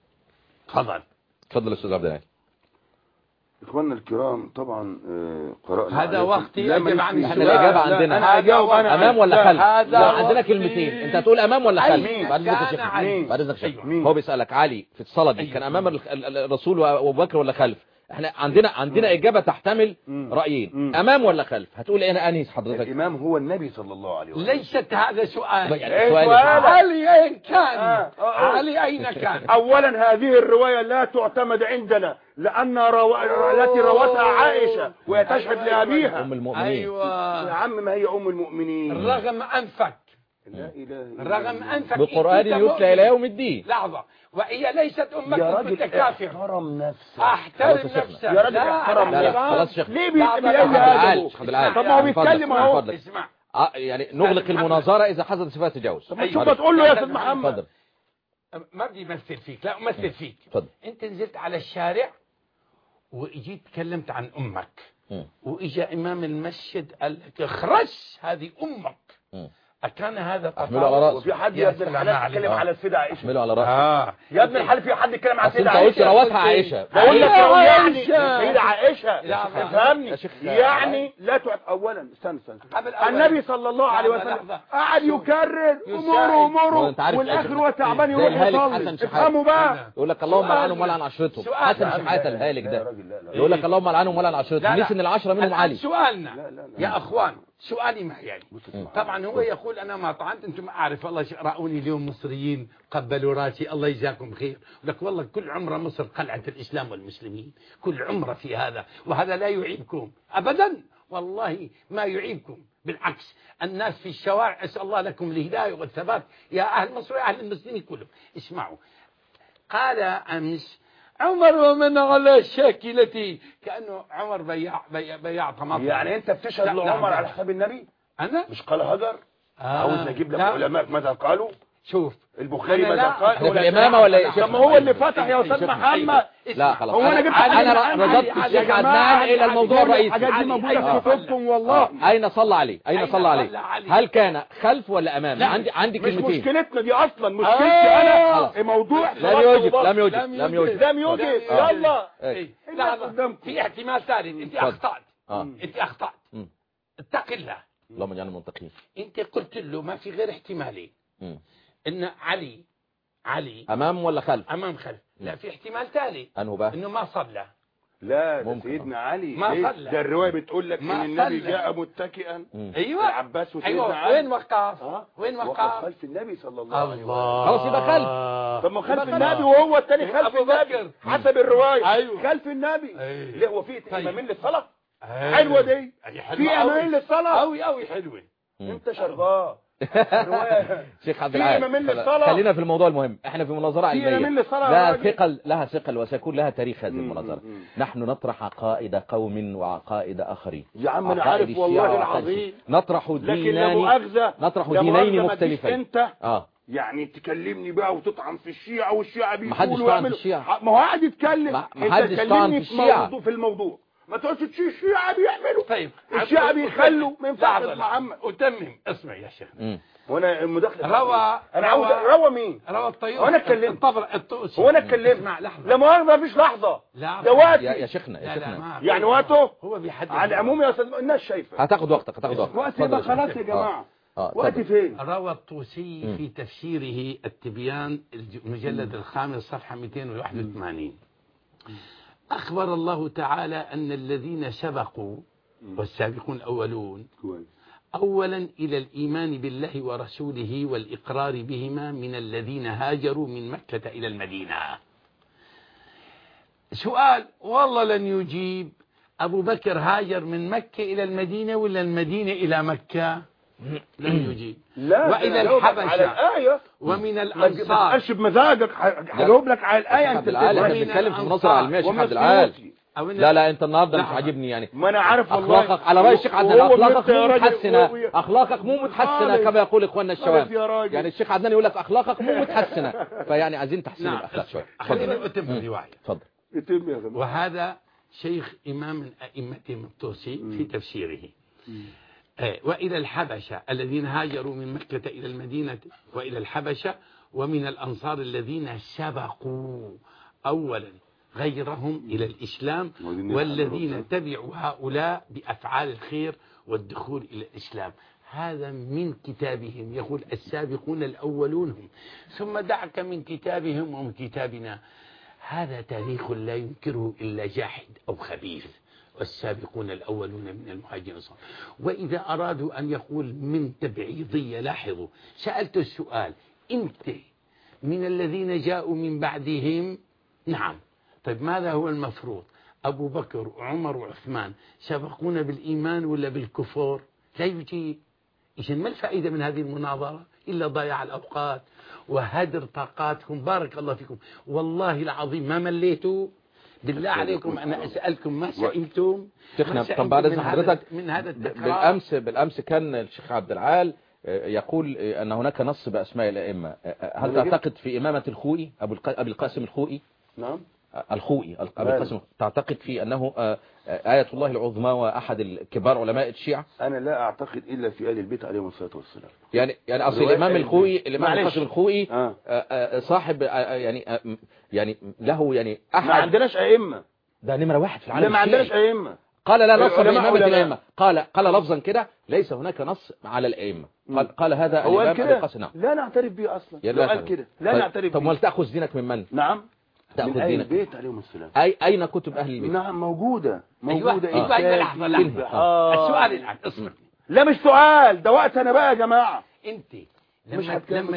B: تفضل أستاذ عبد العال.
D: إخواننا الكرام طبعا قرأنا
C: هذا وقتي يجب عن
B: احنا الإجابة عندنا.
C: أنا أجاوب
B: أمام ولا خلف؟ لا عندنا كلمتين، أنت هتقول أمام ولا خلف؟
C: بعد
B: إذنك يا شيخ. هو بيسألك علي في الصلاة دي كان أمام الرسول وأبو بكر ولا خلف؟ احنا عندنا إجابة تحتمل رأيين، أمام ولا خلف؟ هتقول أنا أنهي حضرتك؟
D: الإمام هو النبي صلى الله عليه وسلم.
C: ليست هذا سؤال.
B: سؤال
C: علي أين كان؟ علي أين كان؟
E: أولا هذه الرواية لا تعتمد عندنا، لأن التي روتها عائشة وهي تشهد لأبيها
B: أم المؤمنين.
E: أيوة يا عم، ما هي أم المؤمنين.
C: رغم أنفك،
D: لا إله
C: رغم أنفك
B: بالقرآن يتلى إلى يوم الدين.
C: لحظة، وهي ليست أمك كنت كافر.
E: احترم نفسك.
C: احترم نفسك
E: يا راجل احترم
B: نفسك. خلاص شيخ.
E: ليه بيتكلم؟ طب ما هو بيتكلم اهو.
C: اسمع
B: يعني نغلق المناظرة إذا حصلت صفات تجاوز.
E: طب شوف تقول له يا أستاذ محمد.
C: ما بدي امثل فيك، لا امثل فيك.
B: فضل.
C: انت نزلت على الشارع واجيت تكلمت عن امك واجا امام المسجد قال لك اخرج هذه امك. أكان هذا
B: تطاول؟
E: وفي حد يا ابن الحلال يتكلم على السيدة عائشة؟
B: احمله على رأسه.
E: يا ابن الحلال في حد يتكلم على السيدة
B: عائشة؟ انت قلت رواتها عائشة.
E: بقول لك يعني السيدة عائشة فهمني يعني لا اولا استنى النبي صلى الله عليه وسلم قعد يكرر اموره والاخر هو تعبان يروح يصلي. افهموا بقى.
B: يقول لك اللهم لعنهم ولعن عشرتهم. حسن شحاتة الهالك ده يقول لك اللهم لعنهم ولعن عشرتهم. نسي ان العشرة منهم علي.
C: سؤالنا يا اخوان سؤالي ما يعني طبعا هو يقول أنا ما طعنت، أنتم أعرف الله رأوني اليوم مصريين قبلوا راسي الله يجزاكم خير، لك والله كل عمره مصر قلعة الإسلام والمسلمين، كل عمره في هذا، وهذا لا يعيبكم أبدا، والله ما يعيبكم، بالعكس الناس في الشوارع أسأل الله لكم الهداية والثبات يا أهل مصر ويا أهل المسلمين كلهم. اسمعوا، قال أمس عمر ومن على شاكلتي، كأنه عمر بياع طماطم.
E: يعني انت بتشهد لعمر على حساب النبي؟
C: أنا
E: مش قال هجر؟ عاوز اجيب لك علماء ماذا قالوا؟
C: شوف
E: البخاري ماذا قال؟
B: في الإمامة ولا إيه؟
E: طب ما هو اللي فتح يا أستاذ محمد.
B: لا خلاص،
E: هو أنا جبت
B: أنا رددت الشيخ عدنان إلى الموضوع الرئيسي.
E: الحاجات دي موجودة في كتبكم والله.
B: أين صلى عليه؟ أين صلى عليه؟ هل كان خلف ولا أمام؟ عندي
E: مش
B: كلمتين.
E: مشكلتنا دي أصلا، مشكلتي أنا موضوع
B: لم يوجد.
E: يلا
C: لا في احتمال ثالث، أنت أخطأت. أنت أخطأت. اتق الله.
B: اللهم اجعلنا منتقين.
C: أنت قلت له ما في غير احتمالين، إن علي
B: أمام ولا خلف؟
C: أمام خلف. لا في احتمال ثالث.
B: أنه بقى؟
C: إنه ما صلى.
E: لا ده سيدنا علي
C: ما صلى.
E: ده الرواية بتقول لك إن النبي جاء متكئا.
C: أيوة
E: العباس وسيدنا علي.
C: وين وقف؟ وين وقف؟
E: خلف النبي صلى الله عليه وسلم.
B: خلاص يبقى خلف.
E: طب ما خلف النبي وهو الثاني خلف النبي حسب الرواية.
C: أيوة.
E: خلف النبي. ليه هو في إمامين للصلاة؟
C: أيوة.
E: حلوة دي. في إمامين للصلاة.
C: أوي حلوة.
E: أنت شربان.
B: شيخ عبد العال، خلينا في الموضوع المهم. احنا في مناظرة علمية لها ثقل وسيكون لها تاريخ هذه المناظرة. نحن نطرح عقائد قوم وعقائد آخرين.
E: يا عم انا عارف والله العظيم.
B: نطرح دينين مختلفين.
E: انت يعني تكلمني بقى وتطعن في الشيعة والشيعة
B: بيقولوا
E: يعملوا
B: في الشيعة.
E: ما هو قاعد يتكلم.
B: محدش طعن في الشيعة
E: في الموضوع. ما تقولش الشيعة بيعملوا.
C: طيب
E: الشيعة بيخلوا ما ينفعش محمد.
C: أتمم. اسمع يا شيخ.
E: وانا المداخله
C: انا
E: عاوز روى مين؟
C: روى الطيور.
E: وانا اتكلمت
C: الطوسي.
E: وانا اتكلمت.
C: اسمع لحظه.
E: لا مؤاخذه مفيش لحظه.
C: ده
B: وقت يا شيخنا
E: يعني وقته
C: هو بيحدد
E: على العموم يا استاذ الناس شايفه.
B: هتاخد وقتك
E: وقت يبقى خلاص يا جماعه. وقت فين؟
C: روى الطوسي في تفسيره التبيان المجلد الخامس صفحه 281 أخبر الله تعالى أن الذين سبقوا والسابقون الأولون أولا إلى الإيمان بالله ورسوله والإقرار بهما من الذين هاجروا من مكة إلى المدينة. سؤال والله لن يجيب. أبو بكر هاجر من مكة إلى المدينة ولا المدينة إلى مكة؟ لن يجيب.
E: لا
C: وإلى الحبشة
E: على الآية
C: ومن
E: الأنصار. ما تسألش بمزاجك، هجاوب لك على الآية.
B: أنت بتتكلم في مناظرة علمية شيخ عبد العال. لا انت النهارده مش عاجبني يعني.
E: ما انا عارف والله.
B: اخلاقك على راي الشيخ عدنان اخلاقك مو متحسنه كما يقول اخواننا الشباب. يعني الشيخ عدنان يقول لك اخلاقك مو متحسنه، فيعني عايزين تحسين الاخلاق شويه.
C: خليني اتم الروايه.
B: اتفضل.
C: وهذا شيخ امام من ائمتهم الطوسي في تفسيره. والى الحبشه الذين هاجروا من مكه الى المدينه والى الحبشه ومن الانصار الذين سبقوا اولا غيرهم إلى الإسلام والذين تبعوا هؤلاء بأفعال الخير والدخول إلى الإسلام. هذا من كتابهم يقول السابقون الأولون هم، ثم دعك من كتابهم ومن كتابنا. هذا تاريخ لا ينكره إلا جاحد أو خبيث. والسابقون الأولون من المهاجرين. وإذا أرادوا أن يقول من تبعيضية، لاحظوا سألت السؤال أنت من الذين جاءوا من بعدهم؟ نعم. طيب ماذا هو المفروض؟ أبو بكر وعمر وعثمان سبقونا بالإيمان ولا بالكفر؟ لا يجيب. إذن ما الفائدة من هذه المناظرة إلا ضياع الأوقات وهدر طاقاتكم. بارك الله فيكم والله العظيم ما مليتوا. بالله عليكم أنا أسألكم ما سئمتم.
B: شيخنا طب بعد إذن حضرتك
C: من هذا التكرار.
B: بالأمس كان الشيخ عبد العال يقول أن هناك نص بأسماء الأئمة. هل تعتقد في إمامة الخوئي أبي القاسم الخوئي؟
E: نعم.
B: الخوئي أبي القاسم تعتقد في أنه آية الله العظمى وأحد الكبار علماء الشيعة؟
E: أنا لا أعتقد إلا في آل البيت عليهم الصلاة والسلام.
B: يعني أصل الإمام الخوئي الإمام القاسم الخوئي صاحب يعني له يعني أحد.
E: ما عندناش أئمة.
B: ده نمرة واحد في العالم.
E: ما عندناش أئمة.
B: قال لا نص بإمامة الأئمة. قال لفظا كده ليس هناك نص على الأئمة. قال هذا الإمام أبي القاسم. نعم.
E: لا نعترف به أصلا. قال كده لا نعترف به.
B: طب ولتأخذ دينك من؟
E: نعم.
B: من
E: أهل البيت عليهم السلام.
B: أين كتب أهل البيت؟
E: نعم موجودة.
C: أيوة. لحظة. السؤال الآن اسمع.
E: لا مش سؤال، ده وقت انا بقى يا جماعه.
C: انت
E: مش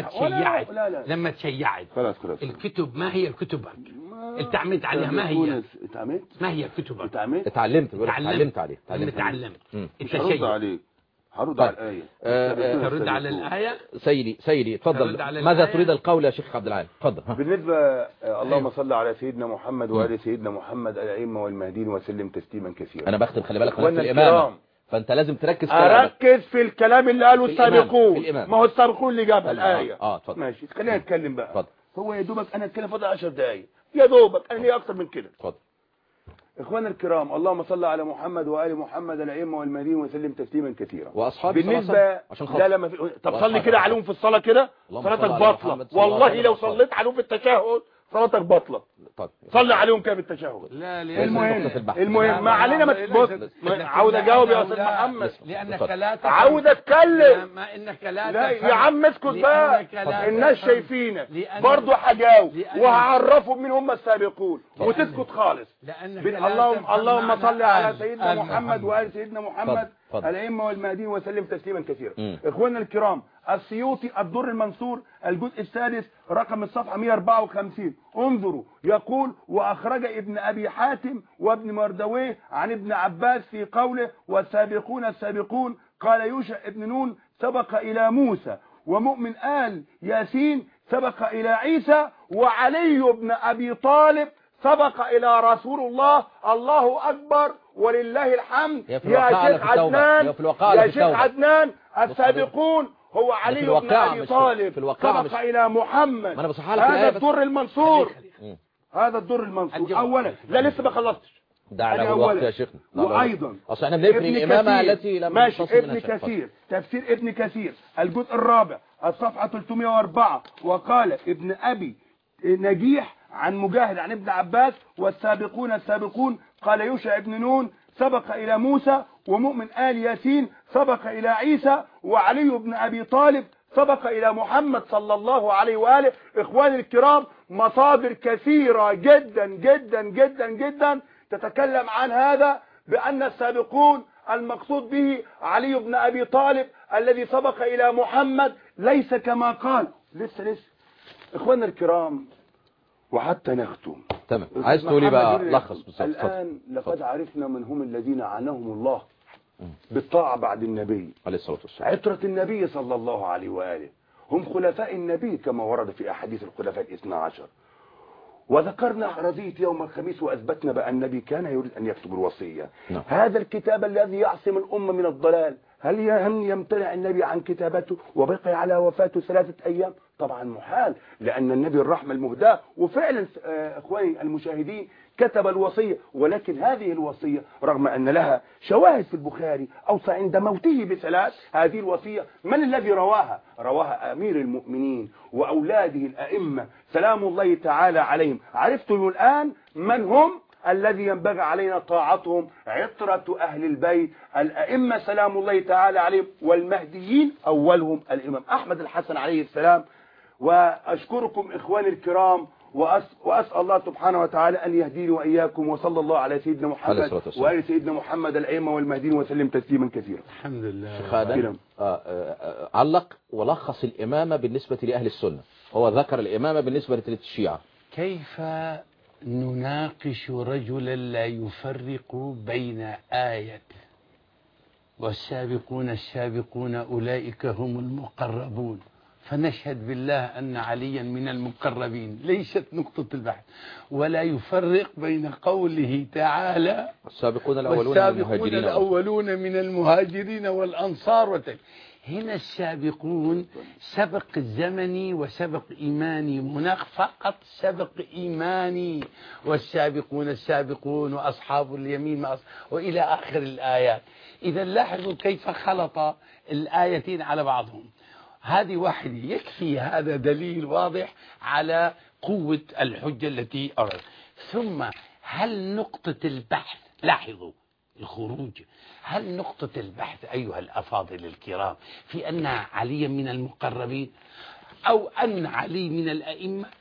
C: لما تشيعت
D: خلاص
C: الكتب، ما هي كتبك؟ اتعملت عليها، ما هي كتبك؟
B: اتعلمت عليه.
C: انت شيء
D: عليك. هرد على الآية.
C: ترد على الآية.
B: سيدي اتفضل، ماذا تريد القول يا شيخ عبد العال؟ اتفضل.
D: بالنسبة اللهم صل على سيدنا محمد وآل سيدنا محمد الأئمة والمهديين وسلم تسليما كثيرا.
B: انا بختم، خلي بالك في الإمامة، فانت لازم تركز
E: اركز في الكلام اللي قاله السابقون. ما هو السابقون اللي جابها الآية.
B: اتفضل.
E: ماشي، خلينا نتكلم بقى.
B: اتفضل.
E: هو يا دوبك انا اتكلم فاضل 10 دقايق يا دوبك، انا ليه اكتر من كده؟
B: اتفضل.
D: اخوانا الكرام، اللهم صل على محمد وآل محمد الأئمة والمهديين وسلم تسليما كثيرا.
B: واصحابي
D: بالنسبة لا طب صلي كده عليهم في الصلاة كده، صلاتك باطلة والله. لو صليت عليهم في التشهد صلاتك باطلة. صلي عليهم كده بالتشهد.
C: لا
E: المهم ما علينا، ما تبص. عاوز اجاوب يا استاذ محمد
C: لانك لا
E: عاوز اتكلم.
C: ما انك لا
E: يا عم اسكت بقى، الناس شايفينك برضه. هجاوب وهعرفهم مين هم السابقون وتسكت خالص. اللهم صل على سيدنا محمد وآل سيدنا محمد الأئمة والمهديين وسلم تسليما كثيرا. اخواننا الكرام، السيوطي الدر المنصور الجزء السادس رقم الصفحة 154، انظروا، يقول: واخرج ابن ابي حاتم وابن مردويه عن ابن عباس في قوله: والسابقون السابقون، قال يوشع ابن نون سبق الى موسى، ومؤمن آل ياسين سبق الى عيسى، وعلي بن ابي طالب سبق الى رسول الله. الله اكبر ولله الحمد. يا شيخ عدنان السابقون هو علي بن ابي طالب سبق الى محمد. هذا الدر المنصور، هذا الدر المنصور. اولا لا لسه ما خلصتش،
B: دعنا الوقت يا شيخنا.
E: وايضا
B: اصل احنا بنفرق الامامه التي لم
E: ماشي. ابن كثير، تفسير ابن كثير الجزء الرابع الصفحه 304، وقال ابن ابي نجيح عن مجاهد عن ابن عباس: والسابقون السابقون، قال يوشع ابن نون سبق الى موسى، ومؤمن آل ياسين سبق الى عيسى، وعلي بن ابي طالب سبق الى محمد صلى الله عليه واله. اخواني الكرام، مصادر كثيره جدا جدا جدا جدا تتكلم عن هذا، بان السابقون المقصود به علي بن ابي طالب الذي سبق الى محمد، ليس كما قال. لسه اخواننا الكرام، وحتى نختم.
B: تمام، عايز تقولي بقى لخص بالظبط.
D: الان لقد عرفنا من هم الذين عناهم الله بالطاعه بعد النبي
B: عليه الصلاه والسلام،
D: عترة النبي صلى الله عليه واله، هم خلفاء النبي كما ورد في احاديث الخلفاء الاثنى عشر. وذكرنا رضية يوم الخميس وأثبتنا بأن النبي كان يريد أن يكتب الوصية. هذا الكتاب الذي يعصم الأمة من الضلال، هل يمتنع النبي عن كتابته وبقي على وفاته 3 أيام؟ طبعا محال، لأن النبي الرحمة المهداة. وفعلا إخواني المشاهدين كتب الوصية، ولكن هذه الوصية رغم أن لها شواهد في البخاري أوصى عند موته ب3. هذه الوصية من الذي رواها؟ رواها أمير المؤمنين وأولاده الأئمة سلام الله تعالى عليهم. عرفتم الآن من هم الذي ينبغي علينا طاعتهم؟ عطرة أهل البيت الأئمة سلام الله تعالى عليهم، والمهديين أولهم الإمام أحمد الحسن عليه السلام. وأشكركم إخواني الكرام، وأسأل الله سبحانه وتعالى أن يهديني وإياكم، وصلى الله على سيدنا محمد وآل سيدنا محمد الأئمة والمهديين وسلم تسليما كثيرا.
C: الحمد لله.
B: شيخ آدم علق ولخص الإمامة بالنسبة لأهل السنة، هو ذكر الإمامة بالنسبة للشيعة.
C: كيف نناقش رجلا لا يفرق بين آية والسابقون السابقون أولئك هم المقربون، فنشهد بالله أن عليا من المقربين، ليست نقطة البحث، ولا يفرق بين قوله تعالى
B: السابقون
C: الأولون من المهاجرين والأنصار. هنا السابقون سبق الزمني وسبق إيماني، مناخ فقط سبق إيماني. والسابقون السابقون وأصحاب اليمين وإلى آخر الآيات. إذا لاحظوا كيف خلط الآيتين على بعضهم. هذه واحدة يكفي، هذا دليل واضح على قوة الحجة التي أرد. ثم هل نقطة البحث، لاحظوا الخروج، هل نقطة البحث أيها الأفاضل الكرام في أن علي من المقربين أو أن علي من الأئمة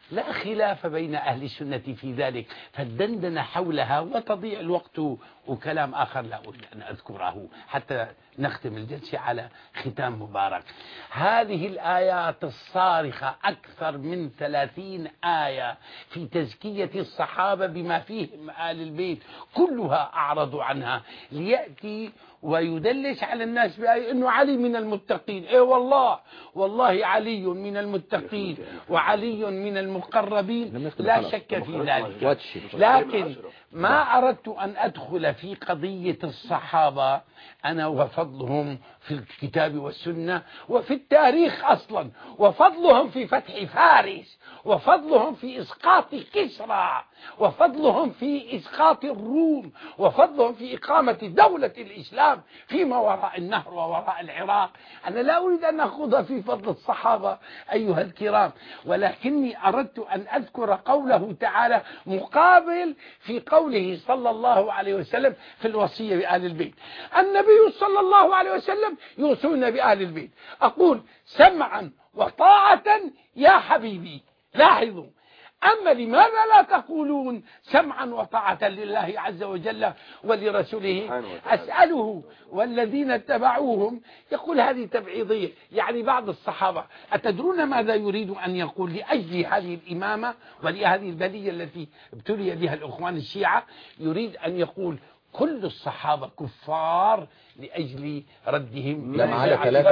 C: لا خلاف بين أهل السنة في ذلك، فالدندن حولها وتضيع الوقت وكلام آخر لا أريد أن أذكره حتى نختم الجلسة على ختام مبارك. هذه الآيات الصارخة أكثر من 30 آية في تزكية الصحابة بما فيهم آل البيت كلها أعرضوا عنها، ليأتي ويدلس على الناس بآية أنه علي من المتقين. إيه والله علي من المتقين وعلي من المقربين لا شك في ذلك. لكن ما أردت أن أدخل في قضية الصحابة أنا وفضلهم في الكتاب والسنة وفي التاريخ أصلا، وفضلهم في فتح فارس، وفضلهم في إسقاط كسرى، وفضلهم في إسقاط الروم، وفضلهم في إقامة دولة الإسلام فيما وراء النهر ووراء العراق. أنا لا أريد أن أخوض في فضل الصحابة أيها الكرام، ولكني أردت أن أذكر قوله تعالى مقابل في قوله صلى الله عليه وسلم في الوصية بآل البيت. النبي صلى الله عليه وسلم يوصون بآل البيت، أقول سمعا وطاعة يا حبيبي. لاحظوا، أما لماذا لا تقولون سمعا وطاعة لله عز وجل ولرسوله؟ أسأله والذين اتبعوهم، يقول هذه تبعيضية، يعني بعض الصحابة. أتدرون ماذا يريد أن يقول لأجل هذه الإمامة ولهذه البلية التي ابتلي بها الأخوان الشيعة؟ يريد أن يقول كل الصحابة كفار لأجل ردهم.
B: لا معايا ثلاثة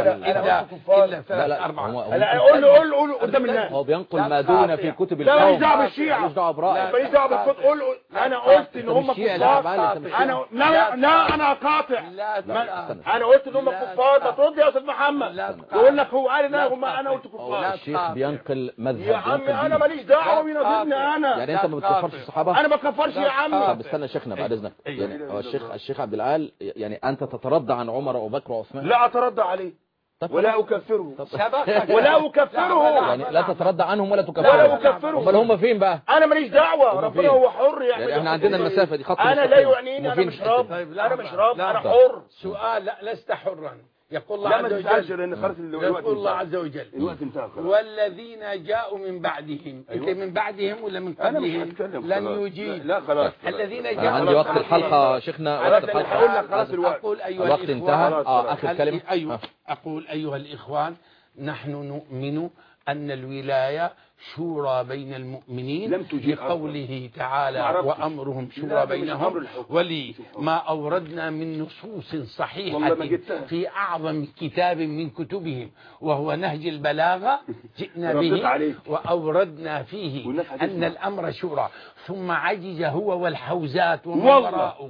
C: إلا أربعة.
E: قول قدام الناس.
B: هو بينقل ما دون في كتب القوم.
E: لا ماليش دعوة بالشيعة،
B: ماليش دعوة برأيك،
E: ماليش دعوة بالكتب. قول أنا قلت إن هم كفار. أنا قاطع. أنا قلت إن هم كفار. ما ترد يا أستاذ محمد. يقول لك هو قال أنا قلت كفار.
B: الشيخ بينقل مذهب.
E: يا عمي أنا ماليش دعوة ويناديني أنا.
B: يعني أنت ما بتكفرش الصحابة؟
E: أنا ما بكفرش يا عمي.
B: طب استنى شيخنا بعد إذنك. يعني هو الشيخ عبد العال، يعني أنت تتردى عن عمر وأبو بكر وعثمان؟
E: لا أتردى عليه ولا أكفره ولا أكفره.
B: يعني لا تتردى عنهم ولا تكفرهم
E: ولا أكفره.
B: امال هم فين بقى؟
E: أنا ماليش دعوة، ربنا هو حر يعمل.
B: يعني احنا عندنا المسافة دي خط.
E: أنا لا يعنيني، أنا مش راب، أنا مش راب، أنا حر.
C: سؤال، لا لست حرا. يقول الله
E: لا
C: عز وجل، يقول الله عز وجل والذين جاءوا من بعدهم. انت من بعدهم ولا من قبلهم؟ لن يجيب.
E: لا خلاص.
C: الذين
B: أنا
C: جاءوا
B: عندي وقت الحلقة شيخنا، وقت الحلقة.
E: أقول لك خلاص
B: الوقت انتهى. آخر كلمة.
C: أيوة. أقول أيها الإخوان، نحن نؤمن أن الولاية شورى بين المؤمنين لقوله تعالى وأمرهم شورى بينهم، ولما أوردنا من نصوص صحيحة في أعظم كتاب من كتبهم وهو نهج البلاغة جئنا به وأوردنا فيه أن الأمر شورى. ثم عجز هو والحوزات ومن وراءه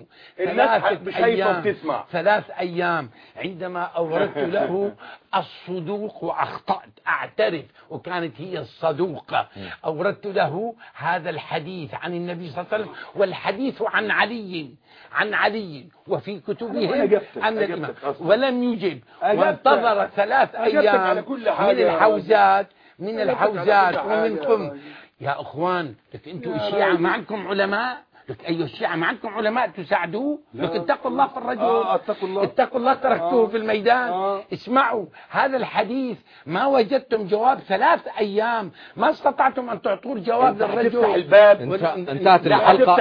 C: 3 أيام عندما أوردت له الصدوق وأخطأت أعترف، وكانت هي الصدوقة. أوردت له هذا الحديث عن النبي صلى الله عليه وسلم والحديث عن علي وفي كتبهم أن الإمام، ولم يجب، وانتظر 3 أيام من الحوزات ومن قم. يا أخوان، لك أنتم الشيعة ما عندكم علماء؟ لك أيها الشيعة ما عندكم علماء تساعدوه؟ لك اتقوا الله في الرجل. اتقوا الله، تركتوه في الميدان. اسمعوا هذا الحديث، ما وجدتم جواب 3 أيام، ما استطعتم أن تعطوا الجواب للرجل.
B: انتهت الحلقة.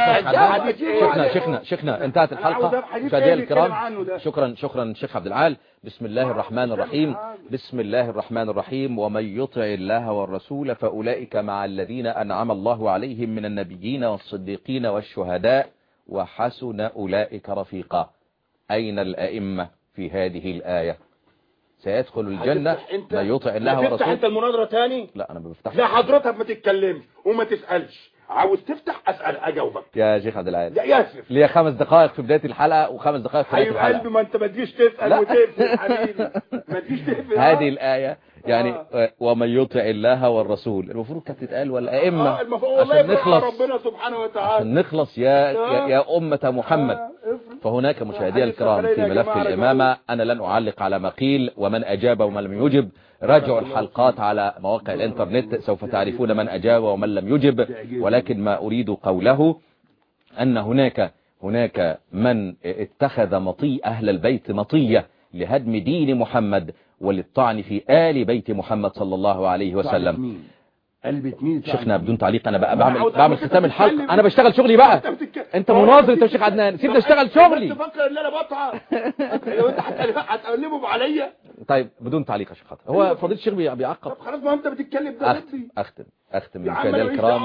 B: شيخنا انتهت الحلقة. مشاهدينا الكرام، شكرا شيخ عبد العال. بسم الله الرحمن الرحيم. بسم الله الرحمن الرحيم. ومن يطع الله والرسول فأولئك مع الذين أنعم الله عليهم من النبيين والصديقين والشهداء وحسن أولئك رفيقا. أين الأئمة في هذه الآية؟ سيدخل الجنة من يطع الله ورسوله.
E: تفتح انت المناظرة تاني؟
B: لا أنا بفتح.
E: لا حضرتك ما تتكلمش وما تسألش، عاوز تفتح أسأل أجاوبك.
B: يا شيخ عبد العال،
E: لا ياسف
B: ليا 5 دقائق في بداية الحلقة و5 دقائق في نهاية الحلقة.
E: أيوة قلبي، ما أنت ما تجيش تسأل وتقفل حبيبي، ما تجيش تقفل.
B: هذه الآية يعني ومن يطع الله والرسول، المفروض كانت تتقال والأئمة عشان نخلص.
E: ربنا سبحانه وتعالى
B: عشان نخلص يا أمة محمد. فهناك مشاهدي الكرام في ملف الإمامة أنا لن أعلق على ما قيل، ومن أجاب ومن لم يجب. راجعوا الحلقات على مواقع الإنترنت، سوف تعرفون من أجاب ومن لم يجب. ولكن ما أريد قوله أن هناك من اتخذ أهل البيت مطية لهدم دين محمد وللطعن في آل بيت محمد صلى الله عليه وسلم.
E: قلبت مين
B: شيخنا بدون تعليق، انا بقى بعمل ختام الحلقه، انا بشتغل شغلي بقى. انت مناظر انت يا شيخ عدنان، سيبني اشتغل شغلي.
E: انت فاكر ان انا بطعم؟ لو انت هتقلبهم عليا.
B: طيب بدون تعليق يا شيخ خاطر، هو فضيله الشيخ بيعقب.
E: طب خلاص ما انت بتتكلم ده.
B: اختم مشاهدينا الكرام.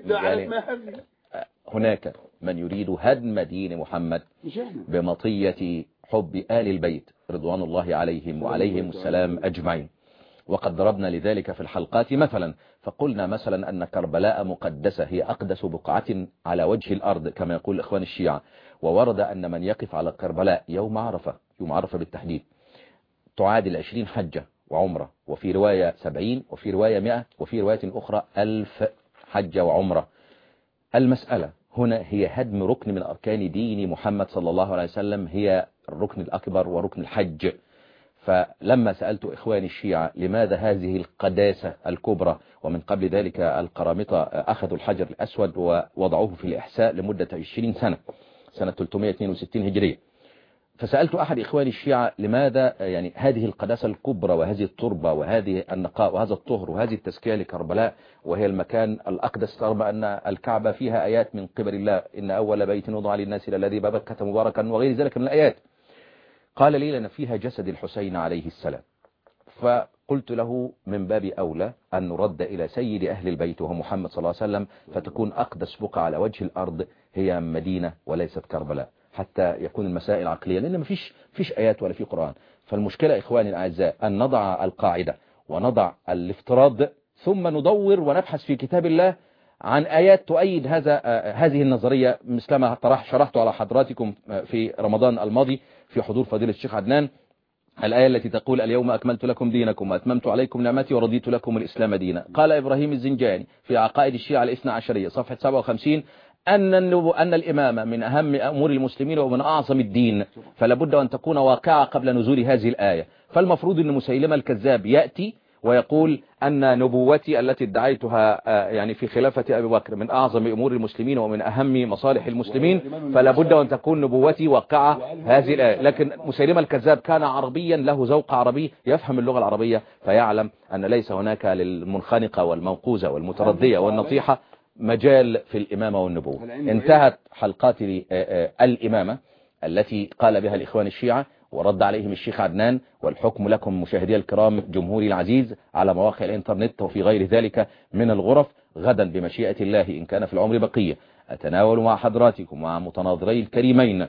B: هناك من يريد هدم دين محمد بمطية حب آل البيت رضوان الله عليهم وعليهم السلام أجمعين، وقد ضربنا لذلك في الحلقات مثلا، فقلنا مثلا أن كربلاء مقدسة هي أقدس بقعة على وجه الأرض كما يقول إخوان الشيعة، وورد أن من يقف على كربلاء يوم عرفة بالتحديد تعادل 20 حجة وعمرة، وفي رواية 70 وفي رواية 100 وفي رواية أخرى 1000 حجة وعمرة. المسألة هنا هي هدم ركن من أركان دين محمد صلى الله عليه وسلم، هي الركن الأكبر وركن الحج. فلما سألت إخواني الشيعة لماذا هذه القداسة الكبرى، ومن قبل ذلك القرامطة أخذوا الحجر الأسود ووضعوه في الإحساء لمدة 20 سنة 362 هجرية، فسألت أحد إخواني الشيعة لماذا يعني هذه القداسة الكبرى وهذه التربة وهذه النقاء وهذا الطهر وهذه التزكية لكربلاء، وهي المكان الأقدس، رغم أن الكعبة فيها آيات من قبل الله إن أول بيت وضع للناس للذي ببكة مباركا وغير ذلك من الآيات. قال لي لنا فيها جسد الحسين عليه السلام. فقلت له من باب أولى أن نرد إلى سيد أهل البيت وهو محمد صلى الله عليه وسلم، فتكون أقدس بقعة على وجه الأرض هي مدينة وليست كربلاء، حتى يكون المسائل عقلية، لأن مفيش آيات ولا في قرآن. فالمشكلة إخواني الأعزاء أن نضع القاعدة ونضع الافتراض ثم ندور ونبحث في كتاب الله عن آيات تؤيد هذه النظرية، مثلما شرحت على حضراتكم في رمضان الماضي في حضور فضيلة الشيخ عدنان الآية التي تقول اليوم أكملت لكم دينكم وأتممت عليكم نعمتي ورضيت لكم الإسلام دينا. قال إبراهيم الزنجاني في عقائد الشيعة الاثنى عشرية صفحة 57 أن الإمامة من أهم أمور المسلمين ومن أعظم الدين، فلا بد أن تكون واقعة قبل نزول هذه الآية. فالمفروض أن مسيلمة الكذاب يأتي ويقول أن نبوتي التي ادعيتها يعني في خلافة أبي بكر من أعظم أمور المسلمين ومن أهم مصالح المسلمين، فلا بد أن تكون نبوتي واقعة هذه الآية. لكن مسيلمة الكذاب كان عربيا له ذوق عربي، يفهم اللغة العربية، فيعلم أن ليس هناك للمنخنقة والموقوزة والمتردية والنصيحة مجال في الإمامة والنبوة. انتهت حلقات الإمامة التي قال بها الإخوان الشيعة ورد عليهم الشيخ عدنان، والحكم لكم مشاهدي الكرام جمهوري العزيز على مواقع الإنترنت وفي غير ذلك من الغرف. غدا بمشيئة الله إن كان في العمر بقية أتناول مع حضراتكم مع متناظري الكريمين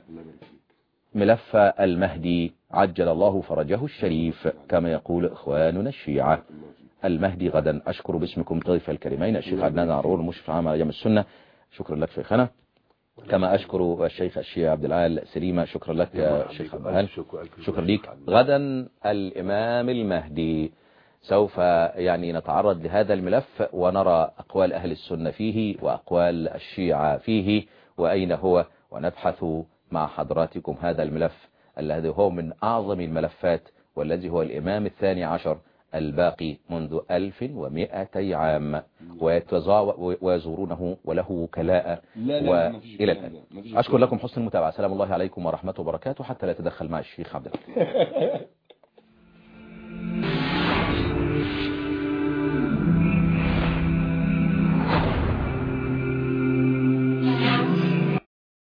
B: ملف المهدي عجل الله فرجه الشريف كما يقول إخواننا الشيعة. المهدي غدا. أشكر باسمكم ضيف الكريمين الشيخ عدنان عرور المشرف العام على جامع السنة، شكرا لك شيخنا. كما أشكر الشيخ الشيعي عبد العال سليمة، شكرا لك شيخ عبد، شكرا لك. غدا الإمام المهدي، سوف يعني نتعرض لهذا الملف ونرى أقوال أهل السنة فيه وأقوال الشيعة فيه وأين هو، ونبحث مع حضراتكم هذا الملف الذي هو من أعظم الملفات والذي هو الإمام الثاني عشر الباقي منذ 1200 عام ويزورونه وله وكلاء وإلى الآن. أشكر لكم حسن المتابعة. سلام الله عليكم ورحمة وبركاته، حتى لا يتدخل مع الشيخ عبد العال.